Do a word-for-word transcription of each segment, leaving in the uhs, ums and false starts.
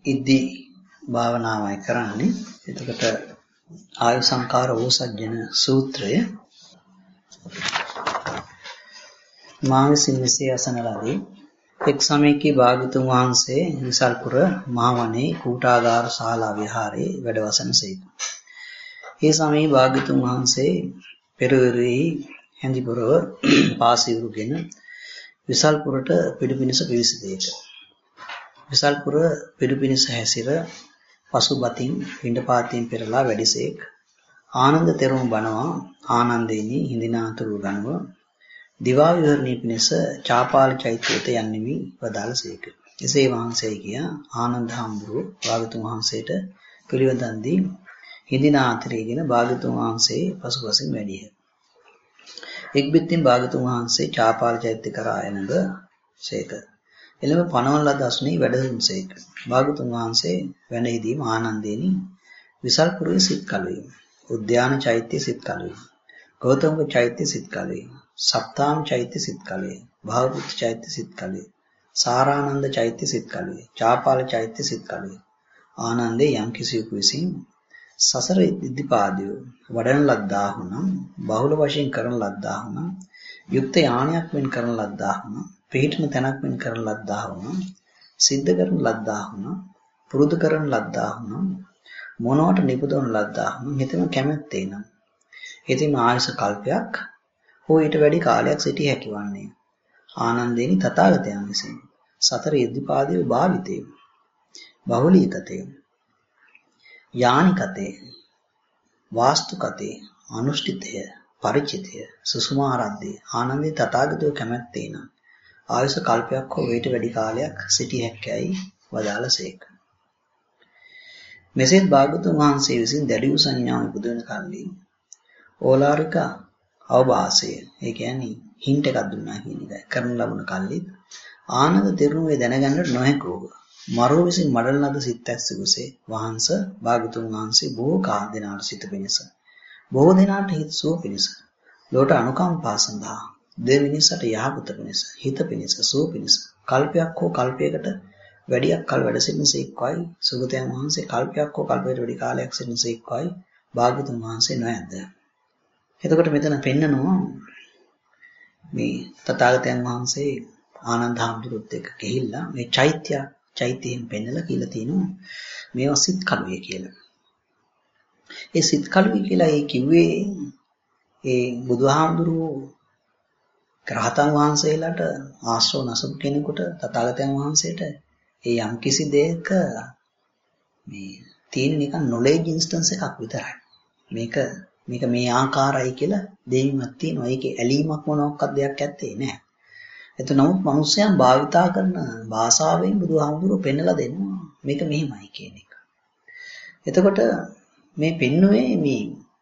ඉද්දි භාවනාවයි කරන්නේ. එතකොට ආයු සංකාර ඕසජ්ජන සූත්‍රය මා විසින් මෙසේ අසන ලදී. එක් සමයකී භාග්‍යවතුන් වහන්සේ විසල්පුර මහවනේ කූටාගාර ශාලා විහාරයේ වැඩවසන සේක. ඒ සමයේ භාග්‍යවතුන් වහන්සේ පෙරවරුවේ හැඳිපුරව පාසිවුරුගෙන විසල්පුරට පිටුපිනිස පිවිසෙදේක. විසල්පුර පිටුපිනිස හැසිර පසුබතින් පිණ්ඩපාතයෙන් පෙරලා වැඩිසේක. ආනන්ද තෙරුන් බණවා ආනන්දේනි හිඳිනාතුරු ගනව දිවා විහරණී පිණිස චාපාල චෛත්‍යයට යන්නෙමි වදාළසේක. එසේ වහන්සේ කිය ආනන්ද හාමුදුරුවෝ භාග්‍යවතුන් වහන්සේට පිළිවෙතන් දී හිඳිනාතරේගෙන භාග්‍යවතුන් වහන්සේ පසුපසින් වැඩිය. එක් බිත්තින් භාග්‍යවතුන් වහන්සේ චාපාල චෛත්‍ය කරා එනද සේක. එළම පනවන ලද අසුනේ වැඩදුන්සේක. භාග්‍යවතුන් වහන්සේ වැඩ හිඳීම ආනන්දේනි විසල්පුරේ සිත් කලුයි. උද්‍යාන චෛත්‍ය සිත් කලුයි. ගෞතම චෛත්‍ය සිත් කලුයි. සප්තාම චෛත්‍ය සිත් කලුයි. භාවපුත් චෛත්‍ය සිත් කලුයි. සාරානන්ද චෛත්‍ය සිත් කලුයි. චාපාල චෛත්‍ය සිත් කලුයි. ආනන්දේ යම් කිසියෙකු විසින් සසර ඉද්ධිපාදය වඩන ලද්දාහුනම් බහුල වශයෙන් කරන ලද්දාහුනම් යුක්ත යානයක් වෙන් කරන ලද්දාහුනම් පිහිටන තැනක් වෙන් කරන ලද්දාහුනම් සිද්ධ කරන ලද්දාහුනම් පුරුදු කරන ලද්දාහුනම් මොනවට නිපදවන ලද්දාහුනම් හිතම කැමැත්තේ නම් හිතම ආයස කල්පයක් හෝ ඊට වැඩි කාලයක් සිටිය හැකි වන්නේ. ආනන්දේනි තථාගතයන් විසින් සතර ඉද්ධිපාදයේ භාවිතේ බහුලීකතේ යානිකතේ වාස්තුකතේ අනුෂ්ඨිතය පරිචිතය සුසුමාරද්දේ ආනන්දේ තථාගතෝ කැමැත්තේ නම් ආයුෂ කල්පයක් හෝ ඊට වැඩි කාලයක් සිටිය හැකියි වදාළසේක. මෙසේත් භාග්‍යවතුන් වහන්සේ විසින් දැඩි වූ සංඥාව ඉපදවන කල්ලි ඕලාරික අවවාසය ඒ කියන්නේ හින්ට් එකක් දුන්නා කියන එකයි කරන ලබන කල්ලි ආනන්ද තෙරුණුවේ දැනගන්නට නොහැකෝ මරෝ විසින් මඩල ලද සිත් ඇස්සුසේ වහන්ස භාග්‍යවතුන් වහන්සේ බොහෝ කාල දිනාට සිත පිණිස බොහෝ දිනාට හිත සුව පිණිස ලෝට අනුකම්පා සඳහා දෙවිනිසට යහපත පිණිස හිත පිණිස සුව පිණිස කල්පයක් හෝ කල්පයකට වැඩියක් කල වැඩ සිටිනසේක්වයි සුගතයන් වහන්සේ කල්පයක් හෝ කල්පයකට වැඩි කාලයක් සිටිනසේක්වයි භාග්‍යවතුන් වහන්සේ නොයද්ද. එතකොට මෙතන පෙන්නනවා මේ තථාගතයන් වහන්සේ ආනන්ද හාමුදුරුවොත් එක්ක ගිහිල්ලා මේ චෛත්‍ය චෛත්‍යයෙන් පෙන්නලා කියලා තියෙනවා මේවා සිත් කලුවේ කියලා. ඒ සිත් කලුවේ කියලා ඒ කිව්වේ ඒ බුදුහාමුදුරුවෝ රහතන් වහන්සේලාට ආශ්‍රව නැසපු කෙනෙකුට තථාගතයන් වහන්සේට ඒ යම් කිසි දෙයක මේ තියෙන නිකන් නොලෙජ් ඉන්ස්ටන්ස් එකක් විතරයි. මේක මේක මේ ආකාරයි කියලා දෙයිමක් තියෙනවා. ඒකේ ඇලීමක් මොනවාක්වත් දෙයක් ඇත්තේ නැහැ. එතන නමුත් මිනිස්යන් භාවිතා කරන භාෂාවෙන් බුදුහාමුදුරුවෝ පෙන්නලා දෙනවා මේක මෙහෙමයි කියන එක. එතකොට මේ පෙන්නුවේ මේ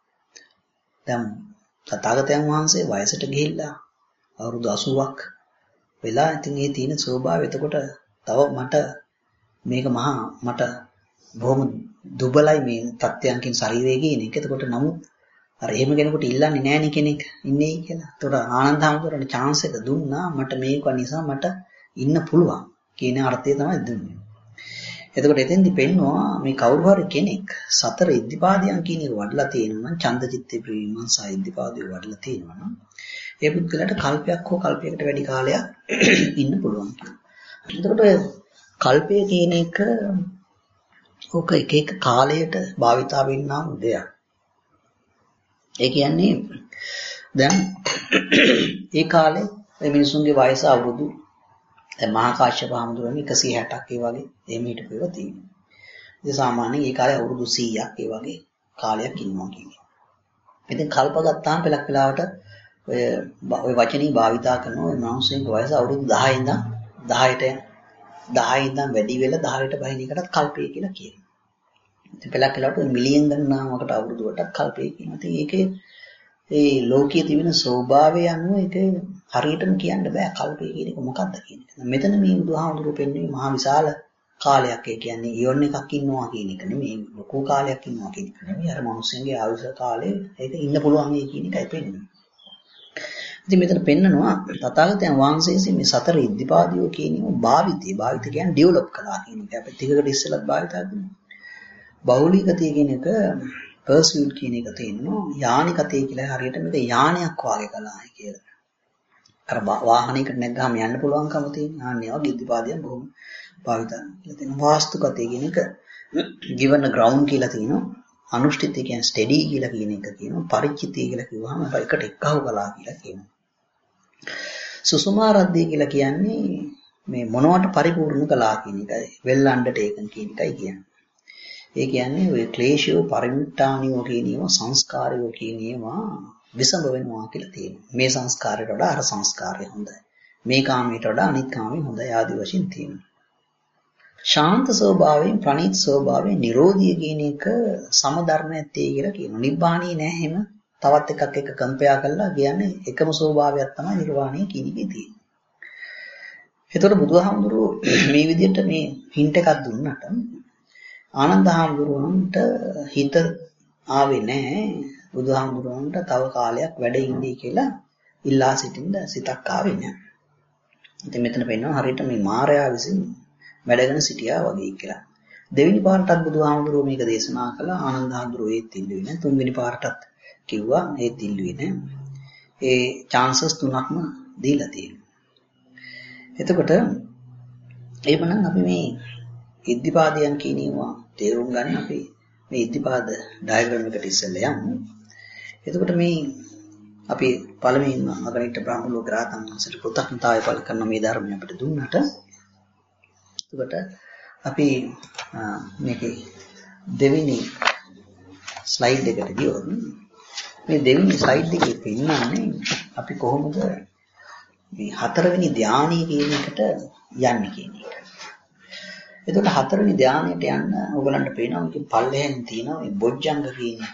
දැන් තථාගතයන් වහන්සේ වයසට ගිහිල්ලා අවුරුදු අසූවක් වෙලා ඉතින් ඒ තියෙන ස්වභාවය එතකොට තව මට මේක මහා මට බොහොම දුබලයි මේ තත්ත්වයන්කින් ශරීරය කියන එක. එතකොට නමුත් අර එහෙම කෙනෙකුට ඉල්ලන්නේ නැහැ නේ කෙනෙක් ඉන්නේ කියලා. එතකොට ආනන්ද හාමුදුරන්ට chance එක දුන්නා මට මේක නිසා මට ඉන්න පුළුවන් කියන අර්ථය තමයි දුන්නේ. එතකොට එතෙන්දි පෙන්නවා මේ කවුරු හරි කෙනෙක් සතර ඉද්ධිපාදයන් කියන එක වඩලා තියෙනවා නම් ඡන්ද චිත්ත ප්‍රීමන් සහ ඉද්ධිපාදය වඩලා තියෙනවා නම් ඒ පුද්ගලයාට කල්පයක් හෝ කල්පයකට වැඩි කාලයක් ඉන්න පුළුවන් කියලා. එතකොට කල්පය කියන එක ඔක එක එක කාලයට භාවිතා වෙන්නා දෙයක්. ඒ කියන්නේ දැන් ඒ කාලේ මේ මිනිසුන්ගේ වයස අවුරුදු දැන් මහා කාශ්‍යප හාමුදුරුවෝ එකසිය හැටක් ඒ වගේ එහෙම හිටපු ඒවා තියෙනවා. ඉතින් සාමාන්‍යයෙන් ඒ කාලේ අවුරුදු සීයක් ඒ වගේ කාලයක් ඉන්නවා කියන්නේ. ඉතින් කල්ප ගත්තාම පළක් වෙලාවට ඔය ඔය වචනේ භාවිතා කරන ඔය මිනිසුන්ගේ වයස අවුරුදු දහය ඉඳන් දහයට දහය ඉඳන් වැඩි වෙලා දහයට බහින එකටත් කල්පය කියලා කියනවා. ඉතින් පළක් වෙලාවට මිලියන් ගණනාවකට අවුරුදු වලට කල්පය කියනවා. ඉතින් ඒකේ ඒ ලෝකයේ තිබෙන ස්වභාවය අනුව ඒක හරියටම කියන්න බෑ කල්පය කියන එක මොකක්ද කියන එක. මෙතන මේ බුදුහාමුදුරුවෝ පෙන්වන්නේ මහා විශාල කාලයක්. ඒ කියන්නේ ඉයොන් එකක් ඉන්නවා කියන එක නෙමෙයි, ලොකු කාලයක් ඉන්නවා කියන එක නෙමෙයි. අර මිනිස්සුන්ගේ ආයුෂ කාලේ ඒක ඉන්න පුළුවන් මේ කියන එකයි පෙන්වන්නේ. ඉතින් මෙතන පෙන්නනවා තථාගතයන් වහන්සේ මේ සතර ඉද්ධිපාදියෝ කියනවා භාවිතය. භාවිත කියන්නේ ඩෙවලොප් කළා කියන එක. අපි ටිකකට ඉස්සෙල්ලත් භාවිතා කරනවා. බහුලීගතය කියන එක පර්සියුට් කියන එක තියෙනවා. යානිකතය කියලා හරියට මේක යානයක් වාගේ කළායි කියලා. අර වාහනයකට නැග්ගාම යන්න පුළුවන්කම තියෙන. ආන්නේ වගේ ඉද්ධිපාදියන් බොහොම භාවිතා කියලා තියෙනවා. වාස්තුකතය කියන එක given a ground කියලා තියෙනවා. අනුෂ්ඨිතය කියන්නේ ස්ටෙඩි කියලා කියන එක කියනවා. පරිචිතය කියලා කිව්වහම එකට එක්කව කළා කියලා කියනවා. සුසුමාරද්දය කියලා කියන්නේ මේ මොනවට පරිපූර්ණ කළා කියන එකයි. well undertaken කියන එකයි කියන්නේ. ඒ කියන්නේ ඔය ක්ලේශයෝ පරිමුට්ටානියෝ කියන ඒවා සංස්කාරයෝ කියන ඒවා විසඳ වෙනවා කියලා තියෙනවා. මේ සංස්කාරයට වඩා අර සංස්කාරය හොඳයි. මේ කාමයට වඩා අනිත් කාමය හොඳයි ආදි වශයෙන් තියෙනවා. ශාන්ත ස්වභාවයෙන් ප්‍රණීත ස්වභාවයෙන් නිරෝධිය කියන එක සමධර්මයත්තේ කියලා කියනවා. නිබ්බාණී නෑ එහෙම තවත් එකක් එක කම්පයා කරලා කියන්නේ එකම ස්වභාවයක් තමයි නිර්වාණය කියන එකේ තියෙන්නේ. ඒතකොට බුදුහාමුදුරුවෝ මේ විදිහට මේ හින්ට් එකක් දුන්නට ආනන්ද හාමුදුරුවන්ට හිත ආවේ නැහැ. බුදුහාමුදුරුවන්ට තව කාලයක් වැඩ ඉන්නේ කියලා ඉල්ලා සිටින්න සිතක් ආවේ නැහැ. ඉතින් මෙතන පෙන්නනවා හරියට මේ මායාව විසින් වැඩගෙන සිටියා වගේ කියලා. දෙවෙනි පාරටත් බුදුහාමුදුරුවෝ මේක දේශනා කළා. ආනන්ද හාමුදුරුවෝ ඒත් ඉල්ලුවේ නැහැ. තුන්වෙනි පාරටත් කිව්වා ඒත් ඉල්ලුවේ නැහැ. ඒ chances තුනක්ම දීලා තියෙනවා. එතකොට එහෙමනම් අපි මේ ඉද්ධිපාදයන් කියන ඒවා තේරුම් ගන්න අපි මේ ඉද්ධිපාද ඩයග්‍රෑම් එකට ඉස්සෙල්ලා යමු. එතකොට මේ අපි පළමුවෙන්ම අගනිට බ්‍රහ්ම ලෝක රාතන් වහන්සේට කෘතඥතාවය පළ කරන මේ ධර්මය අපිට දුන්නට එතකොට අපි මේකේ දෙවෙනි ස්ලයිඩ් එකට ගියොත් මේ දෙවෙනි ස්ලයිඩ් එකේ පෙන්නන්නේ අපි කොහොමද මේ හතරවෙනි ධානය කියන එකට යන්නේ කියන එක. එතකොට හතරවෙනි ධානයට යන්න ඕගලන්ට පේනවා මේකේ පල්ලෙහෙන් තියෙනවා මේ බොජ්ජංග කියන එක.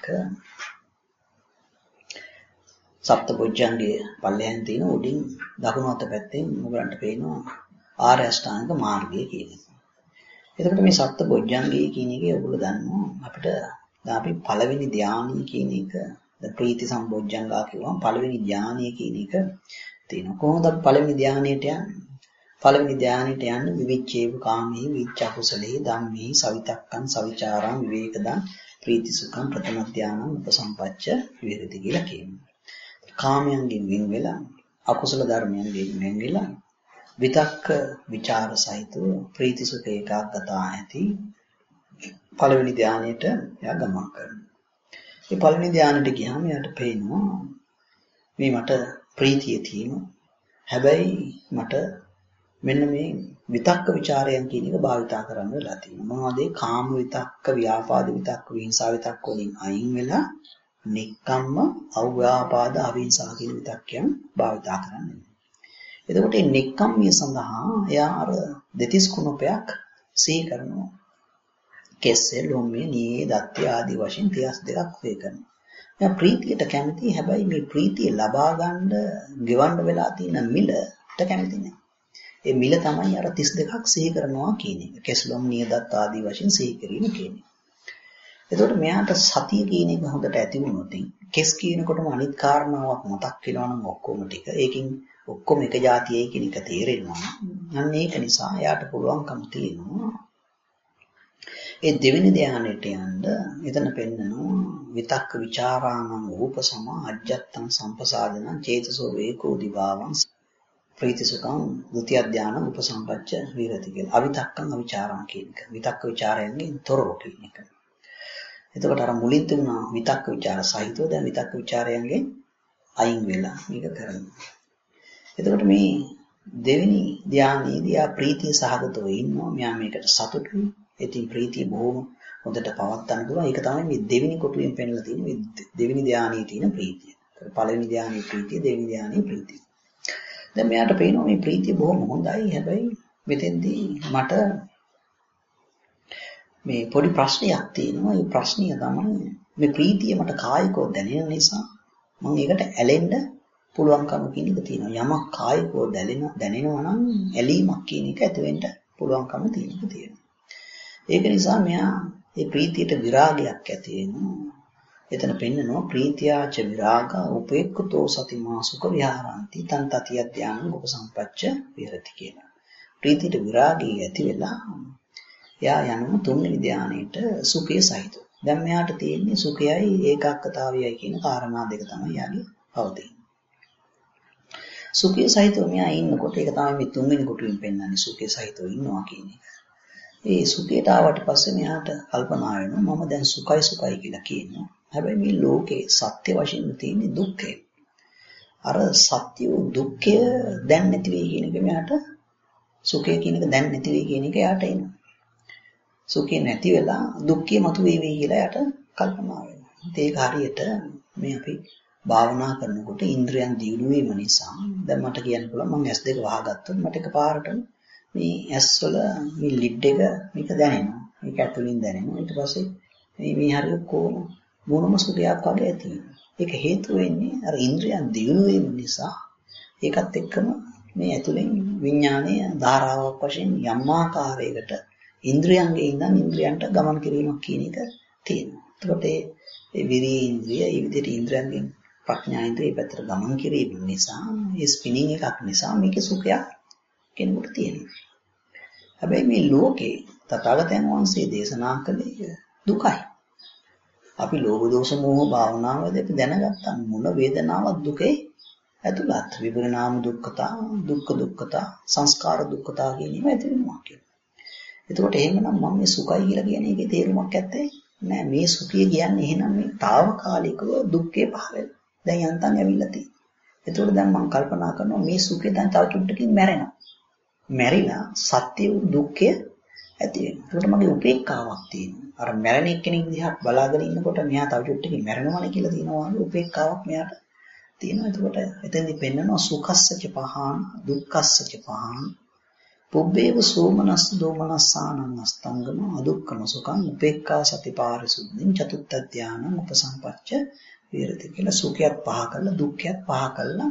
සප්ත බොජ්ජංගයේ පල්ලෙහෙන් තියෙන උඩින් දකුණු අත පැත්තෙන් ඕගලන්ට පේනවා ආර්ය අෂ්ටාංග මාර්ගය කියන එක. එතකොට මේ සප්ත බොජ්ජංගය කියන එකේ ඔයගොල්ලෝ දන්නවා අපිට දැන් අපි පළවෙනි ධානය කියන එක ද ප්‍රීති සම්බොජ්ජංගා කියවම පළවෙනි ධානය කියන එක තියෙනවා. කොහොමද අපි පළවෙනි ධානයට යන්නේ? පළවෙනි ධානයට යන්නේ විවිච්ඡේව කාමී විච්ඡකුසලේ ධම්මේ සවිතක්කං සවිචාරං විවේකදං ප්‍රීති සුඛං ප්‍රථම ධානං උපසම්පච්ච විහෙරති කියලා කියනවා. කාමයන්ගෙන් වෙන් වෙලා අකුසල ධර්මයන්ගෙන් වෙන් වෙලා විතක්ක ਵਿਚාර සහිතව ප්‍රීති සුඛ ඒකාග්‍රතාව ඇති පළවෙනි ධානයට යා ගමන් කරනවා. මේ පළවෙනි ධානයට ගියාම යාට පේනවා මේ මට ප්‍රීතිය තියෙනවා. හැබැයි මට මෙන්න මේ විතක්ක ਵਿਚාරයන් කියන එක භාවිතා කරන්න වෙලා තියෙනවා. මොනවද ඒ කාම විතක්ක, ව්‍යාපාද විතක්ක, විහිංසා විතක්ක වලින් අයින් වෙලා නික්කම්ම අව්‍යාපාද අවිහිංසා කියන විතක්කයන් භාවිතා කරන්නේ. එතකොට මේ නික්කම්මිය සඳහා එයා අර දෙතිස් කුණපයක් සිහි කරනවා. කෙස්සේ ලොම්මේ නියේ දත්‍ය ආදී වශයෙන් තියස් දෙකක් වේ කරනවා. එයා ප්‍රීතියට කැමති. හැබැයි මේ ප්‍රීතිය ලබා ගන්න ගෙවන්න වෙලා තියෙන මිලට කැමති නෑ. ඒ මිල තමයි අර තිස් දෙකක් සිහි කරනවා කියන එක. කෙස්ලොම් නියදත් ආදී වශයෙන් සිහි කිරීම කියන්නේ. එතකොට මෙයාට සතිය කියන එක හොඳට ඇති වුණොත් කෙස් කියනකොටම අනිත් කාරණාවක් මතක් වෙනවා නම් ඔක්කොම ටික ඒකින් ඔක්කොම එක જાතියයි කියන එක තේරෙනවා. අන්න ඒක නිසා එයාට පුළුවන්කම තියෙනවා ඒ දෙවෙනි ධානයට යන්න. එතන පෙන්නනවා විතක්ක ਵਿਚාරාණං රූපසම අජ්ජත්තං සම්පසාදනං චේතසෝ වේකෝ දිභාවං ප්‍රීති සුඛං ဒုတိ ය ධානං උපසම්පච්ච විරති කියලා. අවිතක්කං අවිචාරං කියන එක. විතක්ක ਵਿਚාරයෙන් තොරව කියන එක. එතකොට අර මුලින් තිබුණා විතක්ක ਵਿਚාර සහිතව දැන් විතක්ක ਵਿਚාරයන්ගෙන් අයින් වෙලා මේක කරනවා. එතකොට මේ දෙවෙනි ධානයේදී ආ ප්‍රීතිය සහගතව ඉන්නවා. මෙයා මේකට සතුටුයි. ඉතින් ප්‍රීතිය බොහොම හොඳට පවත්වන්න පුළුවන්. ඒක තමයි මේ දෙවෙනි කොටුවෙන් පෙන්නලා තියෙන මේ දෙවෙනි ධානයේ තියෙන ප්‍රීතිය. පළවෙනි ධානයේ ප්‍රීතිය, දෙවෙනි ධානයේ ප්‍රීතිය. දැන් මෙයාට පේනවා මේ ප්‍රීතිය බොහොම හොඳයි. හැබැයි මෙතෙන්දී මට මේ පොඩි ප්‍රශ්නයක් තියෙනවා. ඒ ප්‍රශ්නය තමයි මේ ප්‍රීතිය මට කායිකව දැනෙන නිසා මම ඒකට ඇලෙන්න පුළුවන්කම කියන එක තියෙනවා. යමක් කායිකව දැනෙන දැනෙනවා නම් ඇලීමක් කියන එක ඇති වෙන්න පුළුවන්කම තියෙනවා. ඒක නිසා මෙයා මේ ප්‍රීතියට විරාගයක් ඇති වෙනවා. එතන පෙන්නනවා ප්‍රීතියාච විරාගා උපේක්ඛතෝ සතිමා සුඛ විහාරಂತಿ තන් තතිය ධානං උපසම්පච්ච විහෙරති කියලා. ප්‍රීතියට විරාගී ඇති වෙලා එයා යනවා තුන්වෙනි ධානයේට සුඛය සහිතව. දැන් මෙයාට තියෙන්නේ සුඛයයි ඒකාග්‍රතාවයයි කියන කාරණා දෙක තමයි යාගේ පවතින්නේ. සුඛය සහිතව මෙයා ඉන්නකොට ඒක තමයි මේ තුන්වෙනි කොටුවෙන් පෙන්නන්නේ සුඛය සහිතව ඉන්නවා කියන එක. ඒ සුඛයට ආවට පස්සේ මෙයාට කල්පනා වෙනවා මම දැන් සුඛයි සුඛයි කියලා කියනවා. හැබැයි මේ ලෝකේ සත්‍ය වශයෙන් තියෙන දුක්ඛය. අර සත්‍ය දුක්ඛය දැන් නැති වෙයි කියන එක මෙයාට සුඛය කියන එක දැන් නැති වෙයි කියන එක යාට එනවා. සුඛය නැති වෙලා දුක්ඛය මතුවේවි කියලා යාට කල්පනා වෙනවා. ඒක හරියට මේ අපි භාවනා කරනකොට ඉන්ද්‍රයන් දියුණු වීම නිසා දැන් මට කියන්න පුළුවන් මම ඇස් දෙක වහගත්තොත් මට එකපාරටම මේ ඇස් වල මේ ලිඩ් එක මේක දැනෙනවා. මේක ඇතුලින් දැනෙනවා. ඊට පස්සේ මේ මේ හරිය කොහොම මොනම සුඛයක් වගේ ඇති වෙනවා. ඒක හේතු වෙන්නේ අර ඉන්ද්‍රයන් දියුණු වීම නිසා. ඒකත් එක්කම මේ ඇතුලෙන් විඥානයේ ධාරාවක් වශයෙන් යම් ආකාරයකට ඉන්ද්‍රයන්ගේ ඉඳන් ඉන්ද්‍රයන්ට ගමන් කිරීමක් කියන එක තියෙනවා. එතකොට ඒ විරිය ඉන්ද්‍රිය ඒ විදිහට ඉන්ද්‍රයන්ගෙන් ප්‍රඥා ඉන්ද්‍රිය පැත්තට ගමන් කිරීම නිසා මේ ස්පිනින් එකක් නිසා මේකේ සුඛයක් කෙනෙකුට තියෙනවා. හැබැයි මේ ලෝකේ තථාගතයන් වහන්සේ දේශනා කළේ දුකයි. අපි ලෝභ දෝෂ මෝහ භාවනාවදී අපි දැනගත්තා මොන වේදනාවක් දුකේ ඇතුළත් විපරිණාම දුක්ඛතා දුක්ඛ දුක්ඛතා සංස්කාර දුක්ඛතා කියන ඒවා ඇති වෙනවා කියලා. එතකොට එහෙමනම් මම මේ සුඛයි කියලා කියන එකේ තේරුමක් ඇත්තේ නෑ. මේ සුඛය කියන්නේ එහෙනම් මේ తాවකාලිකව දුක්ඛේ පහළ දැන් යන්තම් ඇවිල්ලා තියෙනවා. එතකොට දැන් මම කල්පනා කරනවා මේ සුඛය දැන් තව චුට්ටකින් මැරෙනවා. මැරිලා සත්‍ය දුක්ඛය ඇති වෙනවා. ඒකට මගේ උපේක්ඛාවක් තියෙනවා. අර මැරෙන එක්කෙනෙක් දිහා බලාගෙන ඉන්නකොට මෙයා තව චුට්ටකින් මැරෙනවනේ කියලා තියෙනවා වගේ උපේක්ඛාවක් මෙයාට තියෙනවා. එතකොට එතෙන්දි පෙන්නනවා සුඛස්සච පහාන දුක්ඛස්සච පහාන පුබ්බේව සෝමනස්ස දෝමනස්සානං අස්තංගම අදුක්ඛම සුඛං උපේක්ඛා සති පාරිසුද්ධින් චතුත්ථ ධානං උපසම්පච්ච විහෙරති කියලා සුඛයත් පහ කරලා දුක්ඛයත් පහ කරලා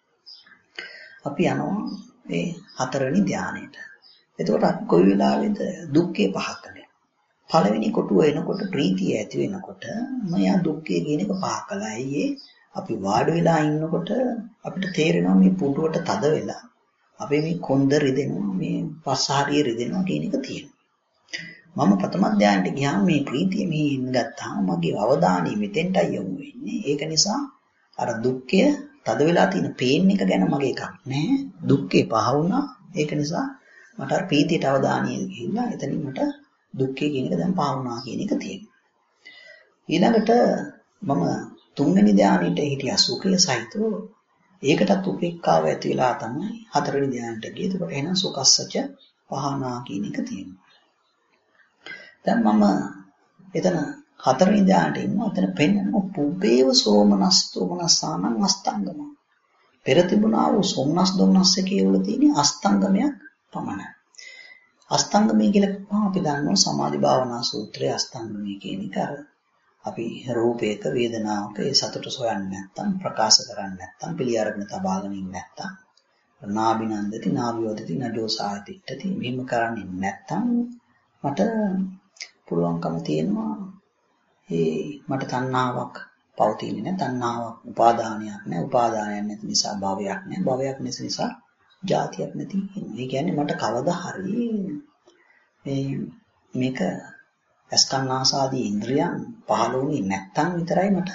අපි යනවා මේ හතරවෙනි ධානයට. එතකොට අපි කොයි වෙලාවෙද දුක්ඛේ පහ කරන්නේ? පළවෙනි කොටුව එනකොට ප්‍රීතිය ඇති වෙනකොට මයා දුක්ඛේ කියන එක පහ කළා. අයියේ අපි වාඩි වෙලා ඉන්නකොට අපිට තේරෙනවා මේ පුටුවට තද වෙලා අපේ මේ කොන්ද රිදෙනවා මේ පස් හරිය රිදෙනවා කියන එක තියෙනවා. මම ප්‍රථම ධානයට ගියාම මේ ප්‍රීතිය මෙහි ඉන්න ගත්තාම මගේ අවධානය මෙතෙන්ටයි යොමු වෙන්නේ. ඒක නිසා අර දුක්ඛය තද වෙලා තියෙන පේන් එක ගැන මගේ එකක් නැහැ. දුක්ඛේ පහ වුණා. ඒක නිසා මට අර ප්‍රීතියට අවධානය ගිහිල්ලා එතනින් මට දුක්ඛය කියන එක දැන් පහ වුණා කියන එක තියෙනවා. ඊළඟට මම තුන්වෙනි ධානයට හිටියා සුඛය සහිතව. ඒකටත් උපේක්ඛාව ඇති වෙලා තමයි හතරවෙනි ධානයට ගියේ. එතකොට එහෙනම් සුඛස්සච පහනා කියන එක තියෙනවා. දැන් මම එතන හතරවෙනි ධානයට ඉන්නවා. එතන පෙන්නනවා පුබ්බේව සෝමනස් දෝමනස්සානං අස්තංගම. පෙර තිබුණා වූ සෝමනස් දෝමනස්ස කියවල තියෙන අස්තංගමයක් පමණයි. අස්තංගමය කියලා කිව්වම අපි දන්නවා සමාධි භාවනා සූත්‍රයේ අස්තංගමය කියන එක අර අපි රූපයක වේදනාවක ඒ සතුට සොයන්නේ නැත්නම් ප්‍රකාශ කරන්නේ නැත්නම් පිළි අරගෙන තබාගෙන ඉන්නේ නැත්නම් නාබිනන්දති නාවියෝදති නජෝසායතිට්ඨති මෙහෙම කරන්නේ නැත්නම් මට පුළුවන්කම තියෙනවා ඒ මට තණ්හාවක් පවතින්නේ නැහැ. තණ්හාවක් උපාදානයක් නැහැ. උපාදානයක් නැති නිසා භවයක් නැහැ. භවයක් නැති නිසා ජාතියක් නැති. ඒ කියන්නේ මට කවදා හරි මේ මේක අස්කන්නාසාදී ඉන්ද්‍රියන් පහළ වුණේ නැත්තම් විතරයි මට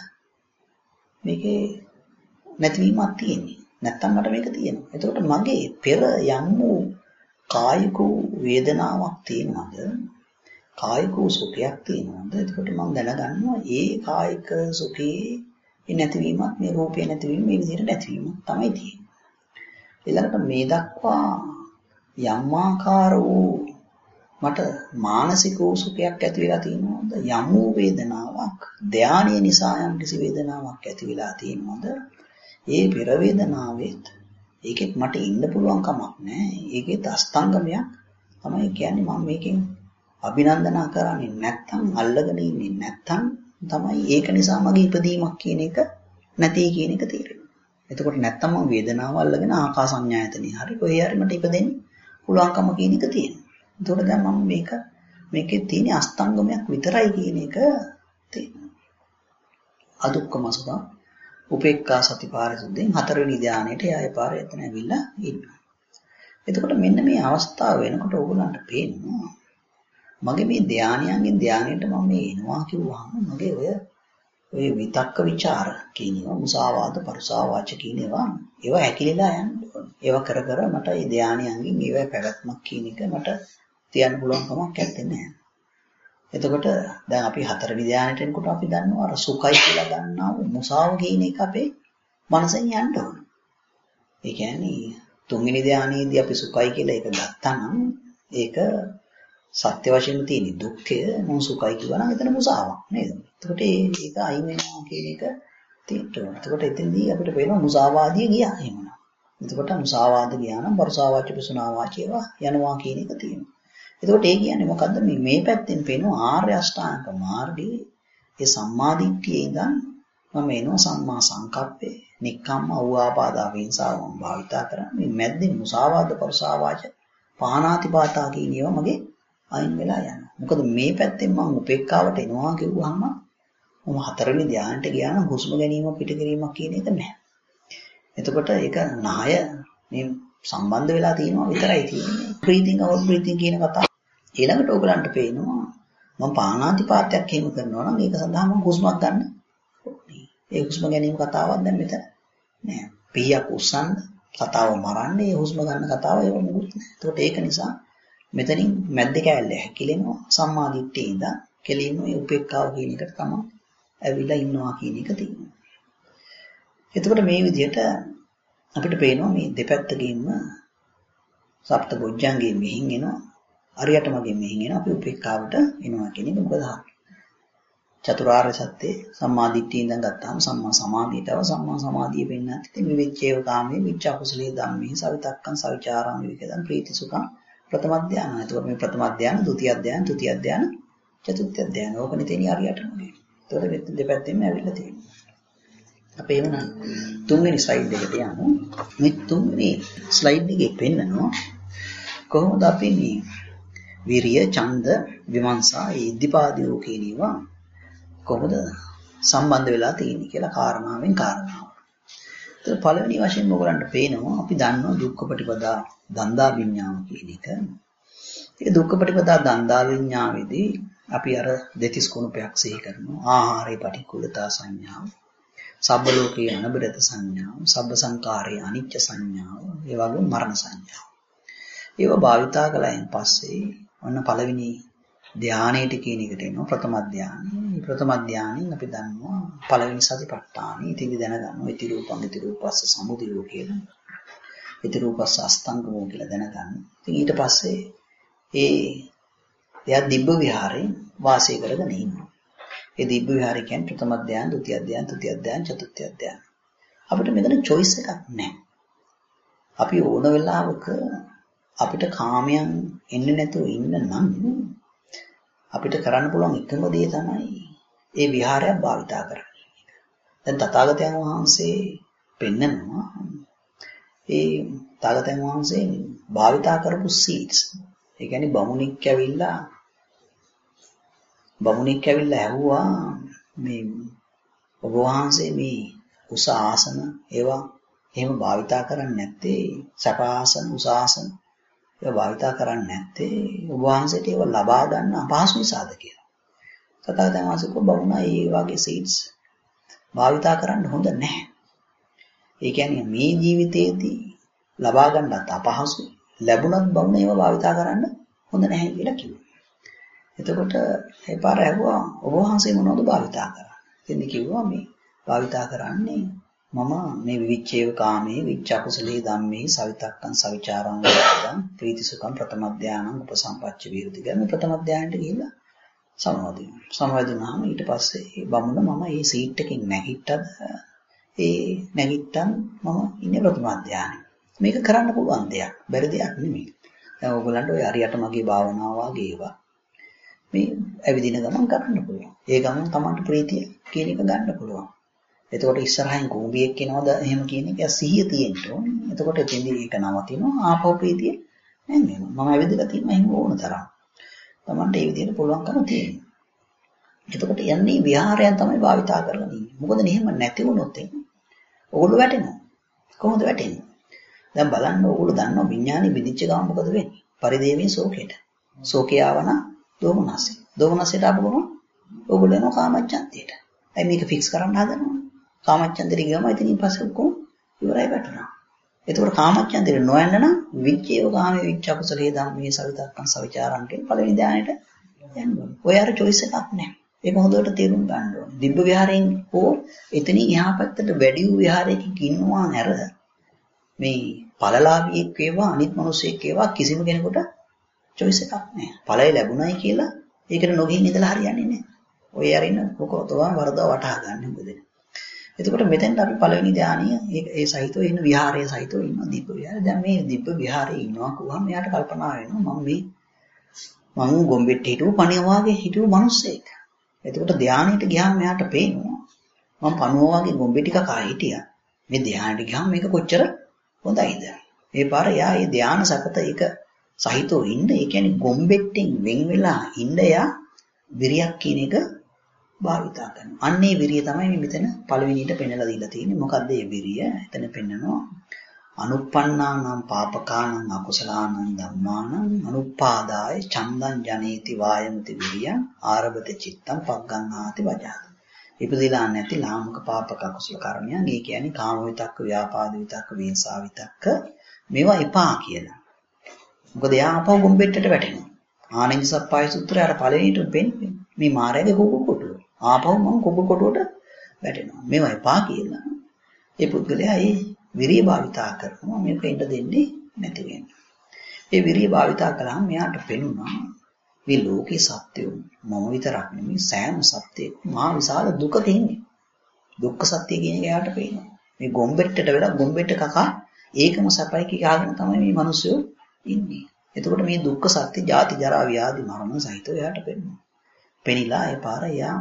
මේකේ නැතිවීමක් තියෙන්නේ. නැත්තම් මට මේක තියෙනවා. එතකොට මගේ පෙර යම් වූ කායික වේදනාවක් තියෙනවද? කායික සුඛයක් තියෙනවද? එතකොට මම දැනගන්නවා ඒ කායික සුඛේ නැතිවීමක් මේ රූපේ නැතිවීම මේ විදිහට නැතිවීමක් තමයි තියෙන්නේ. ඊළඟට මේ දක්වා යම් ආකාර වූ මට මානසික සුඛයක් ඇති වෙලා තියෙනවද? යම් වූ වේදනාවක් ධානය නිසා යම් කිසි වේදනාවක් ඇති වෙලා තියෙනවද? ඒ පෙර වේදනාවෙත් ඒකෙත් මට ඉන්න පුළුවන් කමක් නැහැ. ඒකෙත් අස්තංගමයක් තමයි කියන්නේ. මම මේකෙන් අභිනන්දනා කරන්නේ නැත්තම් අල්ලගෙන ඉන්නේ නැත්තම් තමයි ඒක නිසා මගේ ඉපදීමක් කියන එක නැති කියන එක තේරෙන්නේ. එතකොට නැත්තම් මම වේදනාව අල්ලගෙන ආකාසඤ්ඤායතනෙ හරි කොහේ හරි මට ඉපදෙන්න පුළුවන්කම කියන එක තියෙනවා. එතකොට දැන් මම මේක මේකේ තියෙන අස්තංගමයක් විතරයි කියන එක තියෙනවා. අදුක්කම සුඛං උපේක්ඛා සති පාරිසුද්ධියෙන් හතරවෙනි ධානයට යය පාර එතන ඇවිල්ලා ඉන්නවා. එතකොට මෙන්න මේ අවස්ථාව වෙනකොට ඕගොල්ලන්ට පේනවා මගේ මේ ධානයන්ගෙන් ධානයට මම මේ එනවා කිව්වහම මගේ ඔය ඔය විතක්ක ਵਿਚාර කියන ඒවා මුසාවාද පරුසාවාච කියන ඒවා ඒවා ඇකිලිලා යන්න ඕනේ. ඒවා කර කර මට මේ ධානයන්ගෙන් ඒවා පැවැත්මක් කියන එක මට තියන්න පුළුවන් කමක් නැත්තේ නෑ. එතකොට දැන් අපි හතරවෙනි ධානයට එනකොට අපි දන්නවා අර සුඛයි කියලා ගන්නා මුසාව කියන එක අපේ මනසෙන් යන්න ඕනේ. ඒ කියන්නේ තුන්වෙනි ධානයේදී අපි සුඛයි කියලා ඒක ගත්තා නම් ඒක සත්‍ය වශයෙන්ම තියෙන දුක්ඛය මොන සුඛයි කියනවා නම් එතන මුසාවක් නේද? එතකොට ඒක අයින් වෙනවා කියන එක තියෙනවා. එතකොට එතෙන්දී අපිට පේනවා මුසාවාදිය ගියා එහෙමනම්. එතකොට මුසාවාද ගියා නම් වර්ෂාවාච පිසුනාවාචේව යනවා කියන එක තියෙනවා. එතකොට ඒ කියන්නේ මොකද්ද මේ මේ පැත්තෙන් පේනවා ආර්ය අෂ්ටාංග මාර්ගයේ ඒ සම්මාදිට්ඨියේ ඉඳන් මම එනවා සම්මා සංකප්පේ නික්කම්ම අවවාපාදා වින්සාවම් භාවිතා කරන්නේ මේ මැද්දේ මුසාවාද පරුසාවාච පාණාතිපාතා කියන ඒවා මගේ අයින් වෙලා යනවා. මොකද මේ පැත්තෙන් මම උපේක්ඛාවට එනවා කිව්වහම මම හතරවෙනි ධානයට ගියා නම් හුස්ම ගැනීම පිට කිරීමක් කියන එක නැහැ. එතකොට ඒක නාය මේ සම්බන්ධ වෙලා තියෙනවා විතරයි තියෙන්නේ. breathing out breathing කියන කතාව ඊළඟට ඕගලන්ට පේනවා මම පාණාතිපාතයක් එහෙම කරනවා නම් ඒක සඳහා මම හුස්මක් ගන්න ඕනේ. ඒ හුස්ම ගැනීම කතාවක් දැන් මෙතන නෑ. පීයක් උස්සන්න කතාව මරන්නේ ඒ හුස්ම ගන්න කතාව ඒක මොකුත් නෑ. ඒකට ඒක නිසා මෙතනින් මැද්ද කැලේ හැකිලෙනවා සම්මාදිට්ඨිය ඉඳන් කෙලින්ම මේ උපේක්ඛාව කියන එකට තමයි ඇවිල්ලා ඉන්නවා කියන එක තියෙනවා. එතකොට මේ විදිහට අපිට පේනවා මේ දෙපැත්තකින්ම සප්ත බොජ්ජංගේ මෙහින් එනවා අරියට මගේ මෙහින් එනවා අපි උපේක්ඛාවට එනවා කියන එක මොකද චතුරාර්ය සත්‍ය සම්මාදිට්ඨිය ඉඳන් ගත්තාම සම්මා සමාධියටව සම්මා සමාධිය වෙන්නත් ඉතින් විවිච්ඡේව කාමයේ විච්ඡා කුසලයේ ධම්මේ සවිතක්කං සවිචාරං විවේකයන් ප්‍රීති සුඛං ප්‍රථම ධානය. එතකොට මේ ප්‍රථම ධානය, ဒုတိ ය ධානය, තෘතිය ධානය, චතුර්ථ ධානය. ඕකනේ තියෙන්නේ හරියට නෙමෙයි. එතකොට දෙපැත්තෙන්ම ඇවිල්ලා තියෙනවා. අපි එවනම් තුන්වෙනි ස්ලයිඩ් එකට යමු. මේ තුන්වෙනි ස්ලයිඩ් එකේ පෙන්නනවා කොහොමද අපි මේ විරිය, ඡන්ද, විමර්ශා, ඉද්ධිපාදියෝ කියන ඒවා කොහොමද සම්බන්ධ වෙලා තියෙන්නේ කියලා කාරණාවෙන් කාරණාව. ඒත් පළවෙනි වශයෙන් ඔයගලන්ට පේනවා අපි දන්නවා දුක්ඛ ප්‍රතිපදා දන්දා විඤ්ඤාණ කියන එක. ඒ දුක්ඛ ප්‍රතිපදා දන්දා විඤ්ඤාණයේදී අපි අර දෙතිස් කුණපයක් සිහි කරනවා. ආහාරේ පටික්කුලතා සංඥාව, සබ්බ ලෝකේ අනබරත සංඥාව, සබ්බ සංකාරේ අනිච්ච සංඥාව, ඒ වගේම මරණ සංඥාව. ඒව භාවිතා කළායින් පස්සේ ඔන්න පළවෙනි ධානයේට කියන එකට එනවා ප්‍රථම ධානය. මේ ප්‍රථම ධානයෙන් අපි දන්නවා පළවෙනි සතිපට්ඨානෙ. ඉතින් දැනගන්නවා ඉති රූපං ඉති රූපස්ස සමුදයෝ කියලා. ඉති රූපස්ස අස්තංගමෝ කියලා දැනගන්න. ඉතින් ඊට පස්සේ ඒ එයා දිබ්බ විහාරේ වාසය කරගෙන ඉන්නවා. ඒ දිබ්බ විහාරය කියන්නේ ප්‍රථම ධානය, ဒုတိ ය ධානය, තෘතිය ධානය, චතුර්ථ ධානය. අපිට මෙතන choice එකක් නැහැ. අපි ඕන වෙලාවක අපිට කාමයන් එන්නේ නැතුව ඉන්න නම් අපිට කරන්න පුළුවන් එකම දේ තමයි ඒ විහාරයක් භාවිතා කරන්නේ. දැන් තථාගතයන් වහන්සේ පෙන්නනවා ඒ තථාගතයන් වහන්සේ භාවිතා කරපු සීට්ස්. ඒ කියන්නේ බමුණෙක් ඇවිල්ලා බමුණෙක් ඇවිල්ලා ඇහුවා මේ ඔබ වහන්සේ මේ උස ආසන ඒවා එහෙම භාවිතා කරන්නේ නැත්තේ සප ආසන උස ආසන ඒවා භාවිතා කරන්නේ නැත්තේ ඔබ වහන්සේට ඒවා ලබා ගන්න අපහසු නිසාද කියලා. තථාගතයන් වහන්සේ කිව්වා බමුණා මේ වගේ සීට්ස් භාවිතා කරන්න හොඳ නැහැ. ඒ කියන්නේ මේ ජීවිතයේදී ලබා ගන්නත් අපහසුයි. ලැබුණත් බමුණ ඒවා භාවිතා කරන්න හොඳ නැහැ කියලා කිව්වා. එතකොට ඒ පාර ඇහුවා ඔබ වහන්සේ මොනවද භාවිතා කරන්නේ? ඉතින් කිව්වා මේ භාවිතා කරන්නේ මම මේ විවිච්ඡේව කාමයේ විච්ඡාකුසලේ ධම්මේ සවිතක්කං සවිචාරං වේදං ප්‍රීති සුඛං ප්‍රථම ධානං උපසම්පච්ච විරුද්ධ ගන්න ප්‍රථම ධානයට ගිහිල්ලා සමවදිනවා. සමවදිනාම ඊට පස්සේ බමුණ මම මේ සීට් එකෙන් නැගිට්ටද ඒ නැගිට්ටන් මම ඉන්නේ ප්‍රථම ධානයේ. මේක කරන්න පුළුවන් දෙයක්. බැරි දෙයක් නෙමෙයි. දැන් ඕගොල්ලන්ට ඔය හරියට මගේ භාවනාව වගේ ඒවා මේ ඇවිදින ගමන් කරන්න පුළුවන්. ඒ ගමන් Tamanට ප්‍රීතිය කියන එක ගන්න පුළුවන්. එතකොට ඉස්සරහින් කූඹියෙක් එනවද එහෙම කියන එක සිහිය තියෙන්න ඕනේ. එතකොට එතෙන්දී ඒක නවතිනවා. ආපහු ප්‍රීතිය නැන්නේ. මම ඇවිදලා තියෙනවා එහෙම ඕන තරම්. Tamanට ඒ විදිහට පුළුවන්කම තියෙනවා. එතකොට යන්නේ විහාරයන් තමයි භාවිතා කරගෙන ඉන්නේ. මොකද එහෙම නැති වුණොත් ඕගොල්ලෝ වැටෙනවා. කොහොමද වැටෙන්නේ? දැන් බලන්න ඕගොල්ලෝ දන්නවා විඥානේ විදිච්ච ගමන් මොකද වෙන්නේ? පරිදේවී ශෝකයට. ශෝකේ ආවන දෝමනස්සේ. දෝමනස්සේට ආපු ගමන් ඕගොල්ලෝ යනවා කාමච්ඡන්දයට. ඇයි මේක ෆික්ස් කරන්න හදනවනේ? කාමච්ඡන්දෙට ගියම ඉතින් පස්සේ ඔක්කොම ඉවරයි වැටෙනවා. එතකොට කාමච්ඡන්දෙට නොයන්න නම් විච්ඡේව කාමයේ විච්ඡකුසලේ ධම්මේ සවිතක්කං සවිචාරං කියන පළවෙනි ධානයට යන්න ඕනේ. ඔය අර choice එකක් නැහැ. ඒක හොඳට තේරුම් ගන්න ඕනේ. දිබ්බ විහාරයෙන් හෝ එතනින් එහා පැත්තට වැඩි වූ විහාරයකින් ඉන්නවා නැර මේ ඵලලාභියෙක් වේවා අනිත් මිනිසෙක් වේවා කිසිම කෙනෙකුට choice එකක් නැහැ. ඵලය ලැබුණයි කියලා ඒකට නොගින් ඉඳලා හරියන්නේ නැහැ. ඔය අරින්න කොකෝතවා වරදව වටහා ගන්න මොකද? එතකොට මෙතෙන්ට අපි පළවෙනි ධානය ඒ ඒ සහිතව ඉන්න විහාරයේ සහිතව ඉන්න දිබ්බ විහාරය. දැන් මේ දිබ්බ විහාරයේ ඉන්නවා කිව්වම එයාට කල්පනා වෙනවා මම මේ මම ගොම්බෙට්ට හිටපු පණිය වාගේ හිටපු මිනිස්සෙක්. එතකොට ධානයට ගියාම එයාට පේනවා මම පණුව වාගේ ගොම්බෙ ටික කා හිටියා. මේ ධානයට ගියාම මේක කොච්චර හොඳයිද? ඒ පාර එයා මේ ධාන සකත ඒක සහිතව ඉන්න. ඒ කියන්නේ ගොම්බෙට්ටෙන් වෙන් වෙලා ඉන්න එයා විරියක් කියන එක භාවිතා කරනවා. අන්නේ විරිය තමයි මේ මෙතන පළවෙනියට පෙන්නලා දීලා තියෙන්නේ. මොකද්ද මේ විරිය? එතන පෙන්නනවා අනුප්පන්නානම් පාපකානම් අකුසලානම් ධම්මානම් අනුපාදාය චන්දං ජනේති වායමති විරියං ආරබති චිත්තං පග්ගන්නාති වජාත. ඉපදෙලා නැති ලාමක පාපක අකුසල කර්මයන්. ඒ කියන්නේ කාම විතක්ක, ව්‍යාපාද විතක්ක, විහිංසා විතක්ක මේවා එපා කියලා. මොකද යා අපව ගොම්බෙට්ටට වැටෙනවා. ආනන්ද සප්පාය සූත්‍රය අර පළවෙනිට පෙන්නේ මේ මායාවේ කුකුල් කොටුව. ආපහු මම කුකුල් කොටුවට වැටෙනවා. මේවා එපා කියලා. ඒ පුද්ගලයා ඒ විරිය භාවිතා කරනවා මේක ඉඳ දෙන්නේ නැති වෙන්නේ. ඒ විරිය භාවිතා කළාම මෙයාට පෙනුණා මේ ලෝකේ සත්‍යය මම විතරක් නෙමෙයි සෑම සත්‍යයක් මහා විශාල දුක තියෙන්නේ. දුක්ඛ සත්‍ය කියන එක එයාට පේනවා. මේ ගොම්බෙට්ටට වෙලා ගොම්බෙට්ට කකා ඒකම සපයි කියාගෙන තමයි මේ මිනිස්සු ඉන්නේ. එතකොට මේ දුක්ඛ සත්‍ය ජාති ජරා ව්‍යාධි මරණ සහිතව එයාට පෙනුණා. පෙනිලා ඒ පාර එයා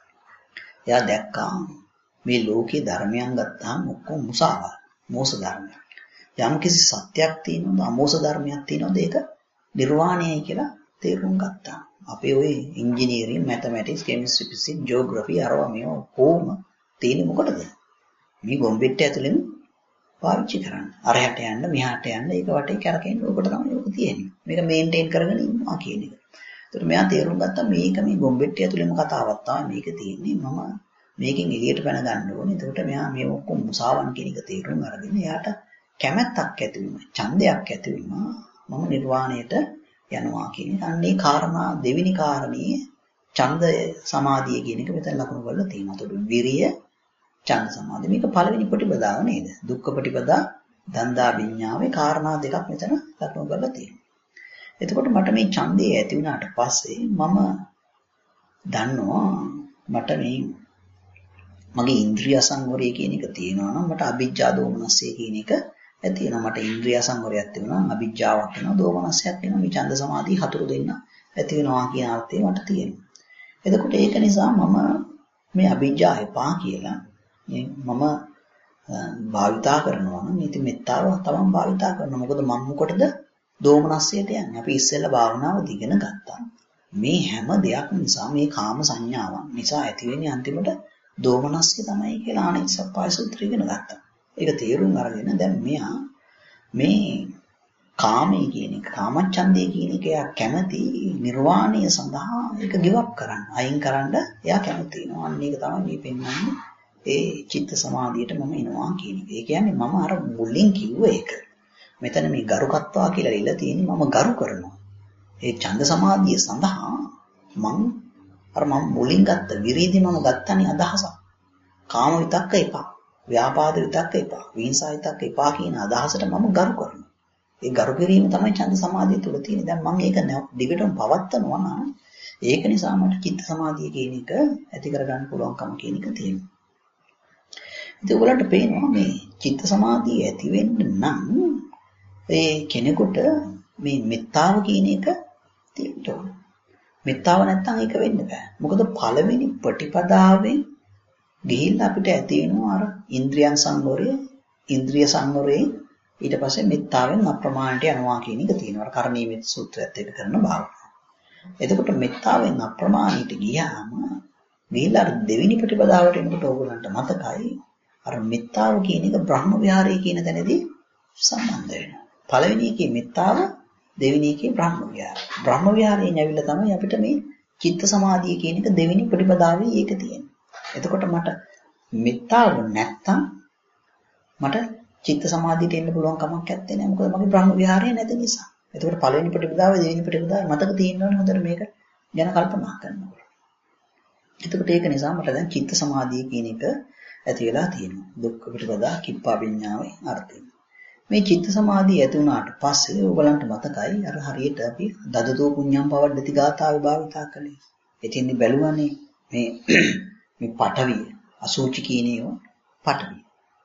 එයා දැක්කා මේ ලෝකේ ධර්මයන් ගත්තාම ඔක්කොම මුසාවල්. මෝස ධර්මයක්. යම් කිසි සත්‍යයක් තියෙනවද අමෝස ධර්මයක් තියෙනවද ඒක නිර්වාණයයි කියලා තේරුම් ගත්තා. අපේ ওই ඉංජිනේරින් මැතමැටික්ස් කෙමිස්ට්‍රි ෆිසික්ස් ජියෝග්‍රැෆි අරවා මේවා කොහොම තියෙන්නේ මොකටද? මේ ගොම්බෙට්ට ඇතුලෙන් පාවිච්චි කරන්න. අරයට යන්න මෙහාට යන්න ඒක වටේ කරකෙන්න ඔකට තමයි ඔක තියෙන්නේ. මේක මේන්ටේන් කරගෙන ඉන්නවා කියන එක. ඒතර මෙයා තේරුම් ගත්තා මේක මේ ගොම්බෙට්ට ඇතුලෙම කතාවක් තමයි මේක තියෙන්නේ. මම මේකෙන් එළියට පැන ගන්න ඕනේ. එතකොට මෙයා මේ ඔක්කොම මුසාවන් කියන එක තේරුම් අරගෙන එයාට කැමැත්තක් ඇති වුණා. ඡන්දයක් ඇති වුණා. මම නිර්වාණයට යනවා කියන එක. අන්නේ කාරණා දෙවෙනි කාරණේ ඡන්දය සමාධිය කියන එක මෙතන ලකුණු කරලා තියෙනවා. එතකොට විරිය ඡන්ද සමාධිය මේක පළවෙනි ප්‍රතිපදාව නේද? දුක්ඛ ප්‍රතිපදා දන්දා විඤ්ඤාවේ කාරණා දෙකක් මෙතන ලකුණු කරලා තියෙනවා. එතකොට මට මේ ඡන්දය ඇති වුණාට පස්සේ මම දන්නවා මට මේ මගේ ඉන්ද්‍රිය සංවරය කියන එක තියෙනවා නම් මට අභිජ්ජා දෝමනස්සේ කියන එක ඇති වෙනවා. මට ඉන්ද්‍රිය සංවරයක් තියෙනවා නම් අභිජ්ජාවක් වෙනවා දෝමනස්සයක් වෙනවා. මේ ඡන්ද සමාධි හතුරු දෙන්න ඇති වෙනවා කියන අර්ථය මට තියෙනවා. එතකොට ඒක නිසා මම මේ අභිජ්ජා එපා කියලා මම භාවිතා කරනවා නම් ඉතින් මෙත්තාව තමයි භාවිතා කරනවා. මොකද මම මොකටද දෝමනස්සයට යන්නේ? අපි ඉස්සෙල්ලා භාවනාව දිගෙන ගත්තා. මේ හැම දෙයක් නිසා මේ කාම සංඥාවන් නිසා ඇති වෙන්නේ අන්තිමට දෝමනස්ය තමයි කියලා ආනන්ද සප්පාය සූත්‍රය ඉගෙන ගත්තා. ඒක තේරුම් අරගෙන දැන් මෙයා මේ කාමයේ කියන එක කාමච්ඡන්දය කියන එක එයා කැමති නිර්වාණය සඳහා ඒක ගිවප් කරන්න. අයින් කරන්න එයා කැමති වෙනවා. අන්න ඒක තමයි මේ පෙන්වන්නේ ඒ චිත්ත සමාධියට මම එනවා කියන එක. ඒ කියන්නේ මම අර මුලින් කිව්ව එක. මෙතන මේ ගරුකත්වා කියලා ඉල්ල තියෙන්නේ මම ගරු කරනවා. ඒ ඡන්ද සමාධිය සඳහා මම අර මම මුලින් ගත්ත විරීදි මම ගත්තනේ අදහසක්. කාම විතක්ක එපා. ව්‍යාපාද විතක්ක එපා. විහිංසා විතක්ක එපා කියන අදහසට මම ගරු කරනවා. ඒ ගරු කිරීම තමයි ඡන්ද සමාධිය තුල තියෙන්නේ. දැන් මම ඒක දිගටම පවත්නවා නම් ඒක නිසා මට චිත්ත සමාධිය කියන එක ඇති කරගන්න පුළුවන්කම කියන එක තියෙනවා. ඉතින් ඔයගලන්ට පේනවා මේ චිත්ත සමාධිය ඇති වෙන්න නම් ඒ කෙනෙකුට මේ මෙත්තාව කියන එක තියෙන්න ඕන. මෙත්තාව නැත්තම් ඒක වෙන්න බෑ. මොකද පළවෙනි ප්‍රතිපදාවෙන් ගිහිල්ලා අපිට ඇති වෙනවා අර ඉන්ද්‍රියන් සංවරය, ඉන්ද්‍රිය සංවරයෙන් ඊට පස්සේ මෙත්තාවෙන් අප්‍රමාණයට යනවා කියන එක තියෙනවා. අර කරණීය මෙත් සූත්‍රයත් එක්ක කරන භාවනාව. එතකොට මෙත්තාවෙන් අප්‍රමාණයට ගියාම ගිහිල්ලා අර දෙවෙනි ප්‍රතිපදාවට එනකොට ඕගොල්ලන්ට මතකයි අර මෙත්තාව කියන එක බ්‍රහ්ම විහාරය කියන තැනදී සම්බන්ධ වෙනවා. පළවෙනි එකේ මෙත්තාව, දෙවෙනි එකේ බ්‍රහ්ම විහාරය. බ්‍රහ්ම විහාරයෙන් ඇවිල්ලා තමයි අපිට මේ චිත්ත සමාධිය කියන එක දෙවෙනි ප්‍රතිපදාවේ ඒක තියෙන්නේ. එතකොට මට මෙත්තාව නැත්තම් මට චිත්ත සමාධියට එන්න පුළුවන් කමක් නැත්තේ නෑ. මොකද මගේ බ්‍රහ්ම විහාරය නැති නිසා. එතකොට පළවෙනි ප්‍රතිපදාව, දෙවෙනි ප්‍රතිපදාව මතක තියෙනවනේ හොඳට මේක ගැන කල්පනා කරනකොට. එතකොට ඒක නිසා මට දැන් චිත්ත සමාධිය කියන එක ඇති වෙලා තියෙනවා. දුක්ඛ ප්‍රතිපදා කිප්පා විඤ්ඤාවේ අර්ථය. මේ චිත්ත සමාධිය ඇති වුණාට පස්සේ ඔයගලන්ට මතකයි අර හරියට අපි දදතෝ පුඤ්ඤම් පවද්දති ගාථාවේ භාවිතා කළේ. එතින්දි බැලුවානේ මේ මේ පඨවිය අසුචි කියන ඒවා පඨවිය.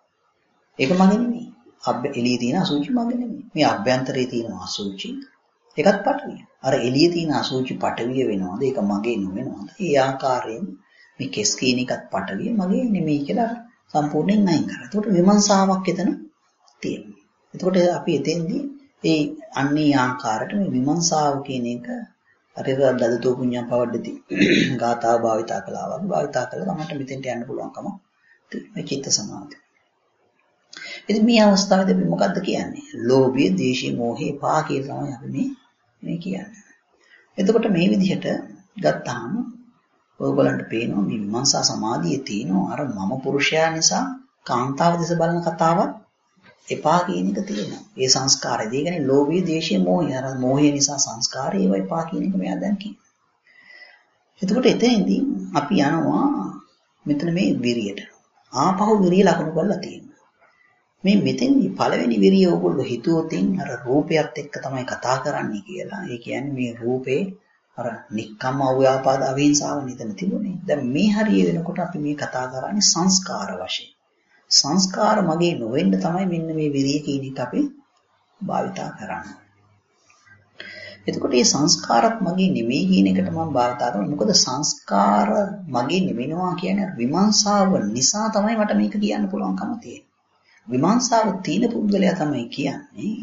ඒක මගේ නෙමෙයි. අබ්බ එළියේ තියෙන අසුචි මගේ නෙමෙයි. මේ අභ්‍යන්තරයේ තියෙන අසුචි ඒකත් පඨවිය. අර එළියේ තියෙන අසුචි පඨවිය වෙනවද? ඒක මගේ නෙවෙනවද? ඒ ආකාරයෙන් මේ කෙස් කියන එකත් පඨවිය මගේ නෙමෙයි කියලා සම්පූර්ණයෙන් අයින් කරා. ඒකට විමර්ශාවක් එතන තියෙනවා. එතකොට අපි එතෙන්දී ඒ අන්නේ ආකාරයට මේ විමර්ශාව කියන එක අර දදතෝ පුඤ්ඤම් පවද්දති ගාථා භාවිතා කළා වගේ භාවිතා කළා තමයි මෙතෙන්ට යන්න පුළුවන්කම තියෙනවා. මේ චිත්ත සමාධිය. ඉතින් මේ අවස්ථාවේදී අපි මොකද්ද කියන්නේ? ලෝභය, ද්වේෂය, මෝහය පහ කියලා තමයි අපි මේ මේ කියන්නේ. එතකොට මේ විදිහට ගත්තාම ඔයගොල්ලන්ට පේනවා මේ විමර්ශා සමාධියේ තියෙනවා අර මම පුරුෂයා නිසා කාන්තාව දෙස බලන කතාවක් එපා කියන එක තියෙනවා. ඒ සංස්කාරය. ඒ කියන්නේ ලෝභය, ද්වේෂය, මෝහය. අර මෝහය නිසා සංස්කාරය ඒවා එපා කියන එක මෙයා දැන් කියනවා. එතකොට එතෙන්දී අපි යනවා මෙතන මේ විරියට. ආපහු විරිය ලකුණු කරලා තියෙනවා. මේ මෙතෙන්දී පළවෙනි විරිය ඕගොල්ලෝ හිතුවොතින් අර රූපයත් එක්ක තමයි කතා කරන්නේ කියලා. ඒ කියන්නේ මේ රූපේ අර නික්කම් අව්‍යාපාද අවිහිංසාව නිතන තිබුණේ. දැන් මේ හරිය වෙනකොට අපි මේ කතා කරන්නේ සංස්කාර වශයෙන්. සංස්කාර මගේ නොවෙන්න තමයි මෙන්න මේ විරිය කියන එක අපි භාවිතා කරන්නේ. එතකොට මේ සංස්කාරත් මගේ නෙමෙයි කියන එකට මම භාවිතා කරනවා. මොකද සංස්කාර මගේ නෙවෙනවා කියන්නේ විමර්ශාව නිසා තමයි මට මේක කියන්න පුළුවන්කම තියෙන්නේ. විමර්ශාව තියෙන පුද්ගලයා තමයි කියන්නේ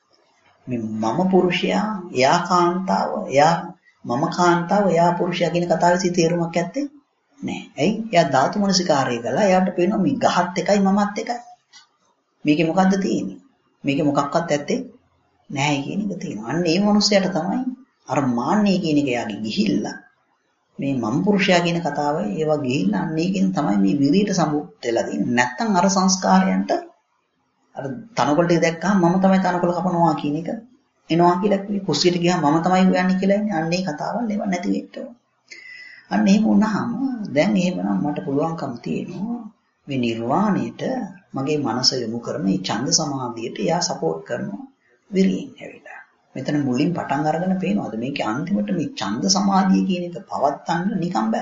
මේ මම පුරුෂයා, එයා කාන්තාව, එයා මම කාන්තාව, එයා පුරුෂයා කියන කතාවේ තේරුමක් ඇත්තේ නෑ. ඇයි? එයා ධාතු මනසිකාරය කළා. එයාට පේනවා මේ ගහත් එකයි මමත් එකයි. මේකේ මොකද්ද තියෙන්නේ? මේකේ මොකක්වත් ඇත්තේ නැහැ කියන එක තියෙනවා. අන්න ඒ මනුස්සයාට තමයි අර මාන්නේ කියන එක යාගේ ගිහිල්ලා මේ මම පුරුෂයා කියන කතාවයි ඒවා ගිහිල්ලා අන්න ඒකෙන් තමයි මේ විරියට සම්බුත් වෙලා තියෙන්නේ. නැත්තම් අර සංස්කාරයන්ට අර තනකොළ ටික දැක්කම මම තමයි තනකොළ කපනවා කියන එක එනවා කියලා කිව්වේ. කුස්සියට ගියාම මම තමයි හොයන්නේ කියලා ඉන්නේ. අන්න ඒ කතාවල් ඒවා නැති වෙන්න. අන්න එහෙම වුණාම දැන් එහෙමනම් මට පුළුවන්කම තියෙනවා මේ නිර්වාණයට මගේ මනස යොමු කරන මේ ඡන්ද සමාධියට එයා සපෝට් කරනවා විරියෙන් ඇවිල්ලා. මෙතන මුලින් පටන් අරගෙන පේනවාද මේකේ අන්තිමට මේ ඡන්ද සමාධිය කියන එක පවත්වන්න නිකම් බෑ.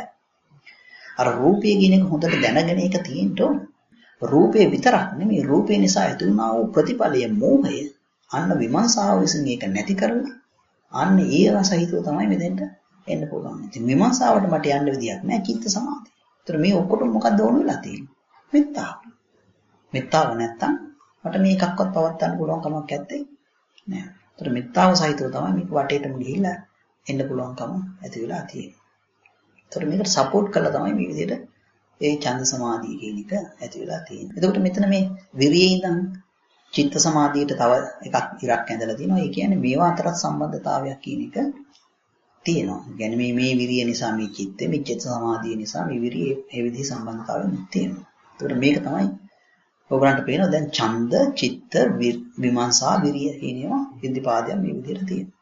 අර රූපය කියන එක හොඳට දැනගෙන ඒක තියෙන්න ඕන. රූපේ විතරක් නෙමෙයි රූපේ නිසා ඇති වුණා වූ ප්‍රතිඵලය මෝහය අන්න විමර්ශාව විසින් ඒක නැති කරලා අන්න ඒ රසහිතව තමයි මෙතෙන්ට එන්න පුළුවන්. ඉතින් විමර්ශාවට මට යන්න විදියක් නැහැ චිත්ත සමාධිය. ඒතර මේ ඔක්කොටම මොකක්ද ඕන වෙලා තියෙන්නේ? මෙත්තාව. මෙත්තාව නැත්තම් මට මේකක්වත් පවත්වන්න පුළුවන් කමක් නැත්තේ නෑ. ඒතර මෙත්තාව සහිතව තමයි මේක වටේටම ගිහිල්ලා එන්න පුළුවන්කම ඇති වෙලා තියෙන්නේ. ඒතර මේකට සපෝට් කරලා තමයි මේ විදිහට ඒ ඡන්ද සමාධිය කියන එක ඇති වෙලා තියෙන්නේ. එතකොට මෙතන මේ විරියේ ඉඳන් චිත්ත සමාධියට තව එකක් ඉරක් ඇඳලා තියෙනවා. ඒ කියන්නේ මේවා අතරත් සම්බන්ධතාවයක් කියන එක තියෙනවා. يعني මේ මේ විරිය නිසා මේ චිත්තේ මේ චිත්ත සමාධිය නිසා මේ විරිය මේ විදිහේ සම්බන්ධතාවයක් තියෙනවා. ඒතකොට මේක තමයි ඔයගලන්ට පේනවා දැන් ඡන්ද, චිත්ත, විමර්ශා, විරිය කියනවා ඉද්ධිපාදයන් මේ විදිහට තියෙනවා.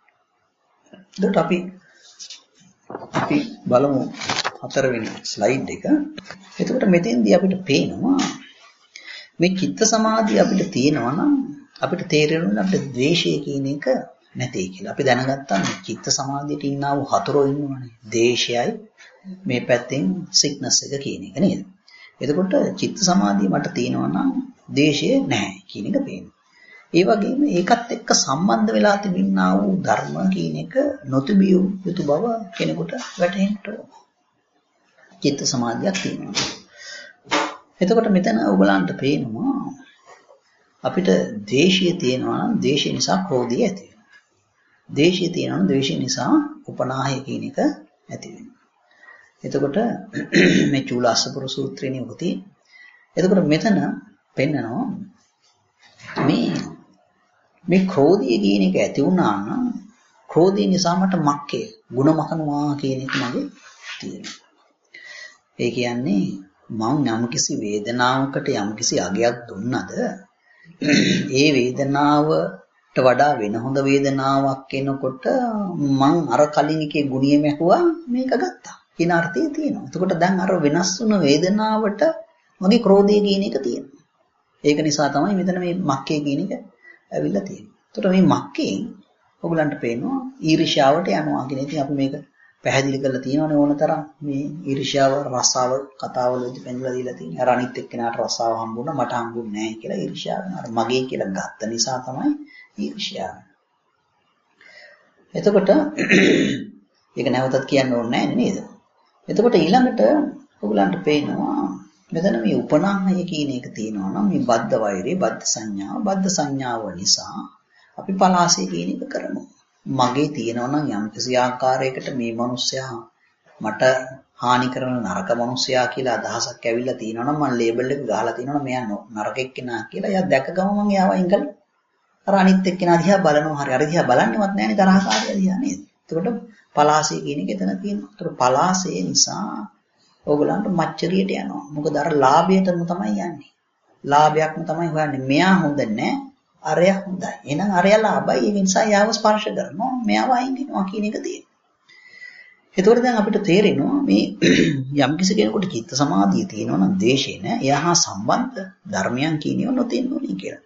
එතකොට අපි අපි බලමු හතරවෙනි ස්ලයිඩ් එක. එතකොට මෙතෙන්දී අපිට පේනවා මේ චිත්ත සමාධිය අපිට තියෙනවා නම් අපිට තේරෙනවා අපිට ද්වේෂය කියන එක නැtei කියලා. අපි දැනගත්තා මේ චිත්ත සමාධියට ඉන්නා වූ හතරෝ ඉන්නවනේ. ද්වේෂයයි මේ පැත්තෙන් සිග්නස් එක කියන එක නේද? එතකොට චිත්ත සමාධිය මට තියෙනවා නම් ද්වේෂය නැහැ කියන එක පේනවා. ඒ වගේම ඒකත් එක්ක සම්බන්ධ වෙලා තිබෙනා වූ ධර්ම කියන එක නොතිබිය යුතු බව කෙනෙකුට වැටහෙන්න ඕන. චිත්ත සමාධියක් තියෙනවා. එතකොට මෙතන ඔයගලන්ට පේනවා අපිට ද්වේෂය තියෙනවා නම් ද්වේෂය නිසා ක්‍රෝධය ඇති වෙනවා. ද්වේෂය තියෙනවා නම් ද්වේෂය නිසා උපනාහය කියන එක ඇති වෙනවා. එතකොට මේ චූලාස්සපුර සූත්‍රයේදී උගති. එතකොට මෙතන පෙන්නනවා මේ මේ ක්‍රෝධය කියන එක ඇති වුණා නම් ක්‍රෝධය නිසා මට මක්කේ ಗುಣ මකනවා කියන එක මගේ තියෙනවා. ඒ කියන්නේ මම යම්කිසි වේදනාවකට යම්කිසි අගයක් දුන්නද ඒ වේදනාවට වඩා වෙන හොඳ වේදනාවක් එනකොට මං අර කලින් එකේ ගුණිය මැකුවා මේක ගත්තා කියන අර්ථය තියෙනවා. එතකොට දැන් අර වෙනස් වුණ වේදනාවට මගේ ක්‍රෝධය කියන එක තියෙනවා. ඒක නිසා තමයි මෙතන මේ මක්කේ කියන එක ඇවිල්ලා තියෙන්නේ. එතකොට මේ මක්කේ ඔයගලන්ට පේනවා ඊර්ෂ්‍යාවට යනවා කියන ඉතින් අපි මේක පැහැදිලි කරලා තියෙනවනේ ඕන තරම් මේ ඊර්ෂ්‍යාව රසාව කතාවලදී පෙන්නලා දීලා තියෙනවා. අර අනිත් එක්කෙනාට රසාව හම්බුණා මට හම්බුන්නේ නැහැ කියලා ඊර්ෂ්‍යාව. අර මගේ කියලා ගත්ත නිසා තමයි ඊර්ෂ්‍යාව. එතකොට ඒක නැවතත් කියන්න ඕනේ නැහැ නේද? එතකොට ඊළඟට ඔයගලන්ට පේනවා මෙතන මේ උපනාහය කියන එක තියෙනවා නම් මේ බද්ධ වෛරේ බද්ධ සංඥාව බද්ධ සංඥාව නිසා අපි පලාසය කියන එක කරනවා. මගේ තියෙනවා නම් යම් කිසි ආකාරයකට මේ මිනිස්සයා මට හානි කරන නරක මිනිස්සයා කියලා අදහසක් ඇවිල්ලා තියෙනවා නම් මම ලේබල් එක ගහලා තියෙනවා නම් මෙයා නරක එක්කෙනා කියලා. එයා දැක ගම මම එයාව අයින් කළා. අර අනිත් එක්කෙනා දිහා බලනවා. හරි අර දිහා බලන්නේවත් නැහැනේ තරහකාරය දිහා නේද? එතකොට පලාසය කියන එක එතන තියෙනවා. එතකොට පලාසය නිසා ඕගලන්ට මච්චරියට යනවා. මොකද අර ලාභයටම තමයි යන්නේ. ලාභයක්ම තමයි හොයන්නේ. මෙයා හොඳ නැහැ. අරයා හොඳයි. එහෙනම් අරයා ලාභයි. ඒ නිසා යාව ස්පර්ශ කරනවා. මෙයාව අයින් කරනවා කියන එක තියෙනවා. ඒතකොට දැන් අපිට තේරෙනවා මේ යම් කිසි කෙනෙකුට චිත්ත සමාධිය තියෙනවා නම් ද්වේෂය නෑ. එයා හා සම්බන්ධ ධර්මයන් කියනියව නොතේරෙන්නේ කියලා.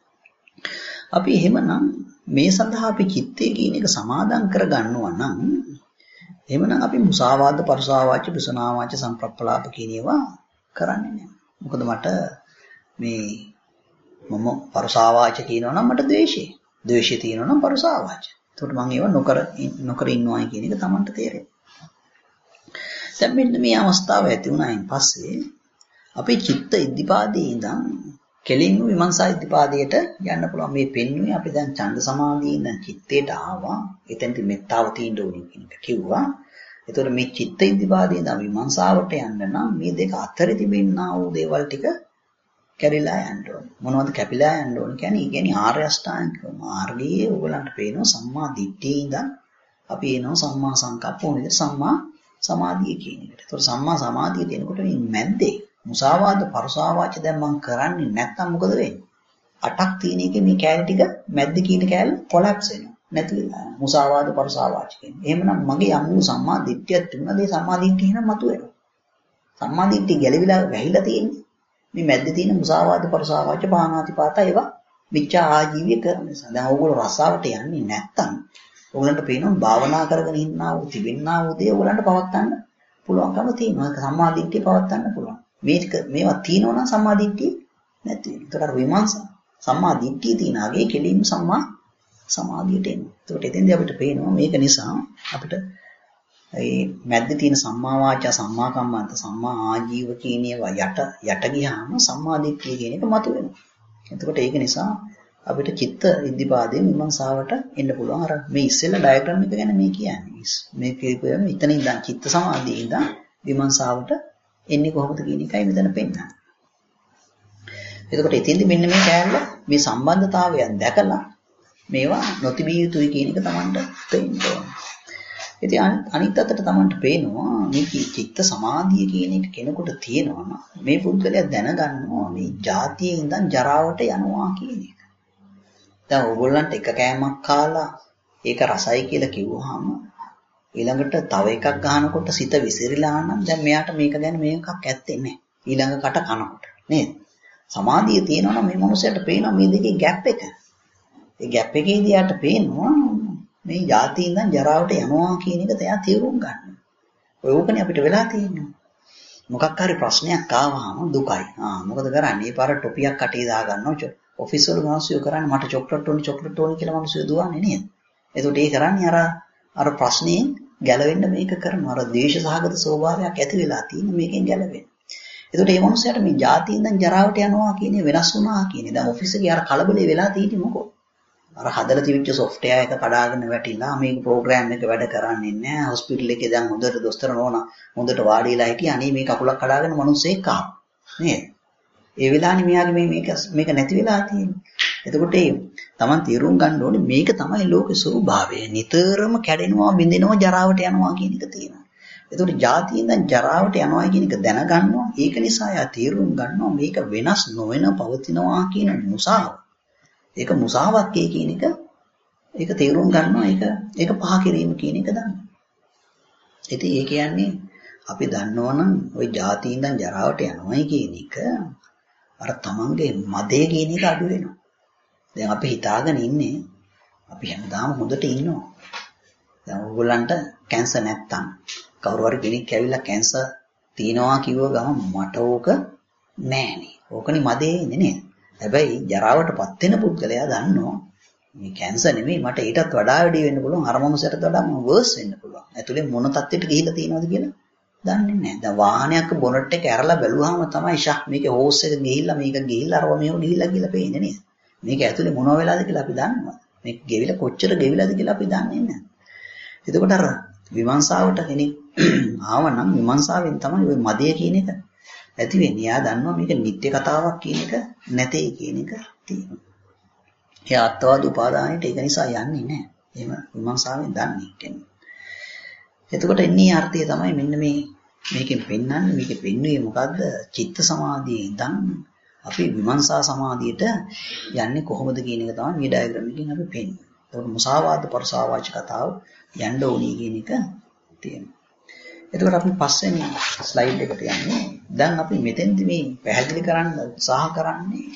අපි එහෙමනම් මේ සඳහා අපි චිත්තය කියන එක සමාදන් කර ගන්නවා නම් එහෙමනම් අපි මුසාවාද, පරුසාවාච, දුසනාවාච, සම්ප්‍රප්පලාප කියන ඒවා කරන්නේ නෑ. මොකද මට මේ මම පරුසාවාච කියනවා නම් මට ද්වේෂය. ද්වේෂය තියෙනවා නම් පරුසාවාච. එතකොට මම ඒව නොකර නොකර ඉන්නවායි කියන එක Tamanට තේරෙනවා. දැන් මෙන්න මේ අවස්ථාව ඇති වුණායින් පස්සේ අපේ චිත්ත ඉද්ධිපාදයේ ඉඳන් කෙලින්ම විමර්ශා ඉද්ධිපාදයට යන්න පුළුවන්. මේ පෙන්වන්නේ අපි දැන් ඡන්ද සමාධියේ ඉඳන් චිත්තයට ආවා. එතෙන්ට මෙත්තාව තියෙන්න ඕනේ කියන එක කිව්වා. එතකොට මේ චිත්ත ඉද්ධිපාදයේ ඉඳන් විමර්ශාවට යන්න නම් මේ දෙක අතරේ තිබෙනා වූ දේවල් ටික කැඩිලා යන්න ඕනේ. මොනවද කැපිලා යන්න ඕනේ කියන්නේ? ඒ කියන්නේ ආර්ය අෂ්ටාංගික මාර්ගයේ ඕගලන්ට පේනවා සම්මා දිට්ඨියේ ඉඳන් අපි එනවා සම්මා සංකප්ප ඕනේ සම්මා සමාධිය කියන එකට. ඒතකොට සම්මා සමාධිය දෙනකොට මේ මැද්දේ මුසාවාද පරුසාවාච දැන් මම කරන්නේ නැත්තම් මොකද වෙන්නේ? අටක් තියෙන එකේ මේ කැලේ ටික මැද්ද කියන කැලේ කොලැප්ස් වෙනවා. නැති වෙනවා. මුසාවාද පරුසාවාච කියන්නේ. එහෙමනම් මගේ යම් වූ සම්මා දිට්ඨියක් තිබුණාද ඒ සම්මා දිට්ඨිය එහෙනම් මතුවෙනවා. සම්මා දිට්ඨිය ගැලවිලා වැහිලා තියෙන්නේ. මේ මැද්දේ තියෙන මුසාවාද පරුසාවාච පාණාතිපාත ඒවා මිච්ඡා ආජීවය කරන නිසා. දැන් ඕගොල්ලෝ රසාවට යන්නේ නැත්තම් ඕගලන්ට පේනවා භාවනා කරගෙන ඉන්නා වූ තිබෙන්නා වූ දේ ඕගලන්ට පවත්වන්න පුළුවන්කම තියෙනවා. ඒක සම්මා දිට්ඨිය පවත්වන්න පුළුවන්. මේක මේවා තියෙනවා නම් සම්මා දිට්ඨිය නැති වෙනවා. ඒකට විමර්ශන සම්මා දිට්ඨිය තියන අගේ කෙලින්ම සම්මා සමාධියට එනවා. ඒකට එතෙන්දී අපිට පේනවා මේක නිසා අපිට ඒ මැද්දේ තියෙන සම්මා වාචා සම්මා කම්මන්ත සම්මා ආජීව කියන ඒවා යට යට ගියාම සම්මා දිට්ඨිය කියන එක මතුවෙනවා. එතකොට ඒක නිසා අපිට චිත්ත ඉද්ධිපාදයේ විමර්ශාවට එන්න පුළුවන්. අර මේ ඉස්සෙල්ලා ඩයග්‍රෑම් එක ගැන මේ කියන්නේ. මේ කියපුවම එතන ඉඳන් චිත්ත සමාධියේ ඉඳන් විමර්ශාවට එන්නේ කොහොමද කියන එකයි මෙතන පෙන්නන්නේ. එතකොට එතෙන්දි මෙන්න මේ කෑල්ල මේ සම්බන්ධතාවයන් දැකලා මේවා නොතිබිය යුතුයි කියන එක Tamanට තේින්න ඕනේ. ඉතින් අනිත් අතට Tamanට පේනවා මේ චිත්ත සමාධිය කියන එක කෙනෙකුට තියෙනවා නම් මේ පුද්ගලයා දැනගන්නවා මේ ජාතියේ ඉඳන් ජරාවට යනවා කියන එක. දැන් ඕගොල්ලන්ට එක කෑමක් කාලා ඒක රසයි කියලා කිව්වහම ඊළඟට තව එකක් ගන්නකොට සිත විසිරීලා නම් දැන් මෙයාට මේක ගැන මේකක් ඇත්තේ නැහැ. ඊළඟකට කනකොට නේද? සමාධිය තියෙනවා නම් මේ මනුස්සයාට පේනවා මේ දෙකේ ગેප් එක. ඒ ગેප් එකේදී යාට පේනවා මේ ජාති ඉඳන් ජරාවට යනවා කියන එක තයා තේරුම් ගන්න. ඔය ඕකනේ අපිට වෙලා තියෙන්නේ. මොකක් හරි ප්‍රශ්නයක් ආවම දුකයි. ආ මොකද කරන්නේ? ඒ පාර ටොපියක් කටේ දා ගන්නවා. ඔෆිස් වල මිනිස්සු කරන්නේ මට චොක්ලට් ඕනි චොක්ලට් ඕනි කියලා මිනිස්සු දුවන්නේ නේද? එතකොට ඒ කරන්නේ අර අර ප්‍රශ්නේ ගැලවෙන්න මේක කරනවා. අර ද්වේෂ සහගත ස්වභාවයක් ඇති වෙලා තියෙන මේකෙන් ගැලවෙන්න. එතකොට මේ මිනිස්සයාට මේ ජාති ඉඳන් ජරාවට යනවා කියන්නේ වෙනස් වුණා කියන්නේ. දැන් ඔෆිස් එකේ අර කලබලේ වෙලා තියෙන්නේ මොකෝ? අර හදලා තිබිච්ච software එක කඩාගෙන වැටිලා මේක program එක වැඩ කරන්නේ නැහැ. hospital එකේ දැන් හොඳට දොස්තර නෝනා හොඳට වාඩි වෙලා හිටියා. අනේ මේ කකුලක් කඩාගෙන මිනිස්සෙක් ආවා. නේද? ඒ වෙලාවේ මෙයාගේ මේ මේක මේක නැති වෙලා තියෙන්නේ. එතකොට ඒ Taman තීරුම් ගන්න ඕනේ මේක තමයි ලෝකේ ස්වභාවය. නිතරම කැඩෙනවා, බිඳෙනවා, ජරාවට යනවා කියන එක තියෙනවා. එතකොට ජාතියෙන් දැන් ජරාවට යනවා කියන එක දැනගන්නවා. ඒක නිසා යා තීරුම් ගන්නවා මේක වෙනස් නොවන පවතිනවා කියන මුසාව. ඒක මුසාවක් කියන එක ඒක තීරුම් ගන්නවා. ඒක ඒක පහ කිරීම කියන එක දන්නවා. ඉතින් ඒ කියන්නේ අපි දන්නවනම් ওই ජාතියෙන් දැන් ජරාවට යනවායි කියන එක අර තමන්ගේ මදේ කියන එක අඩු වෙනවා. දැන් අපි හිතාගෙන ඉන්නේ අපි හැමදාම හොඳට ඉන්නවා. දැන් ඕගොල්ලන්ට කැන්සර් නැත්තම් කවුරු හරි කෙනෙක් ඇවිල්ලා කැන්සර් තියනවා කිව්ව ගමන් මට ඕක නෑනේ. ඕකනේ මදේ ඉන්නේ නේද? හැබැයි ජරාවටපත් වෙන පුද්ගලයා දන්නවා මේ කැන්සර් නෙමෙයි මට ඊටත් වඩා වැඩි වෙන්න පුළුවන්. අර මනුස්සයට වඩා මම වර්ස් වෙන්න පුළුවන්. ඇතුලේ මොන තත්ත්වයකට ගිහිල්ලා තියෙනවද කියලා දන්නේ නැහැ. දැන් වාහනයක් බොනට් එක ඇරලා බැලුවාම තමයි ෂා මේකේ හෝස් එක ගිහිල්ලා මේක ගිහිල්ලා අරව මේව ගිහිල්ලා කියලා පේන්නේ නේද? මේක ඇතුලේ මොනව වෙලාද කියලා අපි දන්නවා. මේක ගෙවිලා කොච්චර ගෙවිලාද කියලා අපි දන්නේ නැහැ. එතකොට අර විමර්ශාවට කෙනෙක් ආවනම් විමර්ශාවෙන් තමයි ওই මදය කියන එක ඇති වෙන්නේ. එයා දන්නවා මේක නිත්‍ය කතාවක් කියන එක නැtei කියන එක තියෙනවා. ඒ අත්වාද උපාදානයට ඒක නිසා යන්නේ නැහැ. එහෙම විමර්ශාවෙන් දන්නේ කියන්නේ. එතකොට එන්නේ අර්ථය තමයි මෙන්න මේ මේකෙන් පෙන්වන්නේ මේකේ පෙන්වුවේ මොකද්ද? චිත්ත සමාධියේ ඉඳන් අපි විමර්ශා සමාධියට යන්නේ කොහොමද කියන එක තමයි මේ ඩයග්‍රෑම් එකෙන් අපි පෙන්වන්නේ. ඒකට මුසාවාද පරසාවාච කතාව යන්න ඕනි කියන එක තියෙනවා. එතකොට අපි පස්වෙනි ස්ලයිඩ් එකට යන්නේ. දැන් අපි මෙතෙන්දි මේ පැහැදිලි කරන්න උත්සාහ කරන්නේ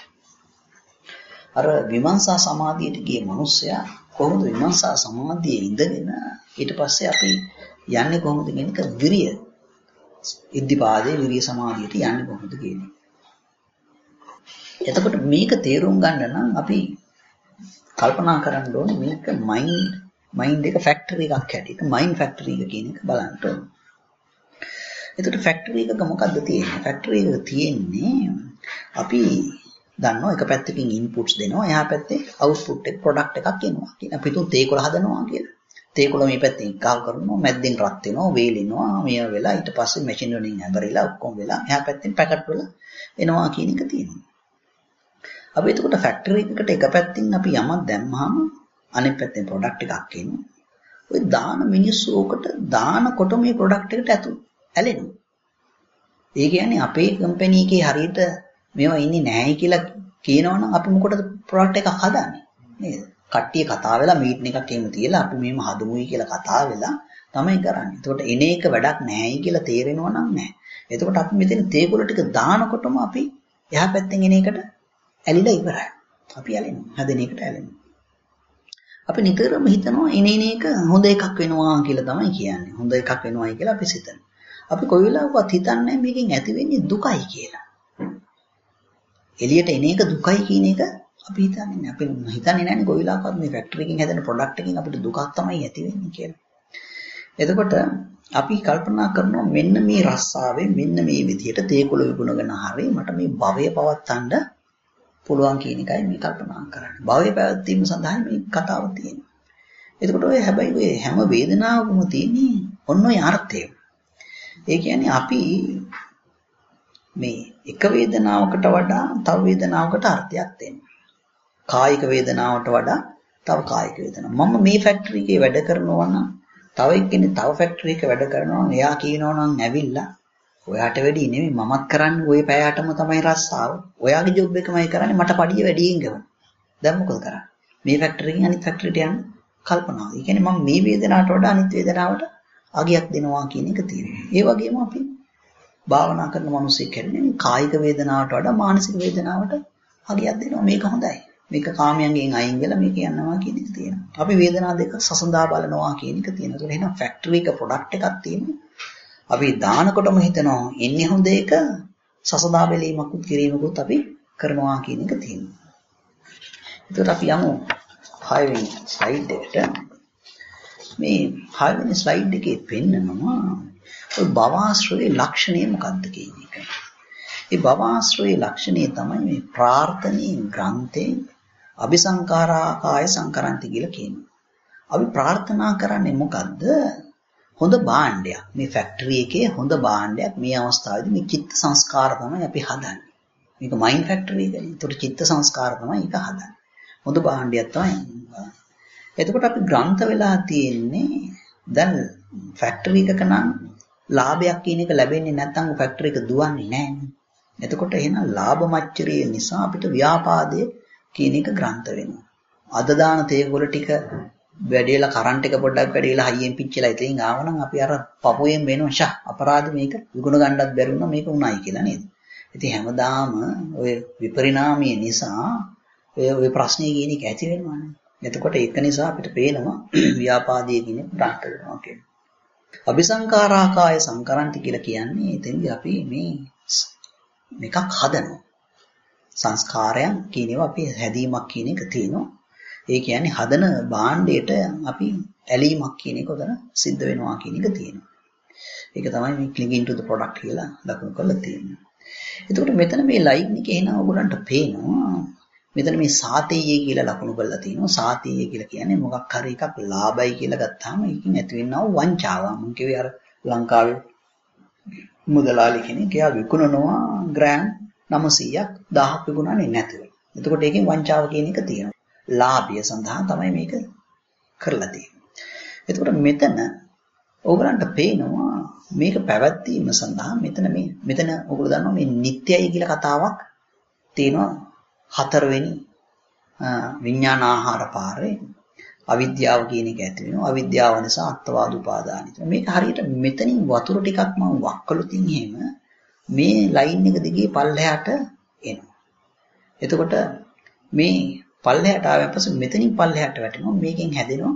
අර විමර්ශා සමාධියට ගිය මිනිස්සයා කොහොමද විමර්ශා සමාධියේ ඉඳගෙන ඊට පස්සේ අපි යන්නේ කොහොමද කියන එක විරිය ඉද්ධිපාදයේ විරිය සමාධියට යන්නේ කොහොමද කියන එක. එතකොට මේක තේරුම් ගන්න නම් අපි කල්පනා කරන්න ඕනේ මේක මයින්ඩ් මයින්ඩ් එක ෆැක්ටරි එකක් හැටියට මයින්ඩ් ෆැක්ටරි එක කියන එක බලන්න ඕනේ. එතකොට ෆැක්ටරි එකක මොකද්ද තියෙන්නේ? ෆැක්ටරි එක තියෙන්නේ අපි දන්නවා එක පැත්තකින් ඉන්පුට්ස් දෙනවා එහා පැත්තේ අවුට්පුට් එක ප්‍රොඩක්ට් එකක් එනවා කියන අපි තුන් තේකොළ හදනවා කියලා. තේකොළ මේ පැත්තෙන් කාල් කරනවා මැද්දෙන් රත් වෙනවා වේලිනවා මේ වෙලා ඊට පස්සේ මැෂින් වලින් හැබරිලා ඔක්කොම වෙලා එහා පැත්තෙන් පැකට් වල එනවා කියන එක තියෙනවා. අපි එතකොට ෆැක්ටරි එකකට එක පැත්තකින් අපි යමක් දැම්මහම අනෙක් පැත්තෙන් ප්‍රොඩක්ට් එකක් එනවා. ඔය දාන මිනිස්සු ඔකට දානකොට මේ ප්‍රොඩක්ට් එකට ඇතුල් ඇලෙනවා. ඒ කියන්නේ අපේ කම්පැනි එකේ හරියට මේවා ඉන්නේ නැහැ කියලා කියනවනම් අපි මොකටද ප්‍රොඩක්ට් එකක් හදන්නේ නේද? කට්ටිය කතා වෙලා මීටින් එකක් එහෙම තියලා අපි මේව හදමුයි කියලා කතා වෙලා තමයි කරන්නේ. එතකොට එන එක වැඩක් නැහැයි කියලා තේරෙනවා නම් නැහැ. එතකොට අපි මෙතන තේකොළ ටික දානකොටම අපි එහා පැත්තෙන් එන එකට ඇලිලා ඉවරයි. අපි ඇලෙනවා. හදන එකට ඇලෙනවා. අපි නිතරම හිතනවා එන එන එක හොඳ එකක් වෙනවා කියලා තමයි කියන්නේ. හොඳ එකක් වෙනවායි කියලා අපි හිතනවා. අපි කොයි වෙලාවකවත් හිතන්නේ මේකෙන් ඇති වෙන්නේ දුකයි කියලා. එළියට එන එක දුකයි කියන එක අපි හිතන්නේ නැහැ. අපි හිතන්නේ නැහැ නේ කොයි වෙලාවකවත් මේ ෆැක්ටරි එකකින් හැදෙන ප්‍රොඩක්ට් එකකින් අපිට දුකක් තමයි ඇති වෙන්නේ කියලා. එතකොට අපි කල්පනා කරනවා මෙන්න මේ රස්සාවේ මෙන්න මේ විදිහට තේකොළ විකුණගෙන හරි මට මේ භවය පවත්තන්න පුළුවන් කියන එකයි මේ කල්පනා කරන්නේ. භවය පැවැත්වීම සඳහා මේ කතාව තියෙනවා. එතකොට ඔය හැබැයි ඔය හැම වේදනාවකම තියෙන්නේ ඔන්න ඔය අර්ථය. ඒ කියන්නේ අපි මේ එක වේදනාවකට වඩා තව වේදනාවකට අර්ථයක් දෙනවා. කායික වේදනාවට වඩා තව කායික වේදනාවක්. මම මේ ෆැක්ටරි එකේ වැඩ කරනවා නම් තව එක්කෙනෙක් තව ෆැක්ටරි එකක වැඩ කරනවා නම් එයා කියනවා නම් ඇවිල්ලා ඔයාට වැඩි නෙමෙයි මමත් කරන්නේ ওই පැයටම තමයි රස්සාව. ඔයාගේ ජොබ් එකමයි කරන්නේ මට පඩිය වැඩියෙන් ගවන. දැන් මොකද කරන්නේ? මේ ෆැක්ටරි එකෙන් අනිත් ෆැක්ටරියට යන්න කල්පනාව. ඒ කියන්නේ මම මේ වේදනාවට වඩා අනිත් වේදනාවට අගයක් දෙනවා කියන එක තියෙනවා. ඒ වගේම අපි භාවනා කරන මිනිස්සෙක් කියන්නේ කායික වේදනාවට වඩා මානසික වේදනාවට අගයක් දෙනවා. මේක හොඳයි. මේක කාමයන්ගෙන් අයින් වෙලා මේක යනවා කියන එක තියෙනවා. අපි වේදනා දෙක සසඳා බලනවා කියන එක තියෙනවා. ඒක එහෙනම් ෆැක්ටරි එක ප්‍රොඩක්ට් එකක් තියෙනවා. අපි දානකොටම හිතනවා එන්නේ හොඳ එක සසඳා බැලීමකුත් කිරීමකුත් අපි කරනවා කියන එක තියෙනවා. ඒකට අපි යමු හයවෙනි ස්ලයිඩ් එකට. මේ හයවෙනි ස්ලයිඩ් එකේ පෙන්නනවා ඔය භවආශ්‍රයේ ලක්ෂණය මොකක්ද කියන එක. ඒ භවආශ්‍රයේ ලක්ෂණය තමයි මේ ප්‍රාර්ථනීය ග්‍රන්ථේ අபிසංකාරාකාය සංකරන්ති කියලා කියනවා. අපි ප්‍රාර්ථනා කරන්නේ මොකද්ද? හොඳ භාණ්ඩයක්. මේ ෆැක්ටරි එකේ හොඳ භාණ්ඩයක් මේ අවස්ථාවේදී මේ චිත්ත සංස්කාර තමයි අපි හදන්නේ. මේක මයින්ඩ් ෆැක්ටරි එකනේ. ඒතකොට චිත්ත සංස්කාර තමයි ඒක හදන්නේ. හොඳ භාණ්ඩයක් තමයි. එතකොට අපි ග්‍රන්ථ වෙලා තියෙන්නේ දැන් ෆැක්ටරි එකක නම් ලාභයක් කියන එක ලැබෙන්නේ නැත්නම් ෆැක්ටරි එක දුවන්නේ නැහැ. එතකොට එහෙනම් ලාභ මච්චරිය නිසා අපිට ව්‍යාපාදයේ කියන එක ග්‍රන්ථ වෙනවා. අද දාන තේගොල්ල ටික වැඩිලා කරන්ට් එක පොඩ්ඩක් වැඩිලා හයියෙන් පිච්චිලා ඉතින් ආවනම් අපි අර පපුවෙන් වෙනවා ෂා අපරාධ මේක විගුණ ගන්නත් බැරි වුණා මේක උණයි කියලා නේද? ඉතින් හැමදාම ඔය විපරිණාමයේ නිසා ඔය ඔය ප්‍රශ්නේ කියන එක ඇති වෙනවානේ. එතකොට ඒක නිසා අපිට පේනවා ව්‍යාපාදයේ කියන ග්‍රන්ථ වෙනවා කියන්නේ. අபிසංකාරාකාය සංකරන්ති කියලා කියන්නේ එතෙන්දී අපි මේ මේකක් හදනවා. සංස්කාරයන් කියනවා අපි හැදීමක් කියන එක තියෙනවා. ඒ කියන්නේ හදන භාණ්ඩයට අපි ඇලීමක් කියන එක උදන සිද්ධ වෙනවා කියන එක තියෙනවා. ඒක තමයි මේ clinging to the product කියලා ලකුණු කරලා තියෙන්නේ. එතකොට මෙතන මේ ලයින් එකේ එන ඔයගොල්ලන්ට පේනවා මෙතන මේ සාතේය කියලා ලකුණු කරලා තියෙනවා. සාතේය කියලා කියන්නේ මොකක් හරි එකක් ලාභයි කියලා ගත්තාම ඒකෙන් ඇති වෙනා වංචාව. මම කිව්වේ අර ලංකාවේ මුදලාලි කෙනෙක් එයා විකුණනවා ග්‍රෑම් නවසීයක් දහයක් විකුණන්නේ නැතුව. එතකොට ඒකෙන් වංචාව කියන එක තියෙනවා. ලාභය සඳහා තමයි මේක කරලා තියෙන්නේ. එතකොට මෙතන ඕගලන්ට පේනවා මේක පැවැත්වීම සඳහා මෙතන මේ මෙතන ඕගොල්ලෝ දන්නවා මේ නිට්ටයයි කියලා කතාවක් තියෙනවා හතරවෙනි විඥානාහාර පාරේ අවිද්‍යාව කියන එක ඇති වෙනවා. අවිද්‍යාව නිසා අත්වාද උපාදානිත. මේක හරියට මෙතනින් වතුර ටිකක් මම වක්කලුතින් එහෙම මේ ලයින් එක දිගේ පල්ලෙහාට එනවා. එතකොට මේ පල්ලෙහාට ආවෙන් පස්සේ මෙතනින් පල්ලෙහාට වැටෙනවා. මේකෙන් හැදෙනවා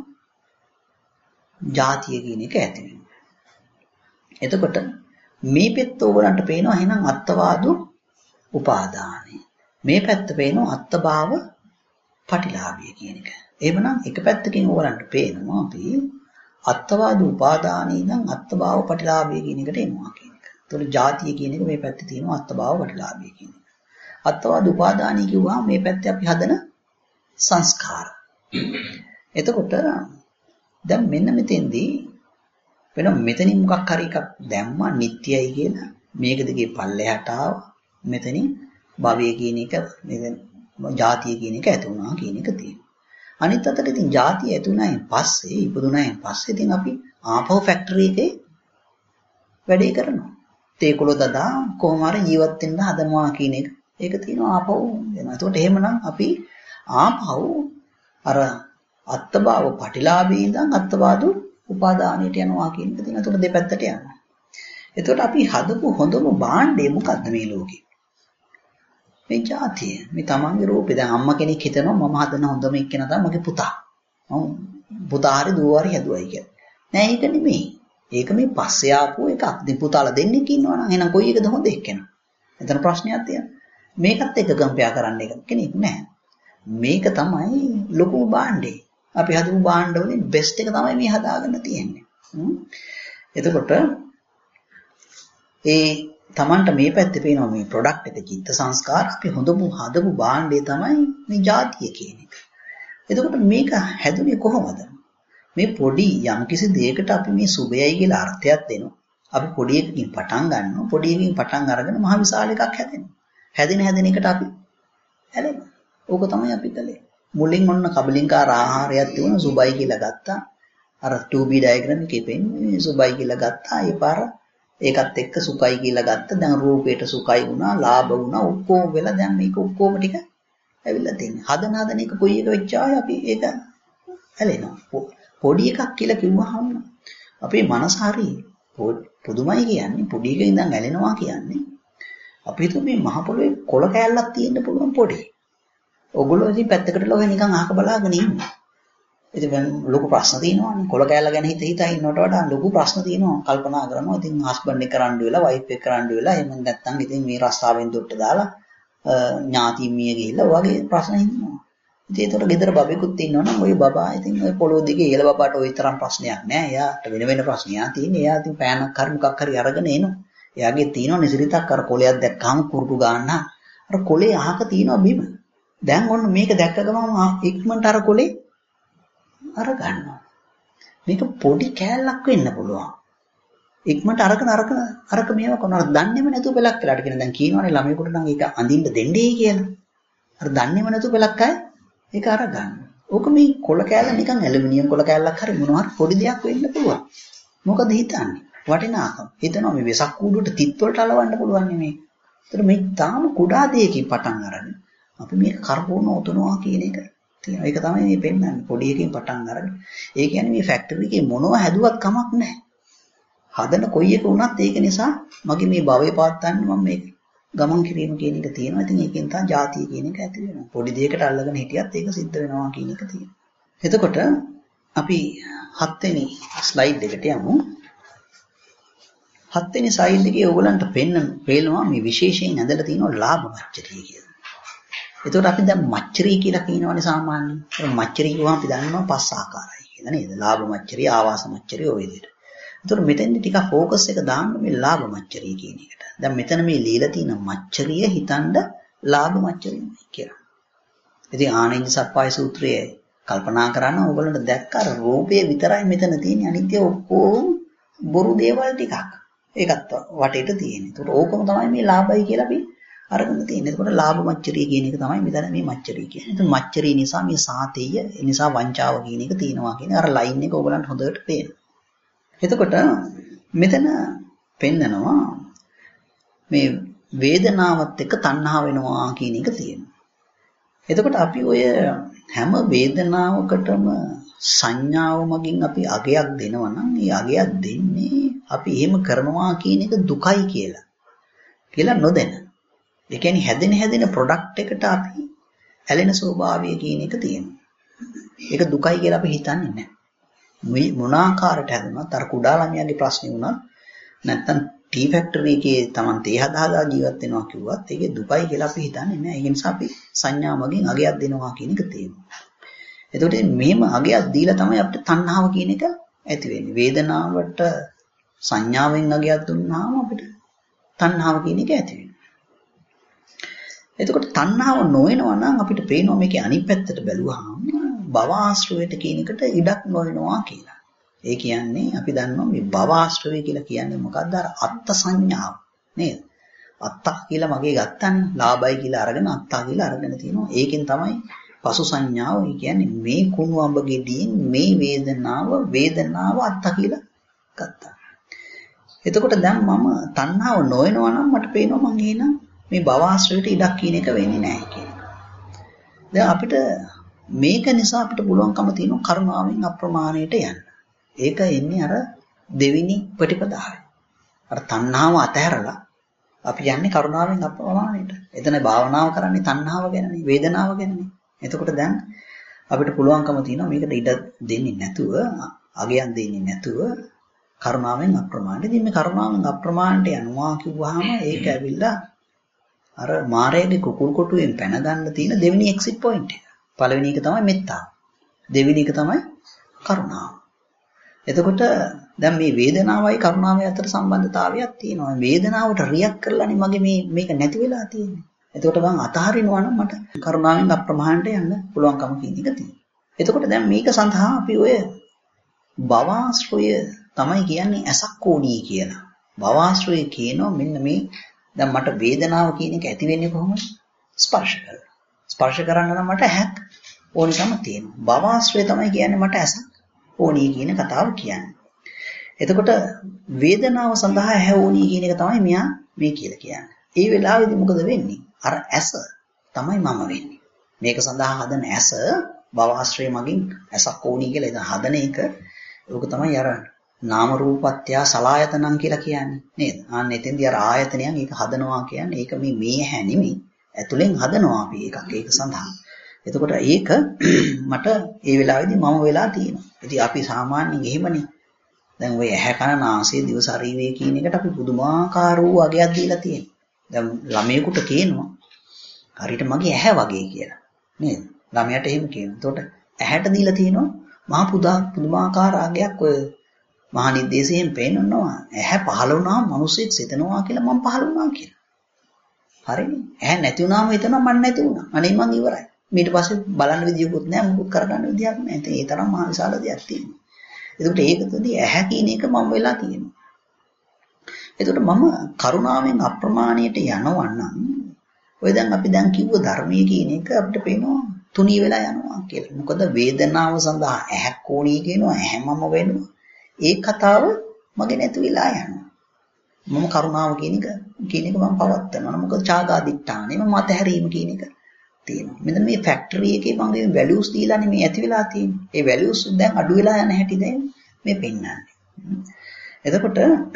ಜಾතිය කියන එක ඇති වෙනවා. එතකොට මේ පැත්ත ඕගලන්ට පේනවා එහෙනම් අත්වාදු උපාදානයි. මේ පැත්ත පේනවා අත්භාව පටිලාභය කියන එක. එහෙමනම් එක පැත්තකින් ඕගලන්ට පේනවා අපි අත්වාද උපාදානී ඉඳන් අත්භාව පටිලාභය කියන එකට එනවා කියන එක. ඒතකොට ಜಾතිය කියන එක මේ පැත්තේ තියෙනවා අත්භාව පටිලාභය කියන එක. අත්වාද උපාදානී කිව්වහම මේ පැත්තේ අපි හදන සංස්කාර. එතකොට දැන් මෙන්න මෙතෙන්දී වෙන මෙතනින් මොකක් හරි එකක් දැම්මා නිට්ටයයි කියලා මේක දිගේ පල්ලෙහාට ආව මෙතනින් භවය කියන එක ಜಾතිය කියන එක ඇති වුණා කියන එක තියෙනවා. අනිත් අතට ඉතින් ಜಾතිය ඇති වුණායින් පස්සේ ඉපදුණායින් පස්සේ ඉතින් අපි ආපහු ෆැක්ටරි එකේ වැඩේ කරනවා. තේකොළ දදා කොහොම හරි ජීවත් වෙන්න හදනවා කියන එක ඒක තියෙනවා ආපහු වෙනවා. ඒකට එහෙමනම් අපි ආපහු අර අත්භාව පටිලාභී ඉඳන් අත්වාදු උපාදානයට යනවා කියන එක තියෙනවා. ඒකට දෙපැත්තට යනවා. එතකොට අපි හදපු හොඳම භාණ්ඩය මොකද්ද මේ ලෝකේ? මේ ಜಾතිය. මේ තමන්ගේ රූපේ දැන් අම්මා කෙනෙක් හිතනවා මම හදන හොඳම එක්කෙනා තමයි මගේ පුතා. මම පුතා හරි දුව හරි හැදුවයි කියලා. නෑ ඒක නෙමෙයි. ඒක මේ පස්සේ ආපු එකක්. ඉතින් පුතාලා දෙන්නෙක් ඉන්නවා නම් එහෙනම් කොයි එකද හොඳ එක්කෙනා? එතන ප්‍රශ්නයක් තියෙනවා. මේකත් එක්ක කම්පෙයා කරන්න එක කෙනෙක් නෑ. මේක තමයි ලොකුම භාණ්ඩේ. අපි හදපු භාණ්ඩ වලින් බෙස්ට් එක තමයි මේ හදාගන්න තියෙන්නේ. එතකොට ඒ තමන්ට මේ පැත්තේ පේනවා මේ ප්‍රොඩක්ට් එක චිත්ත සංස්කාර අපි හොඳම හදපු භාණ්ඩය තමයි මේ ಜಾතිය කියන එක. එතකොට මේක හැදුනේ කොහොමද? මේ පොඩි යම්කිසි දෙයකට අපි මේ සුභයයි කියලා අර්ථයක් දෙනවා. අපි පොඩි එකකින් පටන් ගන්නවා. පොඩි එකකින් පටන් අරගෙන මහ විශාල එකක් හැදෙනවා. හැදෙන හැදෙන එකට අපි හැලෙනවා. ඕක තමයි අපි කළේ. මුලින් ඔන්න කබලින්කාර ආහාරයක් තිබුණා සුභයි කියලා ගත්තා. අර two B diagram එකේ පෙන්නේ සුභයි කියලා ගත්තා. ඒ පාර ඒකත් එක්ක සුඛයි කියලා ගත්තා. දැන් රූපේට සුඛයි වුණා, ලාභ වුණා, ඔක්කොම වෙලා දැන් මේක ඔක්කොම ටික ඇවිල්ලා තියෙනවා. හදන හදන එක කොයි එක වෙච්චාය අපි ඒක හැලෙනවා. පොඩි එකක් කියලා කිව්වහම අපේ මනස හරි පුදුමයි කියන්නේ. පොඩි එකකින් ඉඳන් ඇලෙනවා කියන්නේ අපි හිතුව මේ මහ පොළොවේ කොළ කෑල්ලක් තියෙන්න පුළුවන් පොඩි. ඔගොල්ලෝ ඉතින් පැත්තකට ලෝහේ නිකන් අහක බලාගෙන ඉන්නවා. ඉතින් ලොකු ප්‍රශ්න තියෙනවානේ. කොළ කෑල්ල ගැන හිත හිතා ඉන්නවට වඩා ලොකු ප්‍රශ්න තියෙනවා. කල්පනා කරනවා. ඉතින් හස්බන්ඩ් එක කරන්න වෙලා, වයිෆ් එක කරන්න වෙලා, එහෙම නැත්නම් ඉතින් මේ රස්සාවෙන් දොට්ට දාලා ඥාති මිය ගිහිල්ලා වගේ ප්‍රශ්න හිතනවා. ඉතින් ඒතකොට ගෙදර බබෙකුත් ඉන්නවනම් ওই බබා ඉතින් ওই පොළොව දිගේ ඒල බබාට ওই තරම් ප්‍රශ්නයක් නෑ. එයාට වෙන වෙන ප්‍රශ්නයක් තියෙන්නේ. එයා ඉතින් පෑනක් හරි මොකක් හරි අරගෙන එනවා. එයාගේ තියෙනවා නිසිරිතක් අර කොළයක් දැක්කම කුරුටු ගන්න. අර කොළේ අහක තියෙනවා බිම. දැන් ඔන්න මේක දැක්ක ගමන් ඉක්මනට අර කොලේ අර ගන්නවා. මේක පොඩි කෑල්ලක් වෙන්න පුළුවන්. ඉක්මනට අරකන අරකන අරක මේව කොනර දන්නේම නැතුව පෙලක් වෙලාට කියන දැන් කියනවානේ ළමයෙකුට නම් ඒක අඳින්න දෙන්නේ කියලා. අර දන්නේම නැතුව පෙලක් අය ඒක අර ගන්න. ඕක මේ කොළ කෑල්ල නිකන් ඇලුමිනියම් කොළ කෑල්ලක් හරි මොනවා හරි පොඩි දෙයක් වෙන්න පුළුවන්. මොකද හිතන්නේ? වටිනාකම. හිතනවා මේ වෙසක් කූඩුවට තිත් වලට අලවන්න පුළුවන් නෙමේ. ඒතර මේ තාම කුඩා දෙයකින් පටන් අරගෙන අපි මේක කරපෝන උතනවා කියන එක තියෙනවා. ඒක තමයි මේ පෙන්නන්නේ. පොඩි එකකින් පටන් අරගෙන. ඒ කියන්නේ මේ ෆැක්ටරි එකේ මොනවා හැදුවත් කමක් නැහැ. හදන කොයි එක වුණත් ඒක නිසා මගේ මේ භවයේ පාත්තන්න මම මේක ගමන් කිරීම කියන එක තියෙනවා. ඉතින් ඒකෙන් තමයි ಜಾතිය කියන එක ඇති වෙනවා. පොඩි දෙයකට අල්ලගෙන හිටියත් ඒක සිද්ධ වෙනවා කියන එක තියෙනවා. එතකොට අපි හත් වෙනි ස්ලයිඩ් එකට යමු. හත් වෙනි ස්ලයිඩ් එකේ ඕගලන්ට පෙන්න පේනවා මේ විශේෂයෙන් ඇඳලා තියෙනවා ලාභ මච්චරිය කියලා. එතකොට අපි දැන් මච්චරිය කියලා කියනවානේ සාමාන්‍යයෙන්. ඒ මච්චරිය කියවම අපි දන්නවා පස් ආකාරයි කියලා නේද? ලාභ මච්චරිය, ආවාස මච්චරිය ඔය විදිහට. එතකොට මෙතෙන්දි ටිකක් ફોකස් එක දාන්න මේ ලාභ මච්චරිය කියන එකට. දැන් මෙතන මේ লীලා තියෙන මච්චරිය හිතන්න ලාභ මච්චරියයි කියලා. ඉතින් ආනෙන්ජ සප්පාය සූත්‍රයේ කල්පනා කරන්න ඕගලන්ට දැක්ක අර රූපය විතරයි මෙතන තියෙන්නේ. අනිත්‍ය ඔක්කොම බොරු දේවල් ටිකක්. ඒකත් වටේට තියෙන්නේ. ඒකට ඕකම තමයි මේ ලාභයි කියලා අපි අරගෙන තියෙන්නේ. ඒකට ලාභ මච්චරිය කියන එක තමයි මෙතන මේ මච්චරිය කියන්නේ. ඒත් මච්චරිය නිසා මේ සාතේය, ඒ නිසා වංචාව කියන එක තියෙනවා කියන අර ලයින් එක ඕගලන්ට හොඳට පේනවා. එතකොට මෙතන පෙන්නනවා මේ වේදනාවත් එක්ක තණ්හා වෙනවා කියන එක තියෙනවා. එතකොට අපි ඔය හැම වේදනාවකටම සංඥාව මගින් අපි අගයක් දෙනවා නම් ඒ අගයක් දෙන්නේ අපි එහෙම කරනවා කියන එක දුකයි කියලා. කියලා නොදැන. ඒ කියන්නේ හැදෙන හැදෙන ප්‍රොඩක්ට් එකට අපි ඇලෙන ස්වභාවය කියන එක තියෙනවා. ඒක දුකයි කියලා අපි හිතන්නේ නැහැ. මේ මොන ආකාරයට හැදුනත් අර කුඩා ළමයාගේ ප්‍රශ්නේ වුණත් නැත්තම් ටී ෆැක්ටරි එකේ Taman තේ හදා හදා ජීවත් වෙනවා කිව්වත් ඒකේ දුකයි කියලා අපි හිතන්නේ නැහැ. ඒ නිසා අපි සංඥා මගින් අගයක් දෙනවා කියන එක තියෙනවා. එතකොට මෙහෙම අගයක් දීලා තමයි අපිට තණ්හාව කියන එක ඇති වෙන්නේ. වේදනාවට සංඥාවෙන් අගයක් දුන්නාම අපිට තණ්හාව කියන එක ඇති වෙනවා. එතකොට තණ්හාව නොවෙනවා නම් අපිට පේනවා මේකේ අනිත් පැත්තට බැලුවාම භව ආශ්‍රවයට කියන එකට ඉඩක් නොවෙනවා කියලා. ඒ කියන්නේ අපි දන්නවා මේ භව ආශ්‍රවය කියලා කියන්නේ මොකද්ද? අර අත්ත් සංඥාව නේද? අත්තා කියලා මගේ ගත්තානේ. ලාභයි කියලා අරගෙන අත්තා කියලා අරගෙන තියෙනවා. ඒකෙන් තමයි පසු සංඥාව. ඒ කියන්නේ මේ කුණු අඹ ගෙඩියෙන් මේ වේදනාව වේදනාව අත්තා කියලා ගත්තා. එතකොට දැන් මම තණ්හාව නොවෙනවා නම් මට පේනවා මං එහෙනම් මේ භව ආශ්‍රවයට ඉඩක් කියන එක වෙන්නේ නැහැ කියන එක. දැන් අපිට මේක නිසා අපිට පුළුවන්කම තියෙනවා කරුණාවෙන් අප්‍රමාණයට යන්න. ඒක එන්නේ අර දෙවිනි ප්‍රතිපදාවේ. අර තණ්හාව අතහැරලා අපි යන්නේ කරුණාවෙන් අප්‍රමාණයට. එතන භාවනාව කරන්නේ තණ්හාව ගැනනේ, වේදනාව ගැනනේ. එතකොට දැන් අපිට පුළුවන්කම තියෙනවා මේකට ඉඩ දෙන්නේ නැතුව, අගයන් දෙන්නේ නැතුව කරුණාවෙන් අප්‍රමාණයට. ඉතින් මේ කරුණාවෙන් අප්‍රමාණයට යනවා කිව්වහම ඒක ඇවිල්ලා අර මාරයේ කුකුල් කොටුවෙන් පැන ගන්න තියෙන දෙවෙනි එක්සිට් පොයින්ට් එක. පළවෙනි එක තමයි මෙත්තාව. දෙවෙනි එක තමයි කරුණාව. එතකොට දැන් මේ වේදනාවයි කරුණාවයි අතර සම්බන්ධතාවයක් තියෙනවා. වේදනාවට රියැක්ට් කරලානේ මගේ මේ මේක නැති වෙලා තියෙන්නේ. එතකොට මම අතහරිනවා නම් මට කරුණාවෙන් අප්‍රමාණයට යන්න පුළුවන්කම කියන එක තියෙනවා. එතකොට දැන් මේක සඳහා අපි ඔය භවආශ්‍රය තමයි කියන්නේ අසක්කෝණී කියලා. භවආශ්‍රය කියනවා මෙන්න මේ දැන් මට වේදනාව කියන එක ඇති වෙන්නේ කොහොමද? ස්පර්ශ කරලා. ස්පර්ශ කරන්න නම් මට ඇහක් ඕනිකම තියෙනවා. භවආශ්‍රය තමයි කියන්නේ මට ඇසක් ඕනී කියන කතාව කියන්නේ. එතකොට වේදනාව සඳහා ඇහැ ඕනී කියන එක තමයි මෙයා මේ කියලා කියන්නේ. ඒ වෙලාවේදී මොකද වෙන්නේ? අර ඇස තමයි මම වෙන්නේ. මේක සඳහා හදන ඇස භවආශ්‍රය මගින් ඇසක් ඕනී කියලා ඉතින් හදන එක ඕක තමයි අර නාම රූපත්‍ය සලායතනං කියලා කියන්නේ නේද? ආන්න එතෙන්දී අර ආයතනයන් ඒක හදනවා කියන්නේ ඒක මේ මේ ඇහැ නෙමෙයි. ඇතුලෙන් හදනවා අපි එකක් ඒක සඳහා. එතකොට ඒක මට ඒ වෙලාවේදී මම වෙලා තියෙනවා. ඉතින් අපි සාමාන්‍යයෙන් එහෙමනේ. දැන් ඔය ඇහැ කන නාසය දිව ශරීරය කියන එකට අපි පුදුමාකාර වූ වගයක් දීලා තියෙනවා. දැන් ළමයෙකුට කියනවා හරියට මගේ ඇහැ වගේ කියලා. නේද? ළමයාට එහෙම කියනවා. එතකොට ඇහැට දීලා තියෙනවා මහා පුදා පුදුමාකාර ආගයක් ඔය මහා නිදේශයෙන් පේනනවා. ඇහැ පහළ වුණාම මිනිස්සෙක් සිතනවා කියලා මම පහළ වුණා කියලා. හරිනේ. ඇහැ නැති වුණාම හිතනවා මම නැති වුණා. අනේ මං ඉවරයි. ඊට පස්සේ බලන්න විදියකුත් නැහැ මොකුත් කරගන්න විදියක් නැහැ. ඉතින් ඒ තරම් මහ විශාල දෙයක් තියෙනවා. ඒකට ඒකතදී ඇහැ කියන එක මම වෙලා තියෙනවා. ඒකට මම කරුණාවෙන් අප්‍රමාණයට යනවා නම් ඔය දැන් අපි දැන් කිව්ව ධර්මයේ කියන එක අපිට පේනවා තුනී වෙලා යනවා කියලා. මොකද වේදනාව සඳහා ඇහැක් ඕනී කියනවා ඇහැමම වෙනවා. ඒ කතාව මගේ නැති වෙලා යනවා. මම කරුණාව කියන එක කියන එක මම පවත්නවා. මොකද ඡාගාදිට්ඨානෙ මම අතහැරීම කියන එක තියෙනවා. මෙතන මේ ෆැක්ටරි එකේ මගේ වැලියුස් දීලානේ මේ ඇති වෙලා තියෙන්නේ. ඒ වැලියුස් දැන් අඩු වෙලා යන හැටි දැන් මේ පෙන්නන්නේ. එතකොට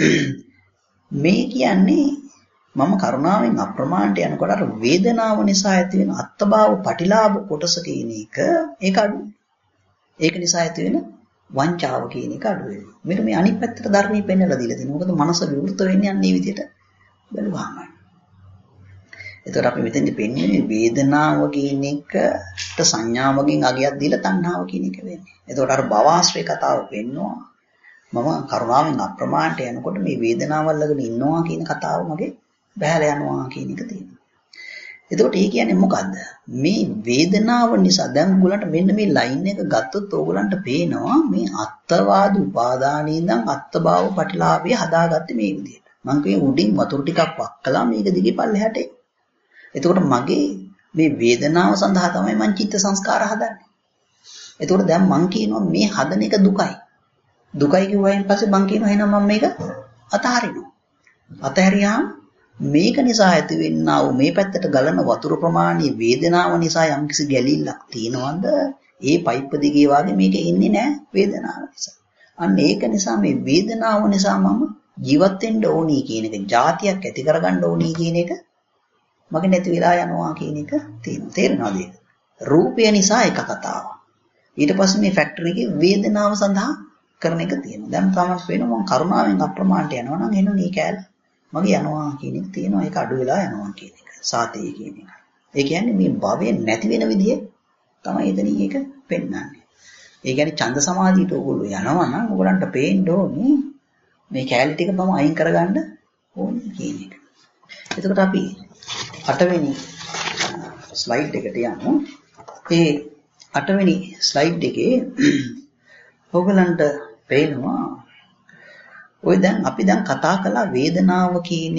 මේ කියන්නේ මම කරුණාවෙන් අප්‍රමාණයට යනකොට අර වේදනාව නිසා ඇති වෙන අත්බාව පටිලාභ කොටස කියන එක ඒක අඩු. ඒක නිසා ඇති වෙන වංචාව කියන එක අඩු වෙනවා. මෙන්න මේ අනිත් පැත්තට ධර්මයේ පෙන්නලා දීලා තියෙනවා. මොකද මනස විවෘත වෙන්නේ අන්නේ විදිහට බලුවාම. එතකොට අපි මෙතෙන්දි පෙන්නේ වේදනාව කියන එකට සංඥාවකින් අගයක් දීලා තණ්හාව කියන එක වෙන්නේ. එතකොට අර භවආශ්‍රය කතාව පෙන්නවා. මම කරුණාවෙන් අප්‍රමාණයට යනකොට මේ වේදනාවල් ළඟ ඉන්නවා කියන කතාව මගේ බහැලා යනවා කියන එක තියෙනවා. එතකොට ඒ කියන්නේ මොකද්ද? මේ වේදනාව නිසා දැන් ඔයගලන්ට මෙන්න මේ ලයින් එක ගත්තොත් ඔයගලන්ට පේනවා මේ අත්වාද උපාදානයේ ඉඳන් අත්භාව ප්‍රතිලාභය හදාගත්තේ මේ විදිහට. මම කියේ උඩින් වතුර ටිකක් වක්කලා මේක දිගේ පල්ලෙහාට එන්න. එතකොට මගේ මේ වේදනාව සඳහා තමයි මං චිත්ත සංස්කාර හදන්නේ. එතකොට දැන් මං කියනවා මේ හදන එක දුකයි. දුකයි කිව්වයින් පස්සේ මං කියනවා එහෙනම් මම මේක අතහරිනවා. අතහැරියාම මේක නිසා ඇති වෙන්නා වූ මේ පැත්තට ගලන වතුර ප්‍රමාණය වේදනාව නිසා යම්කිසි ගැලිල්ලක් තියෙනවද? ඒ පයිප් දිගේ වාගේ මේක එන්නේ නැහැ වේදනාව නිසා. අන්න ඒක නිසා මේ වේදනාව නිසා මම ජීවත් වෙන්න ඕනි කියන එක, જાතියක් ඇති කරගන්න ඕනි කියන එක මගේ නැති වෙලා යනවා කියන එක තියෙනවා. තේරෙනවද ඒක? රූපය නිසා එක කතාවක්. ඊට පස්සේ මේ ෆැක්ටරි එකේ වේදනාව සඳහා කරන එක තියෙනවා. දැන් තමයි වෙනවා මම කරුණාවෙන් අප්‍රමාණයට යනවා නම් එහෙනම් මේ කෑල්ල මගේ යනවා කියන එක තියෙනවා. ඒක අඩු වෙලා යනවා කියන එක. සාතේ කියන එක. ඒ කියන්නේ මේ භවය නැති වෙන විදිය තමයි එතනින් ඒක පෙන්නන්නේ. ඒ කියන්නේ ඡන්ද සමාධියට ඕගොල්ලෝ යනවා නම් ඕගොල්ලන්ට පේන්න ඕනේ මේ කෑලි ටික මම අයින් කරගන්න ඕනේ කියන එක. එතකොට අපි අටවෙනි ස්ලයිඩ් එකට යමු. ඒ අටවෙනි ස්ලයිඩ් එකේ ඕගොල්ලන්ට පේනවා ඔය දැන් අපි දැන් කතා කළා වේදනාව කියන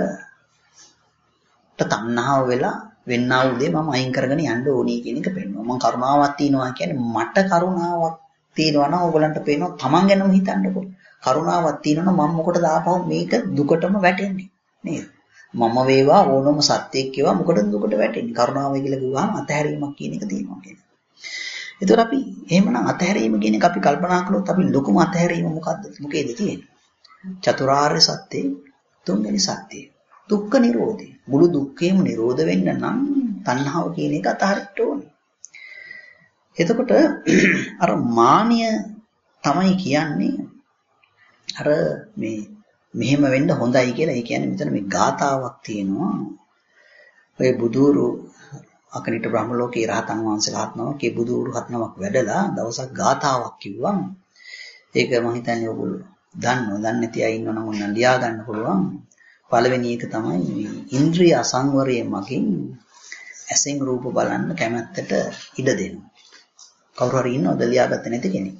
එකට තණ්හාව වෙලා වෙන්නා වූ දේ මම අයින් කරගෙන යන්න ඕනේ කියන එක පෙන්වනවා. මම කරුණාවක් තියනවා කියන්නේ මට කරුණාවක් තියනවා නම් ඕගොල්ලන්ට පේනවා තමන් ගැනම හිතන්නකො. කරුණාවක් තියනවා නම් මම මොකටද ආපහු මේක දුකටම වැටෙන්නේ නේද? මම වේවා ඕනම සත්‍යයක් ඒවා මොකටද දුකට වැටෙන්නේ? කරුණාව කියලා කිව්වහම අතහැරීමක් කියන එක තියෙනවා කියන්නේ. ඒතකොට අපි එහෙමනම් අතහැරීම කියන එක අපි කල්පනා කළොත් අපි ලොකුම අතහැරීම මොකද්ද? මොකේද තියෙන්නේ? චතුරාර්ය සත්‍ය තුන්වෙනි සත්‍යය. දුක්ඛ නිරෝධය. මුළු දුක්ඛේම නිරෝධ වෙන්න නම් තණ්හාව කියන එක අතහරින්න ඕනේ. එතකොට අර මානිය තමයි කියන්නේ අර මේ මෙහෙම වෙන්න හොඳයි කියලා. ඒ කියන්නේ මෙතන මේ ගාතාවක් තියෙනවා. ඔය බුදුරු අකනිට බ්‍රහ්ම ලෝකේ රහතන් වහන්සේලා හත්නමක් බුදුරු හත්නමක් වැඩලා දවසක් ගාතාවක් කිව්වා. ඒක මම හිතන්නේ ඔයගොල්ලෝ දන්නව. දන්නේ නැති අය ඉන්නවනම් ඔන්න ලියා ගන්න පුළුවන්. පළවෙනි එක තමයි මේ ඉන්ද්‍රිය අසංවරයේ මගින් ඇසෙන් රූප බලන්න කැමැත්තට ඉඩ දෙනවා. කවුරු හරි ඉන්නවද ලියාගත්තේ නැති කෙනෙක්?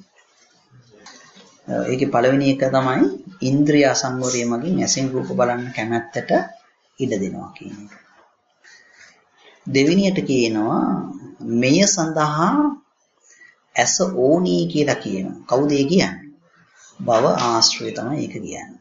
ඒකේ පළවෙනි එක තමයි ඉන්ද්‍රිය අසංවරයේ මගින් ඇසෙන් රූප බලන්න කැමැත්තට ඉඩ දෙනවා කියන එක. දෙවෙනියට කියනවා මෙය සඳහා ඇස ඕනී කියලා කියනවා. කවුද ඒ කියන්නේ? භව ආශ්‍රය තමයි ඒක කියන්නේ.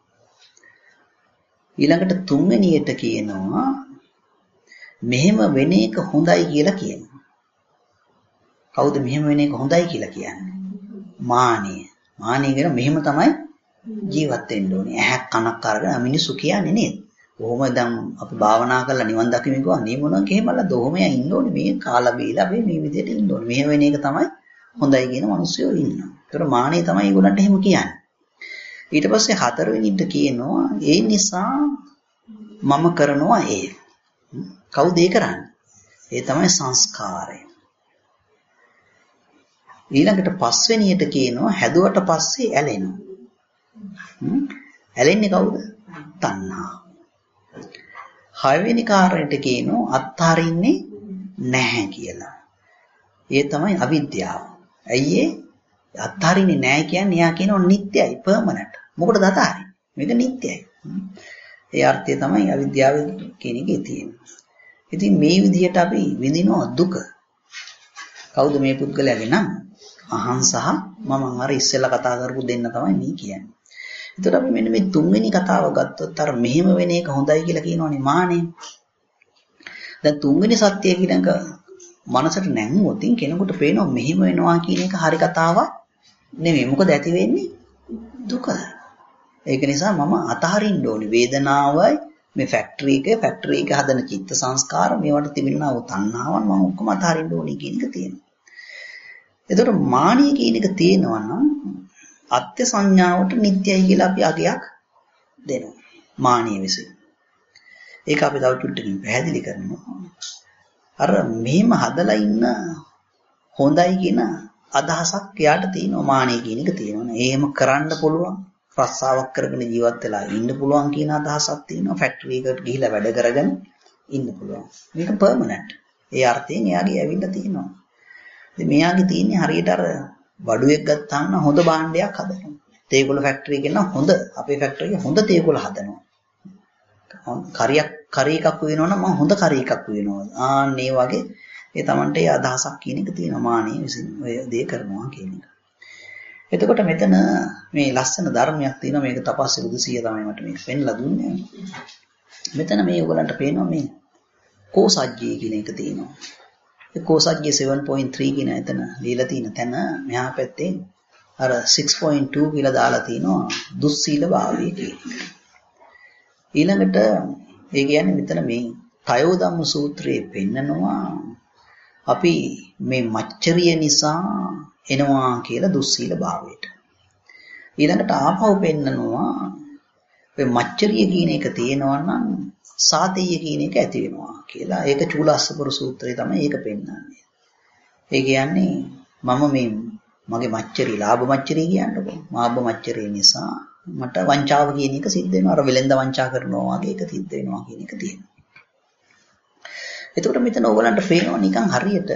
ඊළඟට තුන්වෙනියට කියනවා මෙහෙම වෙන එක හොඳයි කියලා කියනවා. කවුද මෙහෙම වෙන එක හොඳයි කියලා කියන්නේ? මානිය. මානිය කියන මෙහෙම තමයි ජීවත් වෙන්න ඕනේ. ඇහක් කනක් අරගෙන මිනිස්සු කියන්නේ නේද? කොහොම දැන් අපි භාවනා කරලා නිවන් දකින්න ගියා නේ මොනවා කෙහෙමලද? ඔහොමයි ඉන්න ඕනේ. මේ කාලා බීලා අපි මේ විදිහට ඉන්න ඕනේ. මෙහෙම වෙන එක තමයි හොඳයි කියන මිනිස්සු ඉන්නවා. ඒතර මානිය තමයි ඒගොල්ලන්ට එහෙම කියන්නේ. ඊට පස්සේ හතරවෙනිට කියනවා ඒ නිසා මම කරනවා ඒ. කවුද ඒ කරන්නේ? ඒ තමයි සංස්කාරය. ඊළඟට පස්වෙනියට කියනවා හැදුවට පස්සේ ඇලෙනවා. ඇලෙන්නේ කවුද? තණ්හා. හයවෙනි කාරණයට කියනවා අත්හරින්නේ නැහැ කියලා. ඒ තමයි අවිද්‍යාව. ඇයි ඒ? අත්හරින්නේ නැහැ කියන්නේ එයා කියනවා නිට්ටයයි පර්මනන්ට්. මොකටද අත්හරින්නේ? මේක නිට්ටයයි. ඒ අර්ථය තමයි අවිද්‍යාව කියන එකේ තියෙන්නේ. ඉතින් මේ විදිහට අපි විඳිනවා දුක. කවුද මේ පුද්ගලයාගේ නම? අහං සහ මම අර ඉස්සෙල්ලා කතා කරපු දෙන්න තමයි මේ කියන්නේ. ඒතර අපි මෙන්න මේ තුන්වෙනි කතාව ගත්තොත් අර මෙහෙම වෙන එක හොඳයි කියලා කියනවනේ මානෙ. දැන් තුන්වෙනි සත්‍යය කියන එක මනසට නැංගුවොත් කෙනෙකුට පේනවා මෙහෙම වෙනවා කියන එක හරි කතාවක් නෙමෙයි. මොකද ඇති වෙන්නේ දුක. ඒක නිසා මම අතහරින්න ඕනේ වේදනාවයි මේ ෆැක්ටරි එකේ ෆැක්ටරි එක හදන චිත්ත සංස්කාර මේවට තිබෙනා වූ තණ්හාවන් මම ඔක්කොම අතහරින්න ඕනේ කියන එක තියෙනවා. එතකොට මානිය කියන එක තියෙනවා නම් අත්‍ය සංඥාවට නිට්ටයයි කියලා අපි අගයක් දෙනවා. මානිය විසින්. ඒක අපි තව චුට්ටකින් පැහැදිලි කරනවා. අර මෙහෙම හදලා ඉන්න හොඳයි කියන අදහසක් එයාට තියෙනවා මානිය කියන එක තියෙනවා. එහෙම කරන්න පුළුවන්. රස්සාවක් කරගෙන ජීවත් වෙලා ඉන්න පුළුවන් කියන අදහසක් තියෙනවා. ෆැක්ටරි එකකට ගිහිලා වැඩ කරගෙන ඉන්න පුළුවන්. මේක පර්මනන්ට්. ඒ අර්ථයෙන් එයාගේ ඇවිල්ලා තියෙනවා. ඉතින් මෙයාගේ තියෙන්නේ හරියට අර බඩුවෙක් ගත්තාම හොඳ භාණ්ඩයක් හදනවා. තේකොළ ෆැක්ටරි එකේ නම් හොඳ අපේ ෆැක්ටරි එකේ හොඳ තේකොළ හදනවා. කරියක් කරි එකක් වෙනවනම් මම හොඳ කරි එකක් වෙනවා. ආන් මේ වගේ ඒ Tamante ඒ අදහසක් කියන එක තියෙනවා මානිය විසින් ඔය දේ කරනවා කියන එක. එතකොට මෙතන මේ ලස්සන ධර්මයක් තියෙනවා මේක තපස්සේ බුදුසිය තමයි මට මේක පෙන්ලා දුන්නේ. මෙතන මේ ඔයගලන්ට පේනවා මේ කෝසජ්ජේ කියන එක තියෙනවා. ඒ කෝසජ්ජේ seven point three කියන එතන දීලා තියෙන තැන මෙහා පැත්තේ අර six point two කියලා දාලා තිනවා දුස්සීල භාවය කියන එක. ඊළඟට ඒ කියන්නේ මෙතන මේ තයෝ ධම්ම සූත්‍රයේ පෙන්නනවා අපි මේ මච්චරිය නිසා එනවා කියලා දුස්සීල භාවයට. ඊළඟට ආපහු පෙන්නනවා ඔය මච්චරිය කියන එක තියෙනවා නම් සාතේය කියන එක ඇති වෙනවා කියලා. ඒක චූලාස්සපුර සූත්‍රයේ තමයි ඒක පෙන්නන්නේ. ඒ කියන්නේ මම මේ මගේ මච්චරිය ලාභ මච්චරිය කියන්නකො. මාබ්බ මච්චරිය නිසා මට වංචාව කියන එක සිද්ධ වෙනවා. අර වෙලෙන්ද වංචා කරනවා වගේ ඒක සිද්ධ වෙනවා කියන එක තියෙනවා. එතකොට මෙතන ඕගලන්ට පේනවා නිකන් හරියට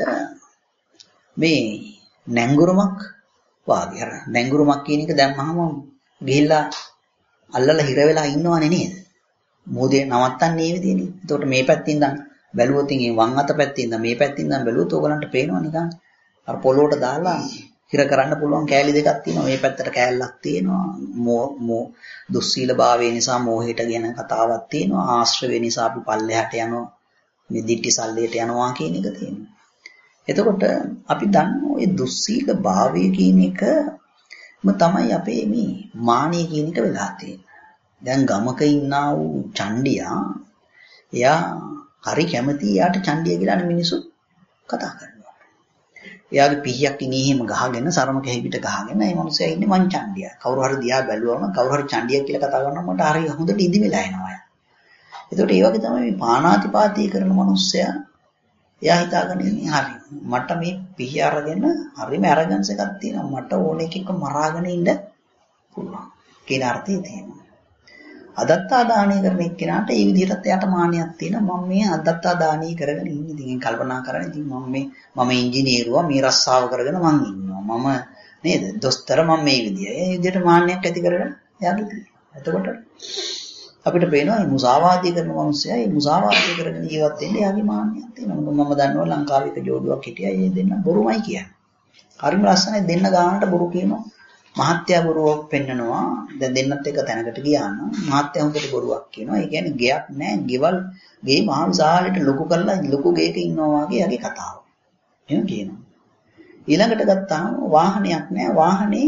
මේ නැංගුරමක් වාගේ. අර නැංගුරමක් කියන එක දැම්මහම ගිහිල්ලා අල්ලලා හිර වෙලා ඉන්නවනේ නේද? මොහොතේ නවත්තන්නේ මේ විදිහනේ. එතකොට මේ පැත්තෙන් ඉඳන් බැලුවොත් ඉතින් වම් අත පැත්තෙන් ඉඳන් මේ පැත්තෙන් ඉඳන් බැලුවොත් ඕගලන්ට පේනවා නිකන් අර පොළොවට දාලා හිර කරන්න පුළුවන් කෑලි දෙකක් තියෙනවා. මේ පැත්තට කෑල්ලක් තියෙනවා. මෝ දුස්සීල භාවය නිසා මෝහයට ගැන කතාවක් තියෙනවා. ආශ්‍රවය නිසා අපි පල්ලෙහාට යනවා. මේ දිට්ටි සල්ලේට යනවා කියන එක තියෙනවා. එතකොට අපි දන්නවා මේ දුස්සීල භාවය කියන එකම තමයි අපේ මේ මානිය කියන එක වෙලා තියෙන්නේ. දැන් ගමක ඉන්නා වූ චණ්ඩියා එයා හරි කැමති යාට චණ්ඩිය කියලා මිනිස්සු කතා කරනවා. එයාගේ පිහියක් ඉනේ එහෙම ගහගෙන සරම කැහි පිට ගහගෙන මේ මිනිස්සයා ඉන්නේ මං චණ්ඩියා. කවුරු හරි දිහා බැලුවම කවුරු හරි චණ්ඩියක් කියලා කතා කරනවා මට හරි හොඳට ඉදි වෙලා එනවා. එතකොට ඒ වගේ තමයි මේ පානාතිපාතී කරන මිනිස්සයා එයා හිතාගෙන ඉන්නේ හරි මට මේ පිහි අරගෙන හරිම ඇරගන්ස් එකක් තියෙනවා මට ඕන එකක මරාගෙන ඉන්න පුළුවන් කියන අර්ථය තියෙනවා. අදත්තා දානය කරන එක්කෙනාට ඒ විදිහට එයාට මාන්නයක් තියෙනවා මම මේ අදත්තා දානය කරගෙන ඉන්නේ. ඉතින් කල්පනා කරන්නේ ඉතින් මම මේ මම ඉංජිනේරුවා මේ රස්සාව කරගෙන මං ඉන්නවා. මම නේද දොස්තර මම මේ විදිහයි. ඒ විදිහට මාන්නයක් ඇති කරගෙන එයාගේ තියෙනවා. එතකොට අපිට පේනවා මේ මුසාවාදී කරන මිනිස්සයා මේ මුසාවාදී කරගෙන ජීවත් වෙන්නේ එයාගේ මාන්නයක් තියෙනවා. මම දන්නවා ලංකාවේ එක ජෝඩුවක් හිටියා. ඒ දෙන්න බොරුමයි කියන්නේ. හරිම ලස්සනයි දෙන්න ගානට බොරු කියනවා. මහත්යා බොරුවක් පෙන්නනවා. දැන් දෙන්නත් එක තැනකට ගියා නම් මහත්යා හොඳට බොරුවක් කියනවා. ඒ කියන්නේ ගෙයක් නැහැ. ගෙවල් ගේ මහ විශාලට ලොකු කරලා ලොකු ගෙයක ඉන්නවා වගේ යගේ කතාව. එහෙම කියනවා. ඊළඟට ගත්තාම වාහනයක් නැහැ. වාහනේ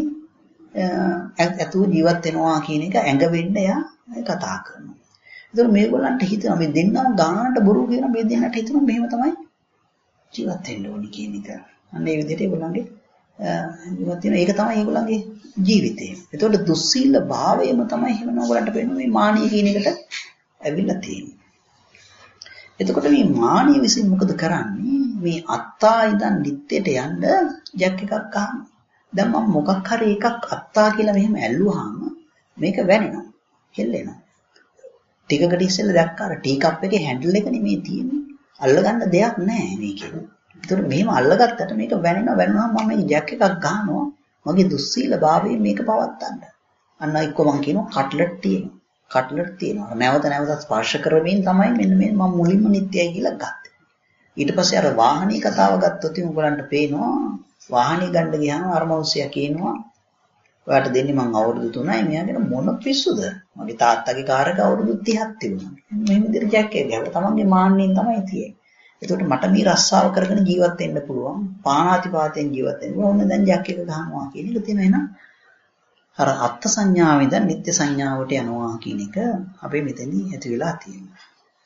ඇතුළු ජීවත් වෙනවා කියන එක ඇඟ වෙන්න එයා කතා කරනවා. ඒතර මේගොල්ලන්ට හිතෙනවා මේ දෙන්නම ගානට බොරු කියන මේ දෙන්නට හිතෙනවා මෙහෙම තමයි ජීවත් වෙන්න ඕනි කියන එක. අන්න ඒ විදිහට ඒගොල්ලන්ගේ ජීවත් වෙන ඒක තමයි ඒගොල්ලන්ගේ ජීවිතය. ඒතකොට දුස්සීල භාවයම තමයි එහෙම ඕගොල්ලන්ට පේන්නේ මේ මානිය කියන එකට ඇවිල්ලා තියෙන්නේ. එතකොට මේ මානිය විසින් මොකද කරන්නේ? මේ අත්තා ඉඳන් නිත්‍යයට යන්න ජැක් එකක් ගන්නවා. දැන් මම මොකක් හරි එකක් අත්තා කියලා මෙහෙම ඇල්ලුවාම මේක වැනෙනවා. හෙල්ලෙනවා. ටිකකට ඉස්සෙල්ලා දැක්කා අර ටී කප් එකේ හැන්ඩල් එක නෙමෙයි තියෙන්නේ. අල්ලගන්න දෙයක් නැහැ මේකේ. ඒතකොට මෙහෙම අල්ලගත්තට මේක වැනෙනවා වැනුනහම මම මේ ජැක් එකක් ගහනවා මගේ දුස්සීලභාවයෙන් මේක පවත්තන්න. අන්න එක්ක මම කියනවා කට්ලට් තියෙනවා. කට්ලට් තියෙනවා. නැවත නැවත ස්පර්ශ කරමින් තමයි මෙන්න මේ මම මුලින්ම නිත්‍යයි කියලා ගත්තේ. ඊට පස්සේ අර වාහනේ කතාව ගත්තොත් උඹලන්ට පේනවා වාහනේ ගන්න ගියාම අර මිනිස්සයා කියනවා ඔයාට දෙන්නේ මං අවුරුදු තුනයි මෙයාගෙන මොන පිස්සුද? මගේ තාත්තගේ කාර් එක අවුරුදු තිහක් තිබුණා. මේ විදිහට ජැක් එක ගහලා තමන්ගේ මාන්නෙන් තමයි තියෙන්නේ. ඒකට මට මේ රස්සාව කරගෙන ජීවත් වෙන්න පුළුවන්. පානාතිපාතෙන් ජීවත් වෙන්න. ඕන දැන් ජැක් එක ගහනවා කියන එක තියෙන එහෙනම් අර අත්ත් සංඥාවෙන් දැන් නිත්‍ය සංඥාවට යනවා කියන එක අපේ මෙතනදී ඇති වෙලා තියෙනවා.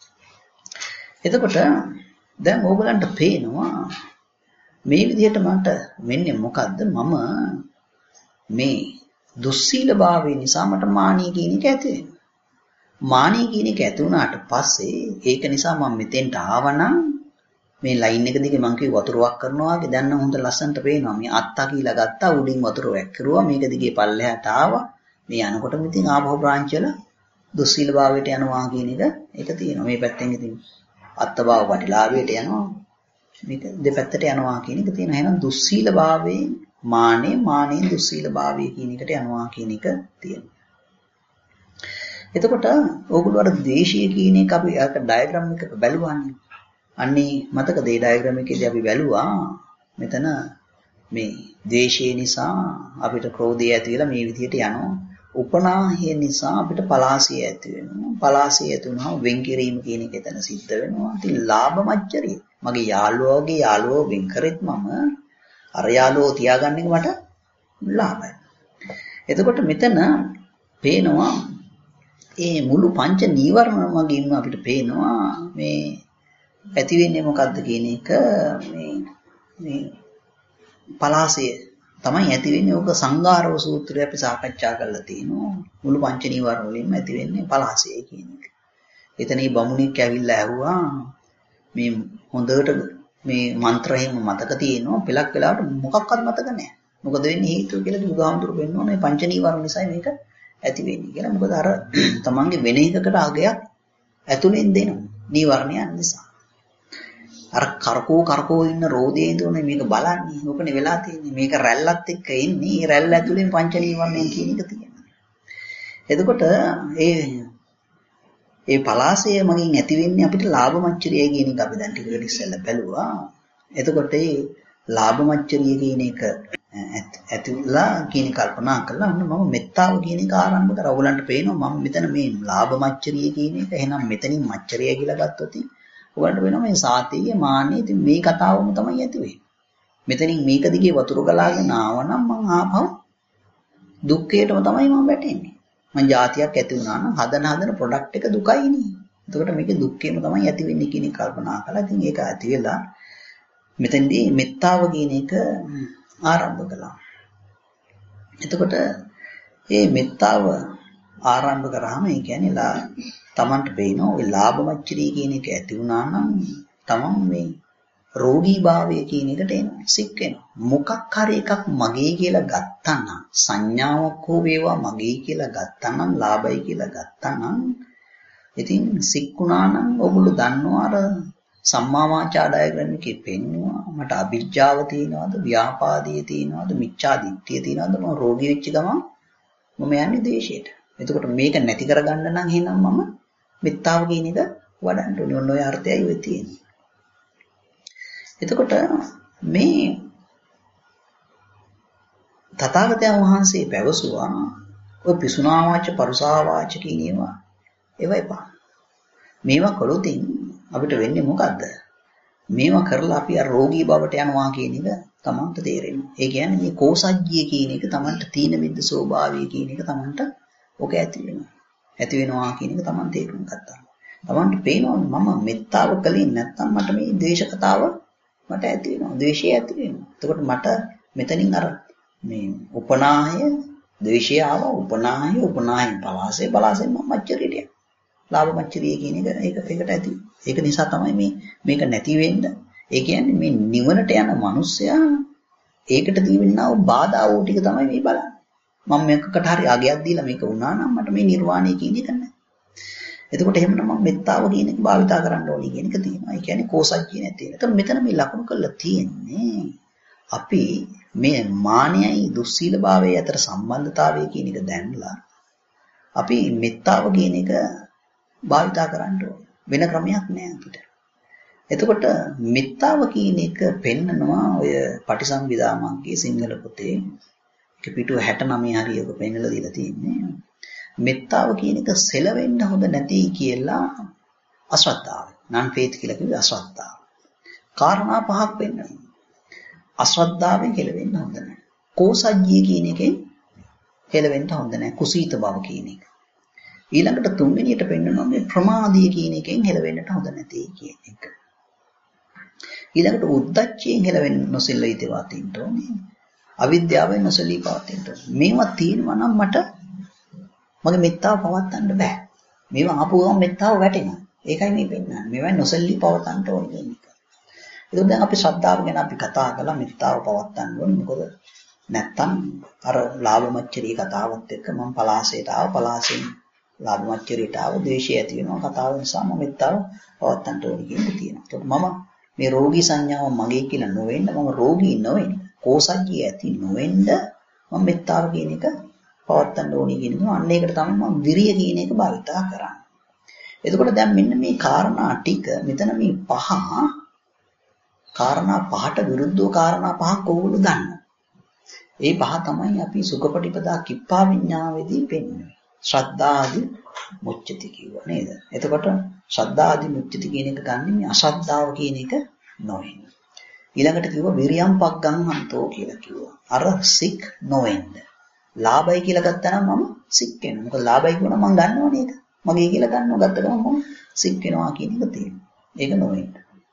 එතකොට දැන් ඕගලන්ට පේනවා මේ විදිහට මට වෙන්නේ මොකද්ද? මම මේ දුස්සීලභාවය නිසා මට මානිය කියන එක ඇති වෙනවා. මානිය කියන එක ඇති වුණාට පස්සේ ඒක නිසා මම මෙතෙන්ට ආවනම් මේ ලයින් එක දිගේ මං කිව්ව වතුරක් කරනවා වගේ දැන් නම් හොඳ ලස්සනට පේනවා. මේ අත්තා කියලා ගත්තා උඩින් වතුර වැක්කිරුවා මේක දිගේ පල්ලෙහාට ආවා. මේ යනකොට ඉතින් ආපහු බ්‍රාන්ච් වල දුස්සීලභාවයට යනවා කියන එක ඒක තියෙනවා. මේ පැත්තෙන් ඉතින් අත්බාව වටිලාභයට යනවා. මේක දෙපැත්තට යනවා කියන එක තියෙනවා. එහෙනම් දුස්සීලභාවයෙන් මානේ මානේ දුස්සීලභාවය කියන එකට යනවා කියන එක තියෙනවා. එතකොට ඕගොල්ලෝ අර දේශීය කියන එක අපි අර ඩයග්‍රෑම් එකක බැලුවානේ. අන්නේ මතකද ඒ ඩයග්‍රෑම් එකේදී අපි බැලුවා මෙතන මේ දේශීය නිසා අපිට ක්‍රෝධය ඇති වෙලා මේ විදිහට යනවා. උපනාහය නිසා අපිට පලාසිය ඇති වෙනවා. පලාසිය ඇති වුණාම වෙන් කිරීම කියන එක එතන සිද්ධ වෙනවා. ඉතින් ලාභ මච්චරිය. මගේ යාළුවාගේ යාළුවෝ වෙන් කරෙත් මම අර යාළුවෝ තියාගන්න එක මට ලාභයි. එතකොට මෙතන පේනවා ඒ මුළු පංච නීවරණ මගින්ම අපිට පේනවා මේ ඇති වෙන්නේ මොකද්ද කියන එක මේ මේ පලාසය තමයි ඇති වෙන්නේ. ඕක සංඝාරව සූත්‍රය අපි සාකච්ඡා කරලා තිනවා. මුළු පංච නීවරණ වලින්ම ඇති වෙන්නේ පලාසය කියන එක. එතනී බමුණෙක් ඇවිල්ලා ඇහුවා මේ හොඳට මේ මන්ත්‍රයෙන් මතක තියෙනවා පෙලක් වෙලාවට මොකක්වත් මතක නැහැ. මොකද වෙන්නේ හේතුව කියලා බුදුහාමුදුරු වෙන්නෝ මේ පංච නීවරණ නිසා මේක ඇති වෙන්නේ කියලා. මොකද අර තමන්ගේ වෙන එකකට අගයක් ඇතුලෙන් දෙනවා නීවරණයන් නිසා. අර කරකෝ කරකෝ ඉන්න රෝදේ ඉඳුනේ මේක බලන්නේ. ඕකනේ වෙලා තියෙන්නේ. මේක රැල්ලත් එක්ක එන්නේ. ඒ රැල්ල ඇතුලෙන් පංච නීවරණයන් කියන එක තියෙනවා. එතකොට ඒ ඒ පලාසය මගින් ඇති වෙන්නේ අපිට ලාභ මච්චරිය කියන එක අපි දැන් ටිකකට ඉස්සෙල්ලා බැලුවා. එතකොට ඒ ලාභ මච්චරිය කියන එක ඇතිලා කියන කල්පනා කළා. ඔන්න මම මෙත්තාව කියන එක ආරම්භ කරා. ඔයගලන්ට පේනවා මම මෙතන මේ ලාභ මච්චරිය කියන එක එහෙනම් මෙතනින් මච්චරිය කියලා ගත්තොත් ඔයගලන්ට වෙනවා මේ සාතිය මාන්නේ. ඉතින් මේ කතාවම තමයි ඇති වෙන්නේ. මෙතනින් මේක දිගේ වතුර ගලාගෙන ආවනම් මං ආපහු දුක්ඛයටම තමයි මම වැටෙන්නේ. මං જાතියක් ඇති වුණා නම් හදන හදන ප්‍රොඩක්ට් එක දුකයිනේ. එතකොට මේකේ දුක්ඛයම තමයි ඇති වෙන්නේ කියන කල්පනා කළා. ඉතින් ඒක ඇති වෙලා මෙතෙන්දී මෙත්තාව කියන එක ආරම්භ කළා. එතකොට මේ මෙත්තාව ආරම්භ කරාම ඒ කියන්නේ ලා තමන්ට පේනවා ওই ලාභ මච්චරිය කියන එක ඇති වුණා නම් තමන් මේ රෝගී භාවය කියන එකට එනවා සික් වෙනවා. මොකක් හරි එකක් මගේ කියලා ගත්තා නම් සංඥාවක් හෝ වේවා මගේ කියලා ගත්තා නම් ලාභයි කියලා ගත්තා නම් ඉතින් සික් වුණා නම් ඔයගොල්ලෝ දන්නවා අර සම්මා වාචා ඩයග්‍රෑම් එකේ පෙන්නවා මට අවිජ්ජාව තියෙනවද ව්‍යාපාදයේ තියෙනවද මිච්ඡා දිට්ඨිය තියෙනවද මම රෝගී වෙච්ච ගමන් මම යන්නේ දේශයට. එතකොට මේක නැති කරගන්න නම් එහෙනම් මම මෙත්තාව කියන එක වඩන්න ඕනේ. ඔන්න ඔය අර්ථයයි ඔය තියෙන්නේ. එතකොට මේ තථාගතයන් වහන්සේ පැවසුවා ඔය පිසුනා වාච පරුසා වාච කියන ඒවා ඒවා එපා. මේවා කළොත් අපිට වෙන්නේ මොකද්ද? මේවා කරලා අපි අර රෝගී බවට යනවා කියන එක තමන්ට තේරෙනවා. ඒ කියන්නේ මේ කෝසජ්ජිය කියන එක තමන්ට තීන මිද්ද ස්වභාවය කියන එක තමන්ට ඔක ඇති වෙනවා. ඇති වෙනවා කියන එක තමන් තේරුම් ගත්තා. තමන්ට පේනවා මම මෙත්තාව කලින් නැත්තම් මට මේ ද්වේෂ කතාව මට ඇති වෙනවා. ද්වේෂය ඇති වෙනවා. එතකොට මට මෙතනින් අර මේ උපනාහය ද්වේෂය ආව උපනාහය උපනාහයෙන් පලාසේ පලාසෙන් මම මච්චරියට යනවා. ලාභ මච්චරිය කියන එක ඒක ඒකට ඇති. ඒක නිසා තමයි මේ මේක නැති වෙන්න. ඒ කියන්නේ මේ නිවනට යන මිනිස්සයා ඒකට දීවෙනා වූ බාධා වූ ටික තමයි මේ බලන්නේ. මම මේකකට හරි අගයක් දීලා මේක වුණා නම් මට මේ නිර්වාණය කියන එක නැහැ. එතකොට එහෙමනම් මම මෙත්තාව කියන එක භාවිතා කරන්න ඕනේ කියන එක තියෙනවා. ඒ කියන්නේ කෝසජ්ජිය නැති වෙන. ඒතර මෙතන මේ ලකුණු කරලා තියෙන්නේ අපි මේ මානයයි දුස්සීලභාවය අතර සම්බන්ධතාවය කියන එක දැනලා අපි මෙත්තාව කියන එක භාවිතා කරන්න ඕනේ. වෙන ක්‍රමයක් නෑ අපිට. එතකොට මෙත්තාව කියන එක පෙන්නනවා ඔය පටිසම්භිදා මග්ගයේ සිංහල පොතේ ඒක පිටුව හැට නවය හරියක පෙන්නලා දීලා තියෙන්නේ. මෙත්තාව කියන එක සෙලවෙන්න හොඳ නැති කියලා අශ්‍රද්ධාව. non faith කියලා කිව්වේ අශ්‍රද්ධාව. කාරණා පහක් වෙන්නවා. අශ්‍රද්ධාවෙන් හෙලවෙන්න හොඳ නැහැ. කෝසජ්ජිය කියන එකෙන් හෙලවෙන්න හොඳ නැහැ. කුසීත බව කියන එක. ඊළඟට තුන්වෙනියට පෙන්නනවා මේ ප්‍රමාදිය කියන එකෙන් හෙලවෙන්නට හොඳ නැති කියන එක. ඊළඟට උද්දච්චයෙන් හෙලවෙන්න නොසෙල්ලී ඉතවා තින්න ඕනේ. අවිද්‍යාවෙන් නොසෙල්ලී පවතින්න ඕනේ. මේවා තියෙනවා නම් මට මගේ මෙත්තාව පවත්වන්න බෑ. මේවා ආපු ගමන් මෙත්තාව වැටෙනවා. ඒකයි මේ පෙන්නන්නේ. මේවා නොසෙල්ලී පවත්වන්න ඕනේ කියන එක. ඒක දැන් අපි ශ්‍රද්ධාව ගැන අපි කතා කළා මෙත්තාව පවත්වන්න ඕනේ. මොකද නැත්තම් අර ලාභමච්චරී කතාවත් එක්ක මම පලාසයට ආව පලාසෙන් ලාභමච්චරීට ආව ද්වේෂය ඇති වෙනවා කතාව නිසා මම මෙත්තාව පවත්වන්න ඕනේ කියන එක තියෙනවා. ඒකට මම මේ රෝගී සංඥාව මගේ කියලා නොවෙන්න මම රෝගී නොවෙන්න කෝසජ්ජිය ඇති නොවෙන්න මම මෙත්තාව කියන එක පවත්වන්න ඕනේ කියන එක. අන්න ඒකට තමයි මම විරිය කියන එක භාවිතා කරන්නේ. එතකොට දැන් මෙන්න මේ කාරණා ටික මෙතන මේ පහ කාරණා පහට විරුද්ධව කාරණා පහක් ඕගොල්ලෝ ගන්නවා. ඒ පහ තමයි අපි සුඛපටිපදා කිප්පා විඤ්ඤාවේදී පෙන්වන්නේ. ශ්‍රද්ධාදි මුච්චති කිව්වා නේද? එතකොට ශ්‍රද්ධාදි මුච්චති කියන එක ගන්න මේ අශ්‍රද්ධාව කියන එක නොවෙන්න. ඊළඟට කිව්වා විරියම් පග්ගං හන්තෝ කියලා කිව්වා. අර සික් නොවෙන්න. ලාභයි කියලා ගත්තා නම් මම සික් වෙනවා. මොකද ලාභයි කියනවා මම ගන්නවනේ ඒක. මගේ කියලා ගන්නවා ගත්ත ගමන් මම සික් වෙනවා කියන එක තියෙනවා. ඒක නොවෙන්න.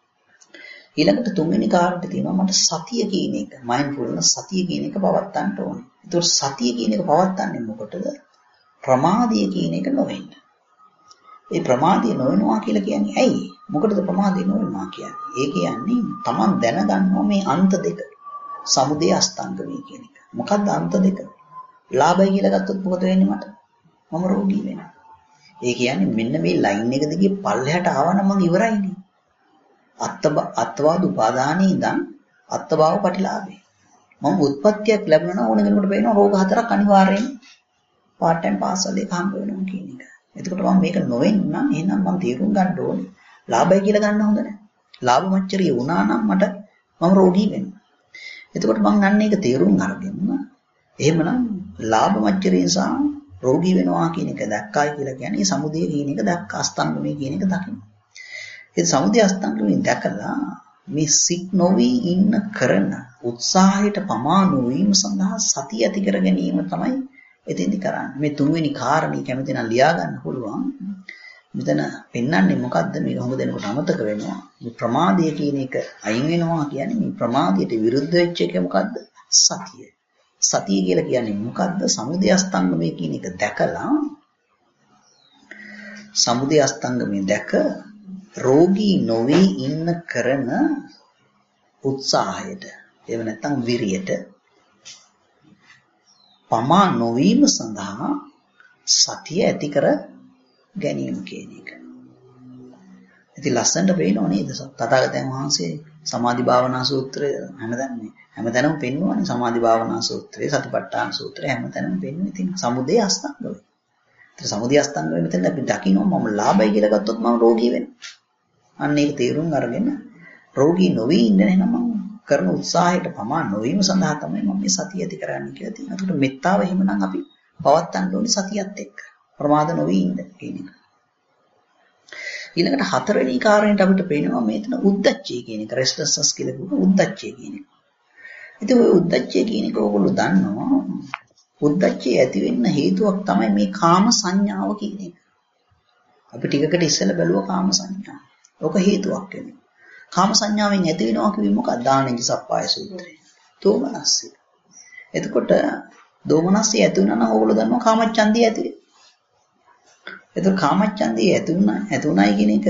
ඊළඟට තුන්වෙනි කාරණේ තියෙනවා මට සතිය කියන එක මයින්ඩ්ෆුල්නස් සතිය කියන එක පවත්වන්න ඕනේ. ඒතකොට සතිය කියන එක පවත්වන්නේ මොකටද? ප්‍රමාදය කියන එක නොවෙන්න. ඒ ප්‍රමාදය නොවෙනවා කියලා කියන්නේ ඇයි? මොකටද ප්‍රමාදය නොවෙනවා කියන්නේ? ඒ කියන්නේ Taman දැනගන්නවා මේ අන්ත දෙක. සමුදය අස්තංගමී කියන එක. මොකක්ද අන්ත දෙක? ලාභයි කියලා ගත්තොත් මොකද වෙන්නේ මට? මම රෝගී වෙනවා. ඒ කියන්නේ මෙන්න මේ ලයින් එක දිගේ පල්ලෙහාට ආවනම් මම ඉවරයිනේ. අත්ත අත්වාද උපාදානයේ ඉඳන් අත්භාව ප්‍රතිලාභේ. මම උත්පත්තියක් ලැබුණා ඕන කෙනෙකුට පේනවා රෝග හතරක් අනිවාර්යෙන් part time පාසල් එක හම්බ වෙනවා කියන එක. එතකොට මම මේක නොවෙන්න නම් එහෙනම් මම තීරුම් ගන්න ඕනේ. ලාභයි කියලා ගන්න හොඳ නැහැ. ලාභ මච්චරිය වුණා නම් මට මම රෝගී වෙනවා. එතකොට මම අන්න ඒක තීරුම් අරගෙන එහෙමනම් ලාභ මච්චරිය නිසා රෝගී වෙනවා කියන එක දැක්කයි කියලා කියන්නේ සමුදය කියන එක දැක්ක අස්තංගමේ කියන එක දකින්න. ඒ සමුදය අස්තංගමේ දැකලා මේ සික් නොවි ඉන්න කරන උත්සාහයට පමා නොවීම සඳහා සතිය ඇති කර ගැනීම තමයි එතෙන්දි කරන්නේ. මේ තුන්වෙනි කාරණේ කැමති නම් ලියා ගන්න පුළුවන්. මෙතන පෙන්වන්නේ මොකද්ද? මේක හොඟ දෙනකොට අමතක වෙනවා. මේ ප්‍රමාදය කියන එක අයින් වෙනවා කියන්නේ මේ ප්‍රමාදයට විරුද්ධ වෙච්ච එක මොකද්ද? සතිය. සතිය කියලා කියන්නේ මොකද්ද? සමුදය අස්තංගමේ කියන එක දැකලා සමුදය අස්තංගමේ දැක රෝගී නොවි ඉන්න කරන උත්සාහයට එහෙම නැත්නම් විරියට පමා නොවීම සඳහා සතිය ඇති කර ගැනීම කියන එක. ඉතින් ලස්සනට පේනව නේද? තථාගතයන් වහන්සේ සමාධි භාවනා සූත්‍රය හැමදාම හැමතැනම පෙන්වන්නේ සමාධි භාවනා සූත්‍රය, සතිපට්ඨාන සූත්‍රය හැමතැනම පෙන්වන්නේ. ඉතින් සමුදය අස්තංගමයි. ඉතින් සමුදය අස්තංගමෙ මෙතන අපි දකිනවා මම ලාභයි කියලා ගත්තොත් මම රෝගී වෙනවා. අන්න ඒක තේරුම් අරගෙන රෝගී නොවි ඉන්න එහෙනම් මම කරන උත්සාහයට පමා නොවීම සඳහා තමයි මම මේ සතිය ඇති කරන්නේ කියලා තියෙනවා. ඒකට මෙත්තාව එහෙමනම් අපි පවත්වන්න ඕනේ සතියත් එක්ක. ප්‍රමාද නොවි ඉන්න කියන එක. ඊළඟට හතරවෙනි කාරණේට අපිට පේනවා මේතන උද්දච්චය කියන එක. රෙස්ට්ලස්නස් කියලා කියනවා උද්දච්චය කියන එක. ඉතින් ඔය උද්දච්චය කියන එක ඕගොල්ලෝ දන්නවා. උද්දච්චය ඇති වෙන්න හේතුවක් තමයි මේ කාම සංඥාව කියන එක. අපි ටිකකට ඉස්සෙල්ලා බැලුවා කාම සංඥාව. ඔක හේතුවක් වෙනවා. කාම සංඥාවෙන් ඇති වෙනවා කිව්වේ මොකක්ද? දානෙජ සප්පාය සූත්‍රය. දෝමනස්සය. එතකොට දෝමනස්සය ඇති වුණා නම් ඕගොල්ලෝ දන්නවා කාමච්ඡන්දිය ඇති වෙනවා. එතකොට කාමච්ඡන්දිය ඇති වුණා ඇති උනායි කියන එක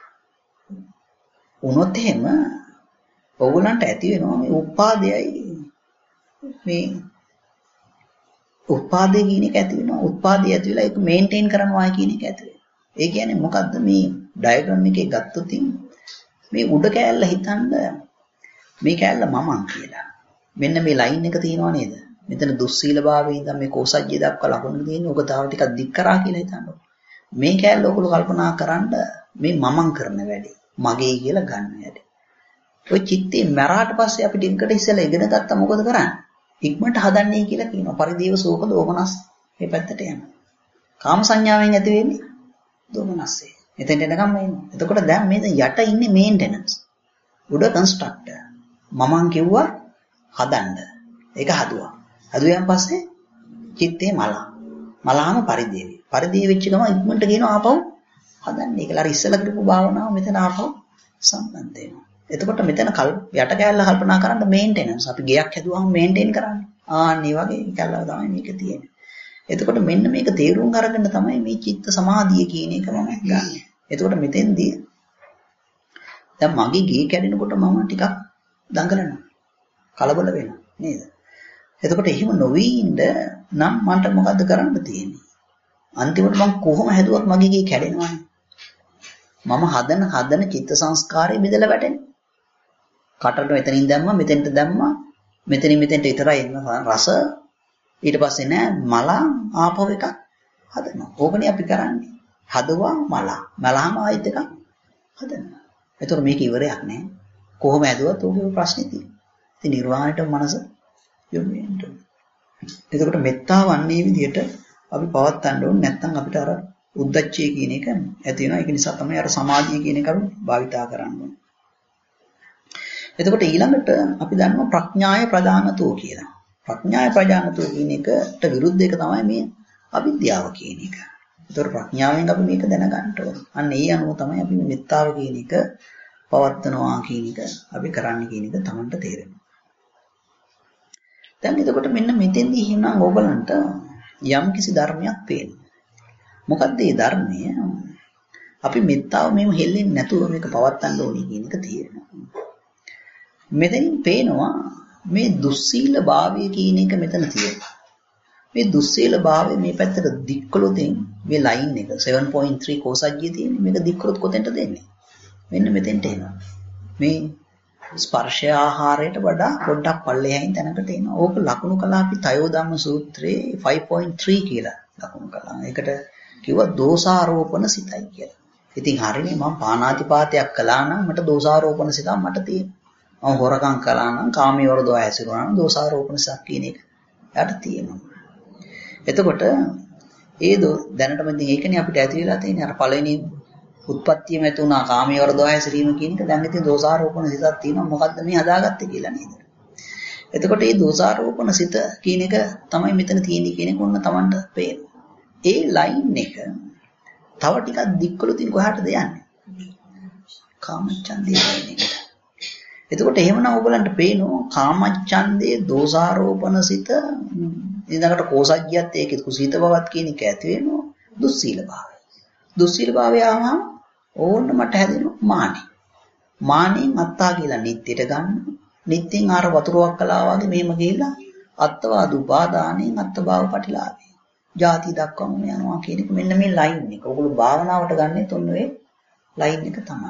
වුණොත් එහෙම ඕගොල්ලන්ට ඇති වෙනවා මේ උපාදයයි මේ උපාදේ කියන එක ඇති වෙනවා. උපාදේ ඇති වෙලා ඒක මේන්ටේන් කරනවා කියන එක ඇති වෙනවා. ඒ කියන්නේ මොකද්ද මේ ඩයග්‍රෑම් එකේ ගත්තොත් මේ උඩ කෑල්ල හිතන්න මේ කෑල්ල මමන් කියලා. මෙන්න මේ ලයින් එක තියෙනවා නේද? මෙතන දුස්සීලභාවයේ ඉඳන් මේ කෝසජ්ජය දක්වා ලකුණු තියෙන්නේ. ඔක තව ටිකක් දික් කරා කියලා හිතන්න. මේ කෑල්ල ඔයගොල්ලෝ කල්පනා කරන්න මේ මමන් කරන වැඩේ. මගේ කියලා ගන්න වැඩේ. ඔය චිත්තේ මරාට පස්සේ අපි ටිකකට ඉස්සෙල්ලා ඉගෙන ගත්තා මොකද කරන්නේ? ඉක්මනට හදන්නේ කියලා කියනවා. පරිදේව ශෝක දෝමනස් මේ පැත්තට යනවා. කාම සංඥාවෙන් ඇති වෙන්නේ දෝමනස්සේ. එතෙන්ට එනකම් එන්නේ. එතකොට දැන් මේ යට ඉන්නේ මේන්ටෙනන්ස්. උඩ කන්ස්ට්‍රක්ටර්. මමන් කිව්වා හදන්න. ඒක හදුවා. හදුවයන් පස්සේ චිත්තේ මල. මලහම පරිදේවි. පරිදේවි වෙච්ච ගම ඉක්මනට කියනවා ආපහු හදන්න. ඒකලා අර ඉස්සෙල්ලා කරපු භාවනාව මෙතන ආපහු සම්බන්ධ වෙනවා. එතකොට මෙතන කල් යට කැලල කල්පනා කරන්න මේන්ටෙනන්ස්. අපි ගෙයක් හැදුවාම මේන්ටේන් කරන්නේ. ආන් මේ වගේ කැලල තමයි මේක තියෙන්නේ. එතකොට මෙන්න මේක තේරුම් අරගෙන තමයි මේ චිත්ත සමාධිය කියන එක මම ගන්න. එතකොට මෙතෙන්දී දැන් මගේ ගේ කැඩෙනකොට මම ටිකක් දඟලනවා. කලබල වෙනවා නේද? එතකොට එහෙම නොවි ඉන්න නම් මන්ට මොකද්ද කරන්න තියෙන්නේ? අන්තිමට මම කොහොම හැදුවත් මගේ ගේ කැඩෙනවානේ. මම හදන හදන චිත්ත සංස්කාරය බෙදලා වැටෙනවා. කටට මෙතනින් දැම්මා මෙතෙන්ට දැම්මා මෙතනින් මෙතෙන්ට විතරයි එන්න රස ඊට පස්සේ නෑ මල ආපහු එකක් හදනවා. ඕකනේ අපි කරන්නේ. හදවා මල. මලහම ආයෙත් එකක් හදනවා. ඒතර මේක ඉවරයක් නෑ. කොහොම ඇදුවත් ඕකේ ප්‍රශ්නේ තියෙනවා. ඉතින් නිර්වාණයට මනස යොමු වෙන්න ඕනේ. එතකොට මෙත්තාව අන්නේ විදිහට අපි පවත්වන්න ඕනේ. නැත්නම් අපිට අර උද්දච්චය කියන එක ඇති වෙනවා. ඒක නිසා තමයි අර සමාධිය කියන එක භාවිතා කරන්න ඕනේ. එතකොට ඊළඟට අපි දන්නවා ප්‍රඥාය ප්‍රධානතෝ කියලා. ප්‍රඥාය ප්‍රධානතෝ කියන එකට විරුද්ධ එක තමයි මේ අවිද්‍යාව කියන එක. ඒතකොට ප්‍රඥාවෙන් අපි මේක දැනගන්න ඕනේ. අන්න ඒ අනුව තමයි අපි මේ මෙත්තාව කියන එක පවත්වනවා කියන එක අපි කරන්න කියන එක Tamanට තේරෙනවා. දැන් එතකොට මෙන්න මෙතෙන්දී එහෙනම් ඕගලන්ට යම් කිසි ධර්මයක් පේනවා. මොකක්ද මේ ධර්මය? අපි මෙත්තාව මෙහෙම හෙල්ලෙන්නේ නැතුව මේක පවත්වන්න ඕනේ කියන එක තේරෙනවා. මෙතනින් පේනවා මේ දුස්සීල භාවය කියන එක මෙතන තියෙනවා. මේ දුස්සීල භාවය මේ පැත්තට දික්කලොත් මේ ලයින් එක seven point three කෝසජ්ජිය තියෙන්නේ. මේක දික්කලොත් කොතෙන්ද දෙන්නේ? මෙන්න මෙතෙන්ට එනවා. මේ ස්පර්ශය ආහාරයට වඩා පොඩ්ඩක් පල්ලෙහායින් තැනකට එනවා. ඕක ලකුණු කළා අපි තයෝ ධම්ම සූත්‍රයේ five point three කියලා ලකුණු කළා. ඒකට කිව්වා දෝෂාරෝපණ සිතයි කියලා. ඉතින් හරිනේ මම පාණාතිපාතයක් කළා නම් මට දෝෂාරෝපණ සිතක් මට තියෙනවා. මම හොරකම් කළා නම් කාමයේ වරදව ඇසිරුණා නම් දෝෂාරෝපණ සිතක් කියන එක යට තියෙනවා. එතකොට ඒ දැනටම ඉතින් ඒකනේ අපිට ඇති වෙලා තියෙන්නේ අර පළවෙනි උත්පත්තියම ඇති වුණා කාමයේ වරදව ඇසිරීම කියන එක. දැන් ඉතින් දෝෂාරෝපණ සිතක් තියෙනවා. මොකද්ද මේ හදාගත්තේ කියලා නේද? එතකොට මේ දෝෂාරෝපණ සිත කියන එක තමයි මෙතන තියෙන්නේ කියන එක ඔන්න Tamanට පේනවා. ඒ ලයින් එක තව ටිකක් දික්කලොත් ඉතින් කොහාටද යන්නේ? කාමච්ඡන්දේ ලයින් එකට. එතකොට එහෙමනම් ඕගලන්ට පේනවා කාමච්ඡන්දේ දෝෂාරෝපණ සිත ඊළඟට කෝසජ්ජියත් ඒකේ කුසීත බවත් කියන එක ඇති වෙනවා. දුස්සීල භාවය. දුස්සීල භාවය ආවම ඕන්න මට හැදෙනවා මානෙ. මානෙන් අත්තා කියලා නිත්‍යට ගන්න. නිත්‍යෙන් ආර වතුරක් කළා වගේ මෙහෙම ගිහිල්ලා අත්වාද උපාදානෙන් අත්භාව පටිලාභය. ಜಾති දක්වම යනවා කියන එක මෙන්න මේ ලයින් එක. ඔයගොල්ලෝ භාවනාවට ගන්නේ තොන්න වේ ලයින් එක තමයි.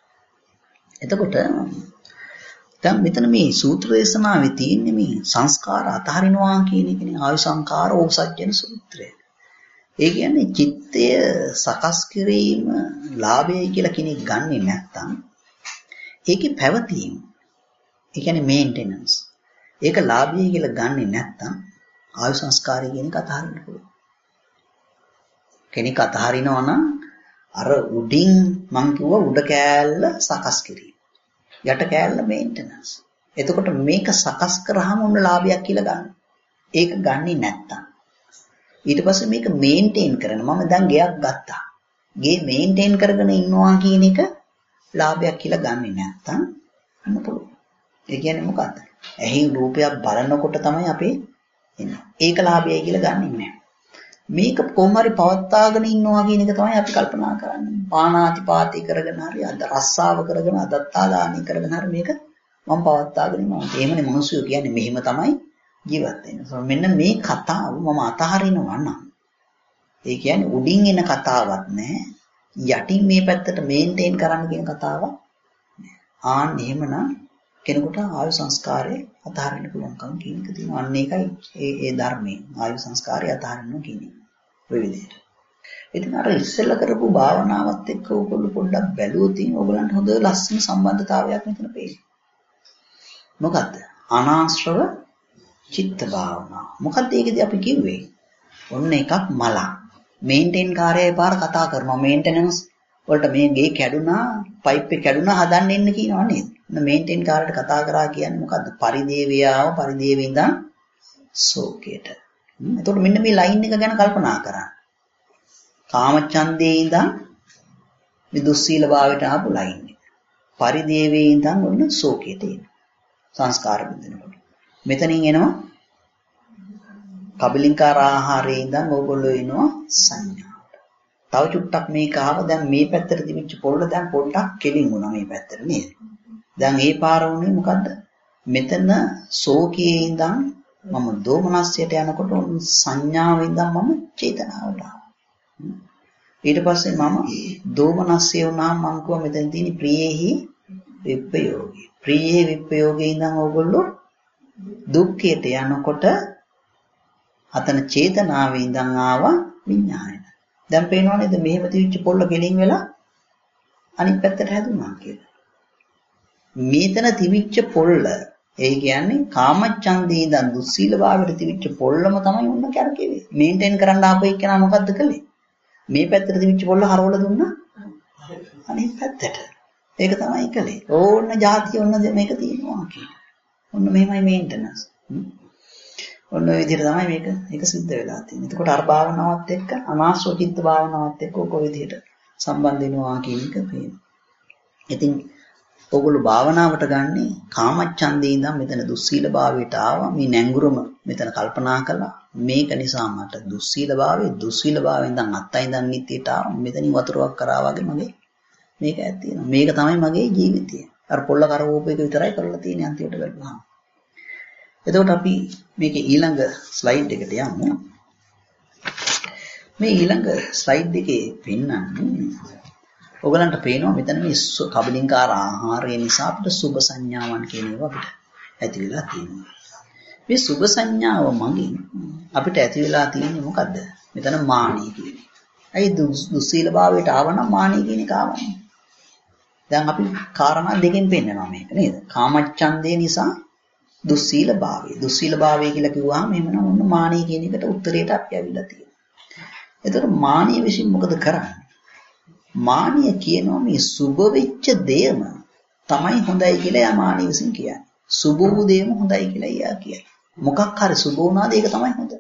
එතකොට දැන් මෙතන මේ සූත්‍ර දේශනාවේ තියෙන්නේ මේ සංස්කාර අතහරිනවා කියන එකනේ ආයු සංකාර ඕසජ්ජන සූත්‍රය. ඒ කියන්නේ චිත්තය සකස් කිරීම ලාභයයි කියලා කෙනෙක් ගන්නෙ නැත්නම් ඒකේ පැවතීම. ඒ කියන්නේ මේන්ටෙනන්ස්. ඒක ලාභයයි කියලා ගන්නෙ නැත්නම් ආයු සංස්කාරය කියන එක අතහරින්න පුළුවන්. කෙනෙක් අතහරිනවා නම් අර උඩින් මං කිව්වා උඩ කෑල්ල සකස් කිරීම. යට කෑල්ල මේන්ටෙනන්ස්. එතකොට මේක සකස් කරාම උන්න ලාභයක් කියලා ගන්න. ඒක ගන්නේ නැත්තම්. ඊට පස්සේ මේක මේන්ටේන් කරන මම දැන් ගෙයක් ගත්තා. ගේ මේන්ටේන් කරගෙන ඉන්නවා කියන එක ලාභයක් කියලා ගන්නේ නැත්තම් අන්න පුළුවන්. ඒ කියන්නේ මොකද්ද? ඇහි රූපයක් බලනකොට තමයි අපි එන්නේ. ඒක ලාභයයි කියලා ගන්නෙ නැහැ. මේක කොහොම හරි පවත්වාගෙන ඉන්නවා කියන එක තමයි අපි කල්පනා කරන්නේ. පාණාතිපාතී කරගෙන හරි අද රස්සාව කරගෙන අදත්තාදානී කරගෙන හරි මේක මම පවත්වාගෙන ඉන්නවා. එහෙමනේ මිනිස්සු කියන්නේ මෙහෙම තමයි ජීවත් වෙන්නේ. මෙන්න මේ කතාව මම අතහරිනවා නම් ඒ කියන්නේ උඩින් එන කතාවක් නෑ. යටින් මේ පැත්තට මේන්ටේන් කරන්න කියන කතාවක් ආන් එහෙමනම් කෙනෙකුට ආයු සංස්කාරය අතහරින්න පුළුවන්කම කියන එක තියෙනවා. අන්න ඒකයි ඒ ඒ ධර්මයේ ආයු සංස්කාරය අතහරින්න කියන්නේ. ඔය විදිහට. ඉතින් අර ඉස්සෙල්ලා කරපු භාවනාවත් එක්ක ඔයගොල්ලෝ පොඩ්ඩක් බැලුවොත් ඔයගලන්ට හොඳ ලස්සන සම්බන්ධතාවයක් මෙතන පේනවා. මොකද්ද? අනාශ්‍රව චිත්ත භාවනාව. මොකද්ද ඒකදී අපි කිව්වේ? ඔන්න එකක් මලක්. මේන්ටේන් කාර්යය පාර කතා කරනවා. මේන්ටෙනන්ස් වලට මේ ගේ කැඩුනා, පයිප් එක කැඩුනා හදන්න එන්න කියනවා නේද? ඔන්න මේන්ටේන් කාර්යයට කතා කරා කියන්නේ මොකද්ද? පරිදේවියාව පරිදේවේ ඉඳන් ශෝකයට. එතකොට මෙන්න මේ ලයින් එක ගැන කල්පනා කරන්න. කාමච්ඡන්දේ ඉඳන් විදුස්සීල භාවයට ආපු ලයින් එක. පරිදේවේ ඉඳන් ඔන්න ශෝකයට එන. සංස්කාර බින්දනකොට. මෙතනින් එනවා කබලින්කාර ආහාරයේ ඉඳන් ඕගොල්ලෝ එනවා සංඥාවට. තව චුට්ටක් මේක ආව දැන් මේ පැත්තට තිබිච්ච පොළ දැන් පොඩ්ඩක් කෙලින් වුණා මේ පැත්තට නේද? දැන් ඒ පාර උනේ මොකද්ද? මෙතන ශෝකයේ ඉඳන් මම දෝමනස්යට යනකොට සංඥාවෙන් ඉඳන් මම චේතනාවට ආවා. ඊට පස්සේ මම දෝමනස්ය වුණාම මම කිව්වා මෙතන තියෙන ප්‍රියේහි විප්පයෝගී. ප්‍රියේ විප්පයෝගී ඉඳන් ඕගොල්ලෝ දුක්ඛයට යනකොට අතන චේතනාවේ ඉඳන් ආවා විඥානය. දැන් පේනව නේද මෙහෙම තියච්ච පොල්ල ගෙලින් වෙලා අනිත් පැත්තට හැදුනා කියලා. මේතන තිබිච්ච පොල්ල ඒ කියන්නේ කාමච්ඡන්දේ ඉඳන් දුස්සීල භාවයට තිබිච්ච පොල්ලම තමයි උන්න කරකෙවේ. මේන්ටේන් කරන්න ආපු එක්කෙනා මොකද්ද කළේ? මේ පැත්තට තිබිච්ච පොල්ල හරවලා දුන්නා අනිත් පැත්තට. ඒක තමයි කළේ. ඕන්න જાතිය ඔන්න මේක තියෙනවා කියන්නේ. ඔන්න මෙහෙමයි මේන්ටනන්ස්. ඔන්න ඔය විදිහට තමයි මේක ඒක සිද්ධ වෙලා තියෙන්නේ. එතකොට අර භාවනාවත් එක්ක අනාශ්‍රව චිත්ත භාවනාවත් එක්ක ඔක ඔය විදිහට සම්බන්ධ වෙනවා කියන එක පේනවා. ඉතින් ඔයගොල්ලෝ භාවනාවට ගන්නේ කාමච්ඡන්දේ ඉඳන් මෙතන දුස්සීල භාවයට ආවා. මේ නැංගුරම මෙතන කල්පනා කළා. මේක නිසා මට දුස්සීල භාවයේ දුස්සීල භාවයෙන් ඉඳන් අත්තයි ඉඳන් නිත්‍යයට ආවා. මෙතනින් වතුරක් කරා වගේ මගේ මේක ඇත් තියෙනවා. මේක තමයි මගේ ජීවිතය. අර පොල්ල කරවෝප එක විතරයි කරලා තියෙන්නේ අන්තිමට බලපුවාම. එතකොට අපි මේක ඊළඟ ස්ලයිඩ් එකට යමු. මේ ඊළඟ ස්ලයිඩ් එකේ පෙන්නන්නේ ඔයගලන්ට පේනවා මෙතන මේ කබලින්කාර ආහාරය නිසා අපිට සුභ සංඥාවන් කියන ඒවා අපිට ඇති වෙලා තියෙනවා. මේ සුභ සංඥාව මගින් අපිට ඇති වෙලා තියෙන්නේ මොකද්ද? මෙතන මානිය කියන්නේ. අයි දුස්සීල භාවයට ආවනම් මානිය කියන එක ආවනේ. දැන් අපි කාරණා දෙකෙන් පෙන්නනවා මේක නේද? කාමච්ඡන්දේ නිසා දුස්සීල භාවය. දුස්සීල භාවය කියලා කිව්වහම එහෙමනම් ඔන්න මානිය කියන එකට උත්තරයට අපි ඇවිල්ලා තියෙනවා. එතකොට මානිය විසින් මොකද කරන්නේ? මානිය කියනවා මේ සුබ වෙච්ච දෙයම තමයි හොඳයි කියලා යා මානිය විසින් කියන්නේ. සුබ වූ දෙයම හොඳයි කියලා යා කියන්නේ. මොකක් හරි සුබ වුණාද ඒක තමයි හොඳ.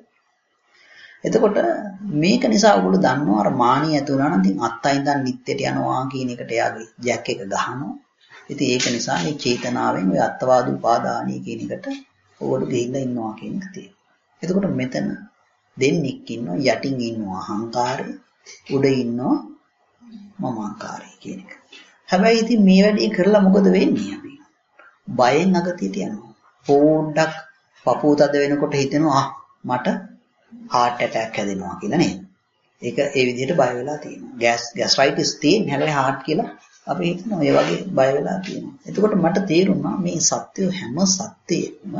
එතකොට මේක නිසා ඔයගොල්ලෝ දන්නවා අර මානිය ඇති වුණා නම් ඉතින් අත්තයි ඉඳන් නිත්‍යයට යනවා කියන එකට යාගේ ජැක් එක ගහනවා. ඉතින් ඒක නිසා මේ චේතනාවෙන් ඔය අත්වාද උපාදානීය කියන එකට ඕගොල්ලෝ ගිහිල්ලා ඉන්නවා කියන එක තියෙනවා. එතකොට මෙතන දෙන්නෙක් ඉන්නවා යටින් ඉන්නවා අහංකාරය උඩ ඉන්නවා මම අහංකාරය කියන එක. හැබැයි ඉතින් මේ වැඩේ කරලා මොකද වෙන්නේ අපි? බයෙන් අගතියට යනවා. පොඩ්ඩක් පපුව තද වෙනකොට හිතෙනවා ආ මට heart attack හැදෙනවා කියලා නේද? ඒක ඒ විදිහට බය වෙලා තියෙනවා. ගෑස් ગેස්ට්‍රයිටිස් තියෙන හැබැයි heart කියලා අපි හිතනවා ඒ වගේ බය වෙලා තියෙනවා. එතකොට මට තේරුණා මේ සත්‍ය හැම සත්‍යෙම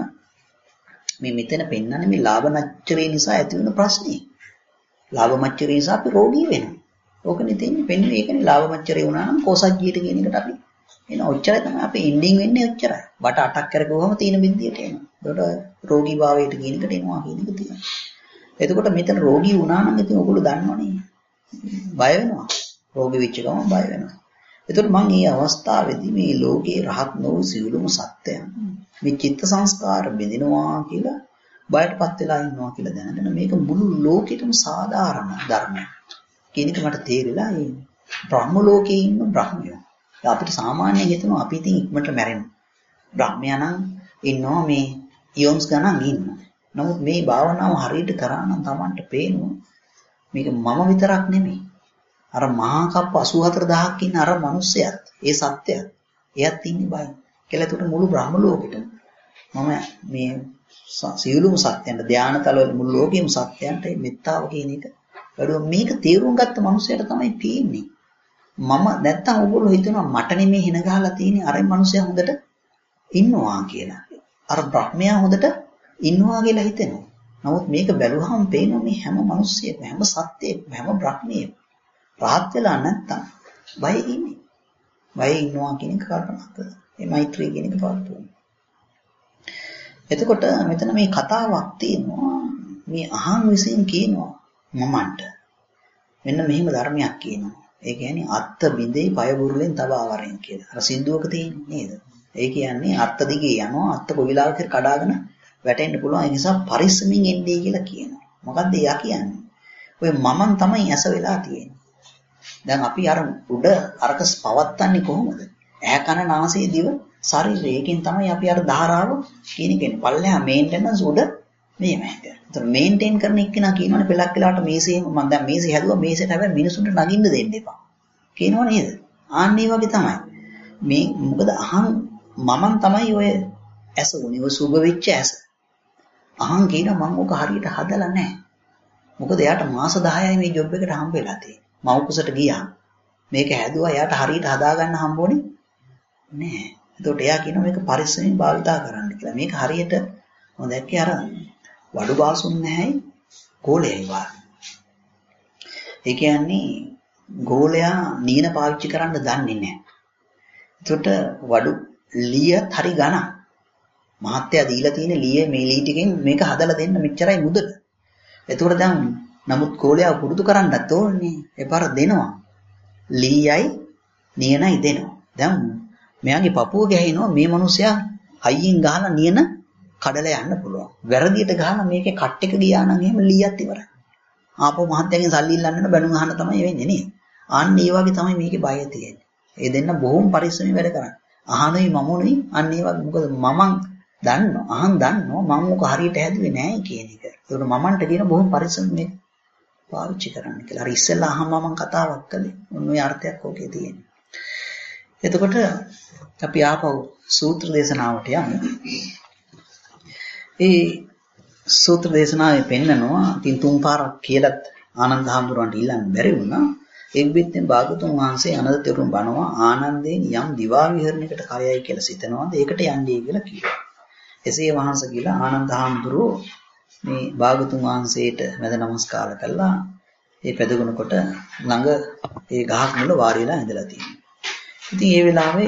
මේ මෙතන පෙන්වන්නේ මේ ලාභ මච්චරේ නිසා ඇති වෙන ප්‍රශ්නේ. ලාභ මච්චරේ නිසා අපි රෝගී වෙනවා. ඕකනේ තියෙන්නේ පෙන්වන්නේ ඒකනේ ලාභ මච්චරේ වුණා නම් කොසජ්ජියට කියන එකට අපි එන ඔච්චරයි තමයි අපි එන්ඩින් වෙන්නේ ඔච්චරයි. වට අටක් කරගුවම තියෙන බින්දියට එනවා. එතකොට රෝගී භාවයට කියන එකට එනවා කියන එක තියෙනවා. එතකොට මෙතන රෝගී වුණා නම් ඉතින් ඔයගොල්ලෝ දන්නවනේ. බය වෙනවා. රෝගී වෙච්ච ගමන් බය වෙනවා. එතකොට මම මේ අවස්ථාවේදී මේ ලෝකේ රහත් නොවු සියලුම සත්‍යයන් මේ චිත්ත සංස්කාර බෙදෙනවා කියලා බයටපත් වෙලා ඉන්නවා කියලා දැනගෙන මේක මුළු ලෝකෙටම සාධාරණ ධර්මයක් කියන එක මට තේරිලා ඒ බ්‍රහ්ම ලෝකේ ඉන්න බ්‍රහ්මයෝ. අපිට සාමාන්‍යයෙන් හිතනවා අපි ඉතින් ඉක්මනට මැරෙනවා. බ්‍රහ්මයා නම් ඉන්නවා මේ ඉයොන්ස් ගණන් ඉන්නවා. නමුත් මේ භාවනාව හරියට කරා නම් Tamanට පේනවා මේක මම විතරක් නෙමෙයි. අර මහා කප්ප අසූ හතර දහසක් ඉන්න අර මිනිස්සයත් ඒ සත්‍යයත් එයත් ඉන්නේ බයි. කියලා එතකොට මුළු බ්‍රහ්ම ලෝකෙටම මම මේ සියලුම සත්‍යයන්ට ධානතල මුළු ලෝකෙම සත්‍යයන්ට මෙත්තාව කියන එක වැඩුව මේක තේරුම් ගත්ත මිනිස්සයට තමයි පේන්නේ. මම නැත්තම් ඔයගොල්ලෝ හිතනවා මට නෙමෙයි හින ගහලා තියෙන්නේ අර මිනිස්සයා හොඳට ඉන්නවා කියලා. අර බ්‍රහ්මයා හොඳට ඉන්නවා කියලා හිතෙනවා. නමුත් මේක බැලුවහම පේනවා මේ හැම මිනිස්සෙක්ම හැම සත්‍යයක්ම හැම බ්‍රහ්මියෙම රාහත් වෙලා නැත්තම් බය ඉන්නේ. බය ඉන්නවා කියන එක කල්පනා කරලා. මේ මෛත්‍රී කියන එක පාවිච්චි කරනවා. එතකොට මෙතන මේ කතාවක් තියෙනවා මේ අහන් විසින් කියනවා මමන්ට මෙන්න මෙහෙම ධර්මයක් කියනවා. ඒ කියන්නේ අත්ත බිඳේ පය බුරුලෙන් තබා වරෙන් කියලා. අර සින්දුවක තියෙන්නේ නේද? ඒ කියන්නේ අත්ත දිගේ යනවා අත්ත කොවිලාවක කඩාගෙන වැටෙන්න පුළුවන්. ඒ නිසා පරිස්සමින් එන්නේ කියලා කියනවා. මොකද්ද එයා කියන්නේ? ඔය මමන් තමයි ඇස වෙලා තියෙන්නේ. දැන් අපි අර උඩ අරකස් පවත්තන්නේ කොහොමද? ඇහැ කන නාසය දිව ශරීරය. ඒකෙන් තමයි අපි අර ධාරාව කියන කෙනේ. පල්ලෙහා මේන්ටෙනන්ස් උඩ මේ මෑක. ඒතර මේන්ටේන් කරන එක්කෙනා කියනවනේ පෙලක් වෙලාවට මේසේ මම දැන් මේසේ හැදුවා මේසෙට හැබැයි මිනිසුන්ට නගින්න දෙන්න එපා. කියනව නේද? ආන්න ඒ වගේ තමයි. මේ මොකද අහන් මමන් තමයි ඔය ඇස උනේ ඔය සුබ වෙච්ච ඇස. අහන් කියන මම ඔක හරියට හදලා නැහැ. මොකද එයාට මාස දහයයි මේ ජොබ් එකට හම්බ වෙලා තියෙන්නේ. මම කුසට ගියා. මේක හැදුවා එයාට හරියට හදාගන්න හම්බුනේ නැහැ. එතකොට එයා කියනවා මේක පරිස්සමෙන් භාවිතා කරන්න කියලා. මේක හරියට මම දැක්කේ අර වඩු බාසුන් නැහැයි ගෝලයයි වාගේ. ඒ කියන්නේ ගෝලයා නියන පාවිච්චි කරන්න දන්නේ නැහැ. එතකොට වඩු ලියත් හරි ගණන්. මහත්තයා දීලා තියෙන ලියේ මේ ලී ටිකෙන් මේක හදලා දෙන්න මෙච්චරයි මුදල. එතකොට දැන් නමුත් ගෝලයා පුරුදු කරන්නත් ඕනේ. එපාර දෙනවා. ලීයයි නියනයි දෙනවා. දැන් මෙයාගේ පපුව ගහිනවා මේ මිනිසයා හයියෙන් ගහලා නියන කඩලා යන්න පුළුවන්. වැරදියට ගහලා මේකේ කට් එක ගියා නම් එහෙම ලීයත් ඉවරයි. ආපහු මහත්තයාගෙන් සල්ලි ඉල්ලන්න බැනුම් අහන්න තමයි වෙන්නේ නේද? අන්න ඒ වගේ තමයි මේකේ බය තියෙන්නේ. ඒ දෙන්න බොහොම පරිස්සමෙන් වැඩ කරන්නේ. අහනුයි මමුනුයි අන්න ඒ වගේ මොකද මමන් දන්නවා අහන් දන්නවා මම මොක හරියට හැදුවේ නැහැ කියන එක. ඒකට මමන්ට කියන බොහොම පරිස්සමෙන් මේක පාවිච්චි කරන්න කියලා. අර ඉස්සෙල්ලා අහම මම කතාවක් කළේ. මොන ඔය අර්ථයක් ඕකේ තියෙන්නේ. එතකොට අපි ආපහු සූත්‍ර දේශනාවට යමු. ඒ සූත්‍ර දේශනාවේ පෙන්නනවා තින් තුන් පාරක් කියලත් ආනන්ද හාමුදුරන්ට ඊළඟ බැරි වුණා. එක් බෙත්තෙන් භාගතුන් වහන්සේ අනද තෙරුන් බණවා ආනන්දයෙන් යම් දිවා විහරණයකට කයයි කියලා සිතනවාද ඒකට යන්නේ කියලා කිව්වා. එසේ වහන්සේ කියලා ආනන්ද හාමුදුරුවෝ මේ භාගතුන් වහන්සේට මැද නමස්කාර කළා. ඒ පැදගුණ කොට ළඟ ඒ ගහක් මුල වාඩි වෙලා ඉඳලා තියෙනවා. ඉතින් ඒ වෙලාවේ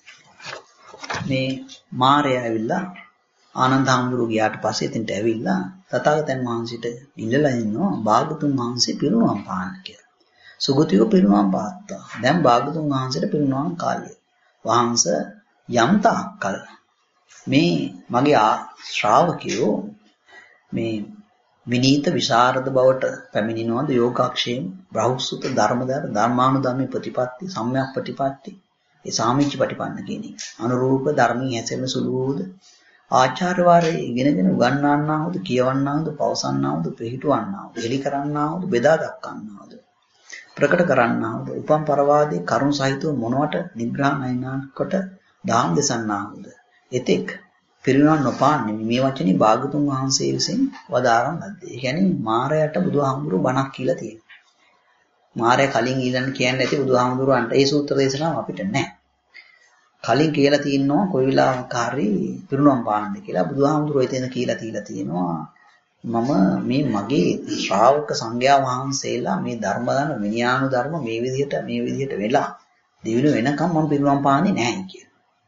මේ මාරයා ඇවිල්ලා ආනන්ද හාමුදුරුවෝ ගියාට පස්සේ එතනට ඇවිල්ලා තථාගතයන් වහන්සේට ඉල්ලලා ඉන්නවා භාගතුන් වහන්සේ පිරුණම් පාන්න කියලා. සුගතියෝ පිරුණම් පාත්තා. දැන් භාගතුන් වහන්සේට පිරුණම් කාලය. වහන්සේ යම් තාක්කල් මේ මගේ ශ්‍රාවකයෝ මේ විනීත විශාරද බවට පැමිණෙනවද යෝගාක්ෂේම බ්‍රහුසුත ධර්මදාර ධර්මානුධම්මේ ප්‍රතිපatti සම්‍යක් ප්‍රතිපatti ඒ සාමිච්ච ප්‍රතිපන්න කියන එක. අනුරූප ධර්මී හැසෙන සුළුද ආචාර්ය වාරයේ ඉගෙනගෙන උගන්වන්නාවුද කියවන්නාවුද පවසන්නාවුද පිළිහිටවන්නාවුද එලි කරන්නාවුද බෙදා දක්වන්නාවුද ප්‍රකට කරන්නාවුද උපම් පරවාදී කරුණ සහිතව මොනවට නිග්‍රහණයනකොට දාම් දෙසන්නාවුද එතෙක් පිරිනවන් නොපාන්නේ මේ වචනේ භාගතුන් වහන්සේ විසින් වදාරන ලද්දේ. ඒ කියන්නේ මාරයට බුදුහාමුදුරුවෝ බණක් කියලා තියෙනවා. මාරය කලින් ඊළඟ කියන්නේ නැති බුදුහාමුදුරුවන්ට ඒ සූත්‍ර දේශනාව අපිට නැහැ. කලින් කියලා තියෙනවා කොයි වෙලාවක හරි පිරිනවන් පාන්න කියලා බුදුහාමුදුරුවෝ එතන කියලා තියලා තියෙනවා. මම මේ මගේ ශ්‍රාවක සංඝයා වහන්සේලා මේ ධර්ම දාන විනයානු ධර්ම මේ විදිහට මේ විදිහට වෙලා දිවිල වෙනකම් මම පිරිනවන් පාන්නේ නැහැ කියලා.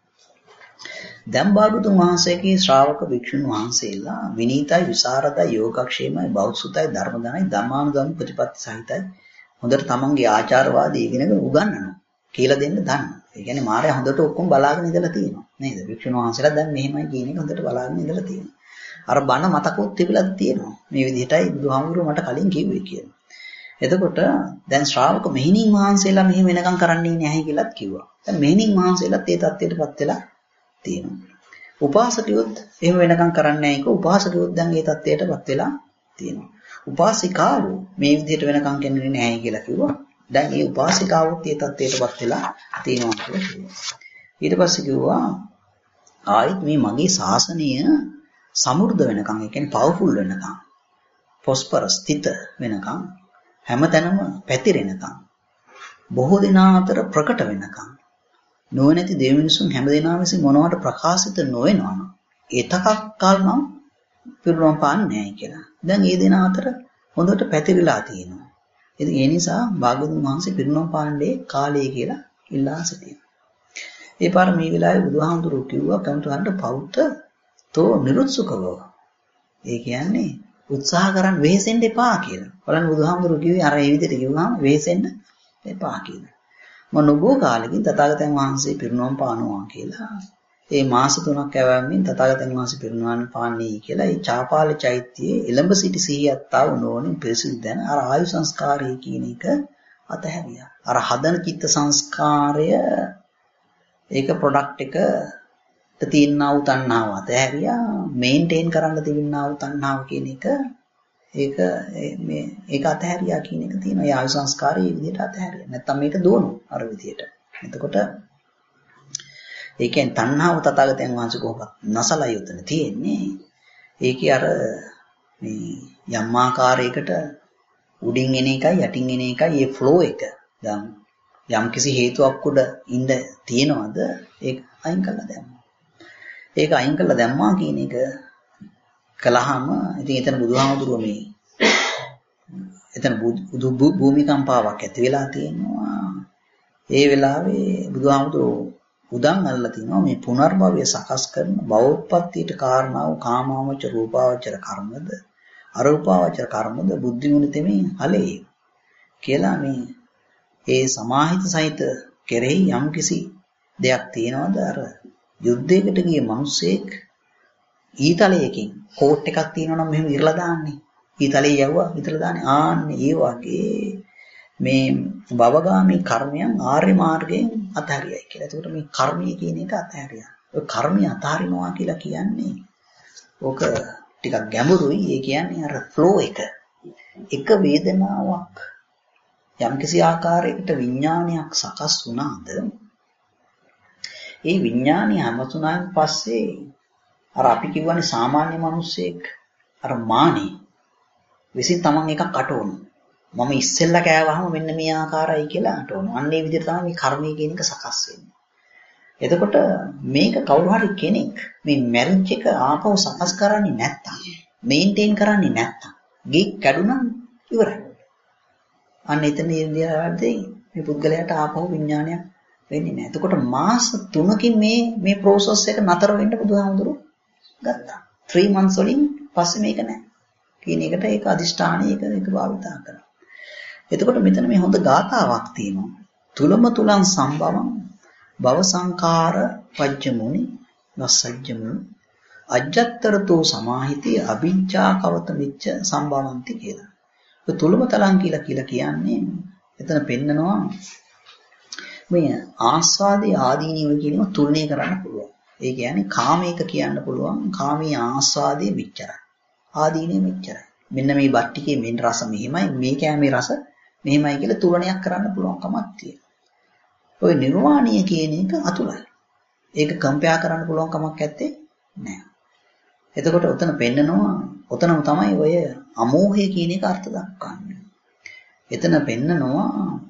දැන් භාගතුන් වහන්සේගේ ශ්‍රාවක භික්ෂුන් වහන්සේලා විනීතයි විසරදයි යෝගක්ෂේමයි බෞද්ධසුතයි ධර්මදානයි ධර්මානුගාමී ප්‍රතිපත්ති සහිතයි හොඳට තමන්ගේ ආචාරවාදී ඉගෙනගෙන උගන්වනවා කියලා දෙන්න දන්නවා. ඒ කියන්නේ මාරය හොඳට ඔක්කොම බලාගෙන ඉඳලා තියෙනවා නේද? භික්ෂුන් වහන්සේලා දැන් මෙහෙමයි කියන එක හොඳට බලාගෙන ඉඳලා තියෙනවා. අර බණ මතකොත් තිබිලා තියෙනවා. මේ විදිහටයි බුදුහාමුදුරුවෝ මට කලින් කිව්වේ කියලා. එතකොට දැන් ශ්‍රාවක මෙහිණින් වහන්සේලා මෙහෙම වෙනකම් කරන්නේ නැහැ කියලාත් කිව්වා. දැන් මෙහිණින් වහන්සේලාත් ඒ தත්ත්වයටපත් වෙලා තියෙනවා. උපාසකයොත් එහෙම වෙනකම් කරන්නේ නැහැ ඒක උපාසකයොත් දැන් ඒ தත්ත්වයටපත් වෙලා තියෙනවා. උපාසිකාවෝ මේ විදිහට වෙනකම් කියන්නේ නැහැ කියලා කිව්වා. දැන් ඒ උපාසිකාවොත් ඒ தත්ත්වයටපත් වෙලා තියෙනවා කියලා කිව්වා. ඊට පස්සේ කිව්වා ආයිත් මේ මගේ ශාසනය සමෘද්ධ වෙනකම් ඒ කියන්නේ පවර්ෆුල් වෙනකම් ප්‍රොස්පරස් ස්ථිත වෙනකම් හැමතැනම පැතිරෙනකම් බොහෝ දෙනා අතර ප්‍රකට වෙනකම් නොවැනති දෙවිනිසුන් හැමදෙනා විසින් මොනවට ප්‍රකාශිත නොවෙනවා නම් ඒතකක් කල නම් පිරුණම් පාන්නේ නැහැ කියලා. දැන් මේ දෙනා අතර හොඳට පැතිරිලා තියෙනවා. ඉතින් ඒ නිසා භාගතුන් වහන්සේ පිරුණම් පාන්නේ කාලය කියලා ඉල්ලා සිටිනවා. ඒ පාර මේ වෙලාවේ බුදුහාමුදුරුවෝ කිව්වා කම්තුහන්ට පෞත්ත තෝ නිරුත්සුකව. ඒ කියන්නේ උත්සාහ කරන් වෙහෙසෙන්න එපා කියලා. බලන්න බුදුහාමුදුරුවෝ කිව්වේ අර ඒ විදිහට කිව්වහම වෙහෙසෙන්න එපා කියලා. මම නොබෝ කාලෙකින් තථාගතයන් වහන්සේ පිරිනොම් පානවා කියලා. ඒ මාස තුනක් ඇවැම්මින් තථාගතයන් වහන්සේ පිරිනොම් පාන්නේ කියලා ඒ චාපාල චෛත්‍යයේ එළඹ සිටි සිහියත්තාව නොවනින් පිරිසිදු දැන අර ආයු සංස්කාරය කියන එක අතහැරියා. අර හදන චිත්ත සංස්කාරය ඒක ප්‍රොඩක්ට් එක තියෙනා වූ තණ්හාව අතහැරියා. මේන්ටේන් කරන්න තිබෙනා වූ තණ්හාව කියන එක ඒක මේ ඒක අතහැරියා කියන එක තියෙනවා. ඒ ආයු සංස්කාරය මේ විදිහට අතහැරියා. නැත්තම් මේක දුවනවා අර විදිහට. එතකොට ඒ කියන්නේ තණ්හාව තථාගතයන් වහන්සේ කොහොමද නැසලා යොතන තියෙන්නේ. ඒකේ අර මේ යම් ආකාරයකට උඩින් එන එකයි යටින් එන එකයි මේ ෆ්ලෝ එක. දැන් යම් කිසි හේතුවක් උඩ ඉඳ තියෙනවද ඒක අයින් කරලා දැම්මා. ඒක අයින් කරලා දැම්මා කියන එක කළාම ඉතින් එතන බුදුහාමුදුරුවෝ මේ එතන භූමිකම්පාවක් ඇති වෙලා තියෙනවා. ඒ වෙලාවේ බුදුහාමුදුරුවෝ උදන් අල්ලලා තිනවා මේ පුනර්භවය සකස් කරන භවෝත්පත්තියට කාරණා වූ කාමාවචර රූපාවචර කර්මද අරූපාවචර කර්මද බුද්ධිමුනි තෙමේ හලේ කියලා මේ ඒ සමාහිත සහිත කෙරෙහි යම් කිසි දෙයක් තියනවාද අර යුද්ධයකට ගිය මිනිස්සෙක් ඊතලයකින් කෝට් එකක් තියෙනවා නම් මෙහෙම ඉරලා දාන්නේ ඊතලයේ යවුවා විතර දාන්නේ ආන්නේ ඒ වගේ මේ භවගාමී කර්මයන් ආර්ය මාර්ගයෙන් අතහැරියයි කියලා. ඒකට මේ කර්මය කියන එක අතහැරියා. ඔය කර්මය අතහරිනවා කියලා කියන්නේ ඕක ටිකක් ගැඹුරුයි. ඒ කියන්නේ අර ෆ්ලෝ එක. එක වේදනාවක් යම්කිසි ආකාරයකට විඥානයක් සකස් වුණාද ඒ විඥානය හැමතුණාන් පස්සේ අර අපි කියවනේ සාමාන්‍ය මිනිස්සෙක් අර මානේ විසින් තමන් එකක් අටවන මම ඉස්සෙල්ලා කෑවහම මෙන්න මේ ආකාරයි කියලා අටවන. අන්න ඒ විදිහට තමයි මේ කර්මය කියන එක සකස් වෙන්නේ. එතකොට මේක කවුරු හරි කෙනෙක් මේ මැරිජ් එක ආපහු සකස් කරන්නේ නැත්තම් මේන්ටේන් කරන්නේ නැත්තම් ගේ කැඩුනම් ඉවරයි. අන්න එතන ඉන්දියාවේදී මේ පුද්ගලයාට ආපහු විඥානයක් වෙන්නේ නැහැ. එතකොට මාස තුනකින් මේ මේ process එක නතර වෙන්න බුදුහාමුදුරුවෝ ගත්තා. three months වලින් පස්සේ මේක නැහැ. කියන එකට ඒක අදිෂ්ඨානය ඒක ඒක භාවිතා කරනවා. එතකොට මෙතන මේ හොඳ ගාථාවක් තියෙනවා. තුලම තුලං සම්භවං භව සංඛාර පජ්ජමුනි නසජ්ජමු අජ්ජත්තරතෝ සමාහිතී අභිජ්ජා කවත මිච්ඡ සම්භවಂತಿ කියලා. ඒ තුලම තලං කියලා කියලා කියන්නේ එතන පෙන්නනවා මේ ආස්වාදේ ආදීනිව කියනම තුලණය කරන්න පුළුවන්. ඒ කියන්නේ කාමයක කියන්න පුළුවන් කාමී ආස්වාදයේ මෙච්චරයි. ආදීනේ මෙච්චරයි. මෙන්න මේ බත් ටිකේ මෙන්න රස මෙහිමයි මේ කෑමේ රස මෙහිමයි කියලා තුලණයක් කරන්න පුළුවන් කමක් තියෙනවා. ඔය නිර්වාණීය කියන එක අතුලයි. ඒක කම්පෙයාර් කරන්න පුළුවන් කමක් නැත්තේ නෑ. එතකොට උතන පෙන්නනවා උතනම තමයි ඔය අමෝහය කියන එක අර්ථ දක්වන්නේ. එතන පෙන්නනවා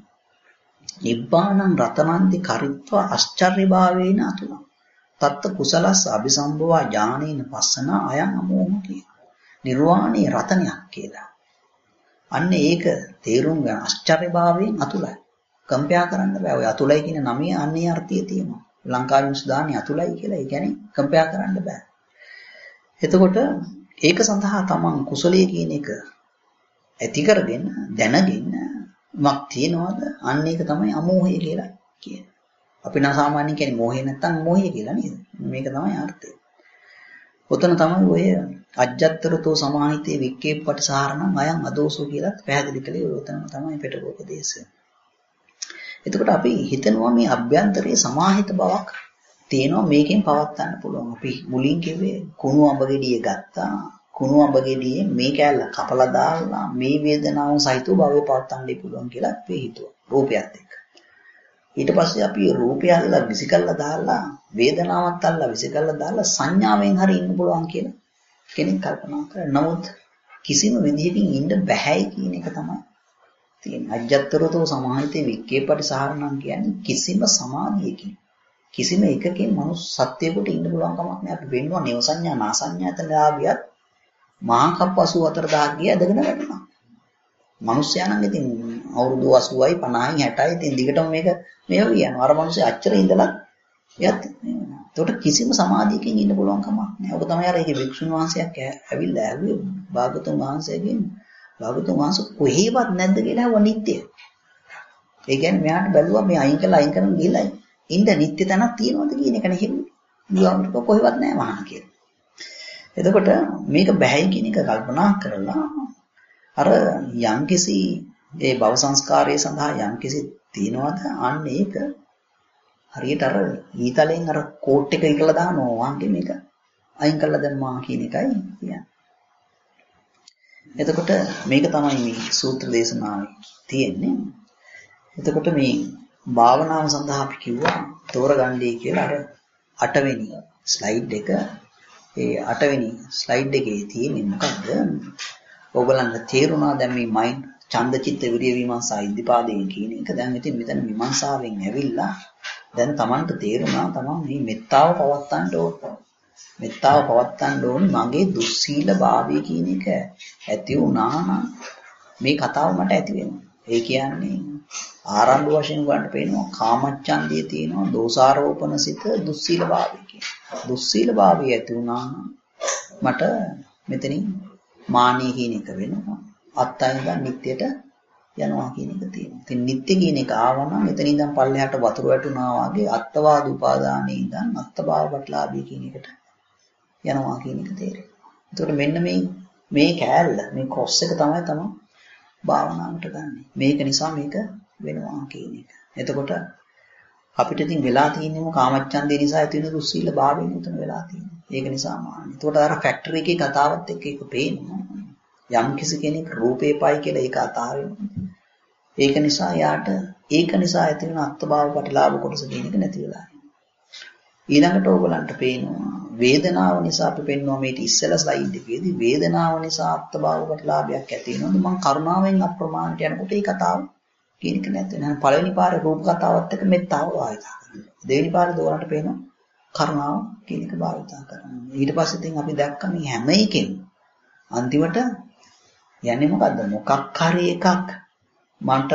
නිබ්බානං රතනන්ති කරිත්වා ආශ්චර්ය භාවේන අතුල. තත්ත කුසලස් අபிසම්භවා ඥානේන පස්සන අයං අමෝහ කියන. නිර්වාණී රතනයක් කියලා. අන්න ඒක තේරුම් ගන්න ආශ්චර්ය භාවයෙන් අතුලයි. කම්පෙයාර් කරන්න බෑ. ඔය අතුලයි කියන නමේ අන්නේ අර්ථය තියෙනවා. ලංකාවේ සුදානි අතුලයි කියලා. ඒ කියන්නේ කම්පෙයාර් කරන්න බෑ. එතකොට ඒක සඳහා තමන් කුසලයේ කියන එක ඇති කරගෙන දැනගෙන මක් තියනවාද? අන්න ඒක තමයි අමෝහය කියලා කියන්නේ. අපි නම් සාමාන්‍යයෙන් කියන්නේ මෝහය නැත්තම් මෝහය කියලා නේද? මේක තමයි අර්ථය. ඔතන තමයි ඔය අජ්ජත්තරතෝ සමාහිතේ වික්කේප්පට සාරණං අයං අදෝසෝ කියලා පැහැදිලි කළේ ඔතන තමයි පිටකෝපදේශය. එතකොට අපි හිතනවා මේ අභ්‍යන්තරයේ සමාහිත බවක් තියෙනවා මේකෙන් පවත්වන්න පුළුවන්. අපි මුලින් කිව්වේ කුණු අඹ ගෙඩිය ගත්තා. කුණු අඹ ගෙඩියේ මේ කෑල්ල කපලා දාලා මේ වේදනාව සහිතව භවය පවත්වන්න පුළුවන් කියලා අපි හිතුවා. රූපයත් එක්ක. ඊට පස්සේ අපි රූපය අල්ලලා විසිකල්ලා දාලා වේදනාවත් අල්ලලා විසිකල්ලා දාලා සංඥාවෙන් හරි ඉන්න පුළුවන් කියලා කෙනෙක් කල්පනා කරා. නමුත් කිසිම විදිහකින් ඉන්න බැහැයි කියන එක තමයි තියෙන. අජ්ජත්තරතෝ සමාහිතේ වික්කේ පරිසහරණම් කියන්නේ කිසිම සමාධියකින් කිසිම එකකින් මනුස්ස සත්‍යයකට ඉන්න පුළුවන් කමක් නැහැ. අපි වෙන්නවා නේව සංඥා නාසඤ්ඤාතන ආවියත් මහා කප්ප අසූ හතර දහස් ගිය ඇදගෙන වැටෙනවා. මිනිස්සයා නම් ඉතින් අවුරුදු අසූවයි පනහයි හැටයි ඉතින් දිගටම මේක මේව කියනවා. අර මිනිස්සු අච්චර ඉඳලා එයත් ඒකට කිසිම සමාධියකින් ඉන්න පුළුවන් කමක් නැහැ. ඔබ තමයි අර ඒකේ වික්ෂුන් වහන්සේක් ඇවිල්ලා ඇහුවේ භාගතුන් වහන්සේගෙන් භාගතුන් වහන්සේ කොහේවත් නැද්ද කියලා අහුවා නිත්‍ය. ඒ කියන්නේ මෙයාට බැලුවා මේ අයින් කළා අයින් කරන් ගිහලා ඉන්න නිත්‍ය තැනක් තියෙනවද කියන එක නෙහෙන්නේ. බුදුහාමුදුරුවෝ කොහෙවත් නැහැ වහන කියලා. එතකොට මේක බැහැයි කියන එක කල්පනා කරලා අර යම්කිසි ඒ භව සංස්කාරයේ සඳහා යම්කිසි තියනවාද අන්න ඒක හරියට අර ඊතලෙන් අර කෝට් එක ඉකලා දානවා වගේ මේක අයින් කළා දැම්මා කියන එකයි කියන්නේ. එතකොට මේක තමයි මේ සූත්‍ර දේශනාවේ තියෙන්නේ. එතකොට මේ භාවනාව සඳහා අපි කිව්වා තෝරගන්නයි කියලා අර අටවෙනි ස්ලයිඩ් එක ඒ අටවෙනි ස්ලයිඩ් එකේ තියෙන්නේ මොකද්ද? ඕගලන්ට තේරුණා දැන් මේ මයින්ඩ් ඡන්ද චිත්ත විරිය විමර්ශා ඉද්ධිපාදයෙන් කියන එක දැන් ඉතින් මෙතන විමර්ශාවෙන් ඇවිල්ලා දැන් Tamanට තේරුණා Taman මේ මෙත්තාව පවත්තන්න ඕන. මෙත්තාව පවත්තන්න ඕන මගේ දුස්සීල භාවය කියන එක ඇති වුණා නම් මේ කතාව මට ඇති වෙනවා. ඒ කියන්නේ ආරම්භ වශයෙන් ගන්න පේනවා කාමච්ඡන්දිය තියෙනවා දෝසාරෝපණ සිත දුස්සීල භාවය කියන. දුස්සීල භාවය ඇති වුණා මට මෙතනින් මානිය කියන එක වෙනවා. අත්තයින් දැන් නිට්ටයට යනවා කියන එක තියෙනවා. ඉතින් නිට්ටය කියන එක ආවනම් එතන ඉඳන් පල්ලෙහාට වතුර වැටුණා වගේ අත්වාද උපාදානයේ ඉඳන් අත්භාව වටලාභී කියන එකට යනවා කියන එක තේරෙනවා. එතකොට මෙන්න මේ මේ කෑල්ල මේ ක්‍රොස් එක තමයි තමයි භාවනාවට ගන්න. මේක නිසා මේක වෙනවා කියන එක. එතකොට අපිට ඉතින් වෙලා තියෙන්නේම කාමච්ඡන්දේ නිසා ඇති වෙන දුස්සීල භාවයෙන් උතන වෙලා තියෙන්නේ. ඒක නිසා මාන්නේ. එතකොට අර ෆැක්ටරි එකේ කතාවත් එක්ක ඒක පේනවා. යම් කිසි කෙනෙක් රූපේපයි කියලා ඒක අතාරිනවා. ඒක නිසා යාට ඒක නිසා ඇති වෙන අත්භාව ප්‍රතිලාභ කොටස කියන එක නැති වෙලා යනවා. ඊළඟට ඕගලන්ට පේනවා වේදනාව නිසා අපි පෙන්නවා මේක ඉස්සෙල්ලා ස්ලයිඩ් එකේදී වේදනාව නිසා අත්භාව ප්‍රතිලාභයක් ඇති වෙනවද මම කරුණාවෙන් අප්‍රමාණයට යනකොට ඒ කතාව කියන එක නැති වෙනවා. පළවෙනි පාරේ රූප කතාවත් එක්ක මෙත්තාව ආයතා කරනවා. දෙවෙනි පාරේ දෝරන්ට පේනවා කරුණාව කියන එක භාවිතා කරනවා. ඊට පස්සේ ඉතින් අපි දැක්ක මේ හැම එකෙම අන්තිමට යන්නේ මොකද්ද? මොකක් හරි එකක් මට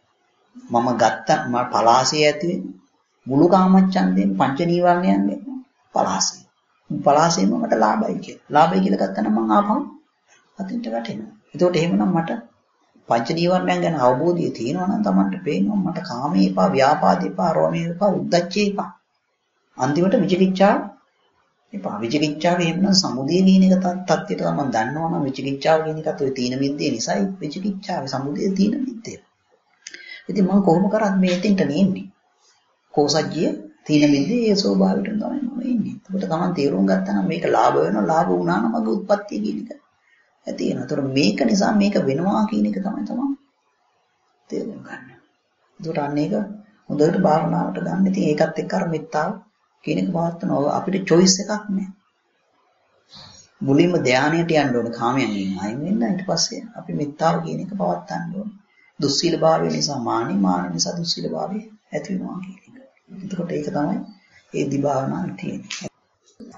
මම ගත්ත මම පලාසය ඇති වෙන්නේ මුළු කාමච්ඡන්දයෙන් පංච නීවරණයන්ගෙන් පලාසය. පලාසයෙන්ම මට ලාභයි කියලා. ලාභයි කියලා ගත්තා නම් මම ආපහු අතින්ට වැටෙනවා. ඒකට එහෙමනම් මට පංච නීවරණයන් ගැන අවබෝධය තියෙනවා නම් Tamanට පේනවා මට කාමේ එපා, ව්‍යාපාදේ එපා, රෝමේ එපා, උද්ධච්චේ එපා. අන්තිමට විචිකිච්ඡාව එපා. විචිකිච්ඡාව එහෙමනම් සමුදය කියන එක තත්ත්වයට තමයි දන්නවා නම් විචිකිච්ඡාව කියන එකත් ඔය තීන මිද්දේ නිසායි විචිකිච්ඡාවේ සමුදය තීන මිද්දේ. ඉතින් මම කොහොම කරත් මේ එතෙන්ට නෙන්නේ. කෝසජ්ජිය තීන මිද්දේ ඒ ස්වභාවයට තමයි මම ඉන්නේ. ඒකට තමයි තේරුම් ගත්තා නම් මේක ලාභ වෙනවා, ලාභ වුණා නම් මගේ උත්පත්තිය කියන එක ඇති වෙනවා. ඒතර මේක නිසා මේක වෙනවා කියන එක තමයි තමයි තේරුම් ගන්න. ඒකට අන්න ඒක හොඳට භාවනාවට ගන්න. ඉතින් ඒකත් එක්ක අර මෙත්තාව කියන එක පවත්නවා. අපිට choice එකක් නැහැ. මුලින්ම ධානයට යන්න ඕනේ කාමයන්ගෙන් අයින් වෙන්න. ඊට පස්සේ අපි මෙත්තාව කියන එක පවත්වන්න ඕනේ. දුස්සීල භාවය නිසා මානෙ, මානෙ නිසා දුස්සීල භාවය ඇති වෙනවා කියන එක. එතකොට ඒක තමයි ඒ දිභාවනාවේ තියෙන්නේ.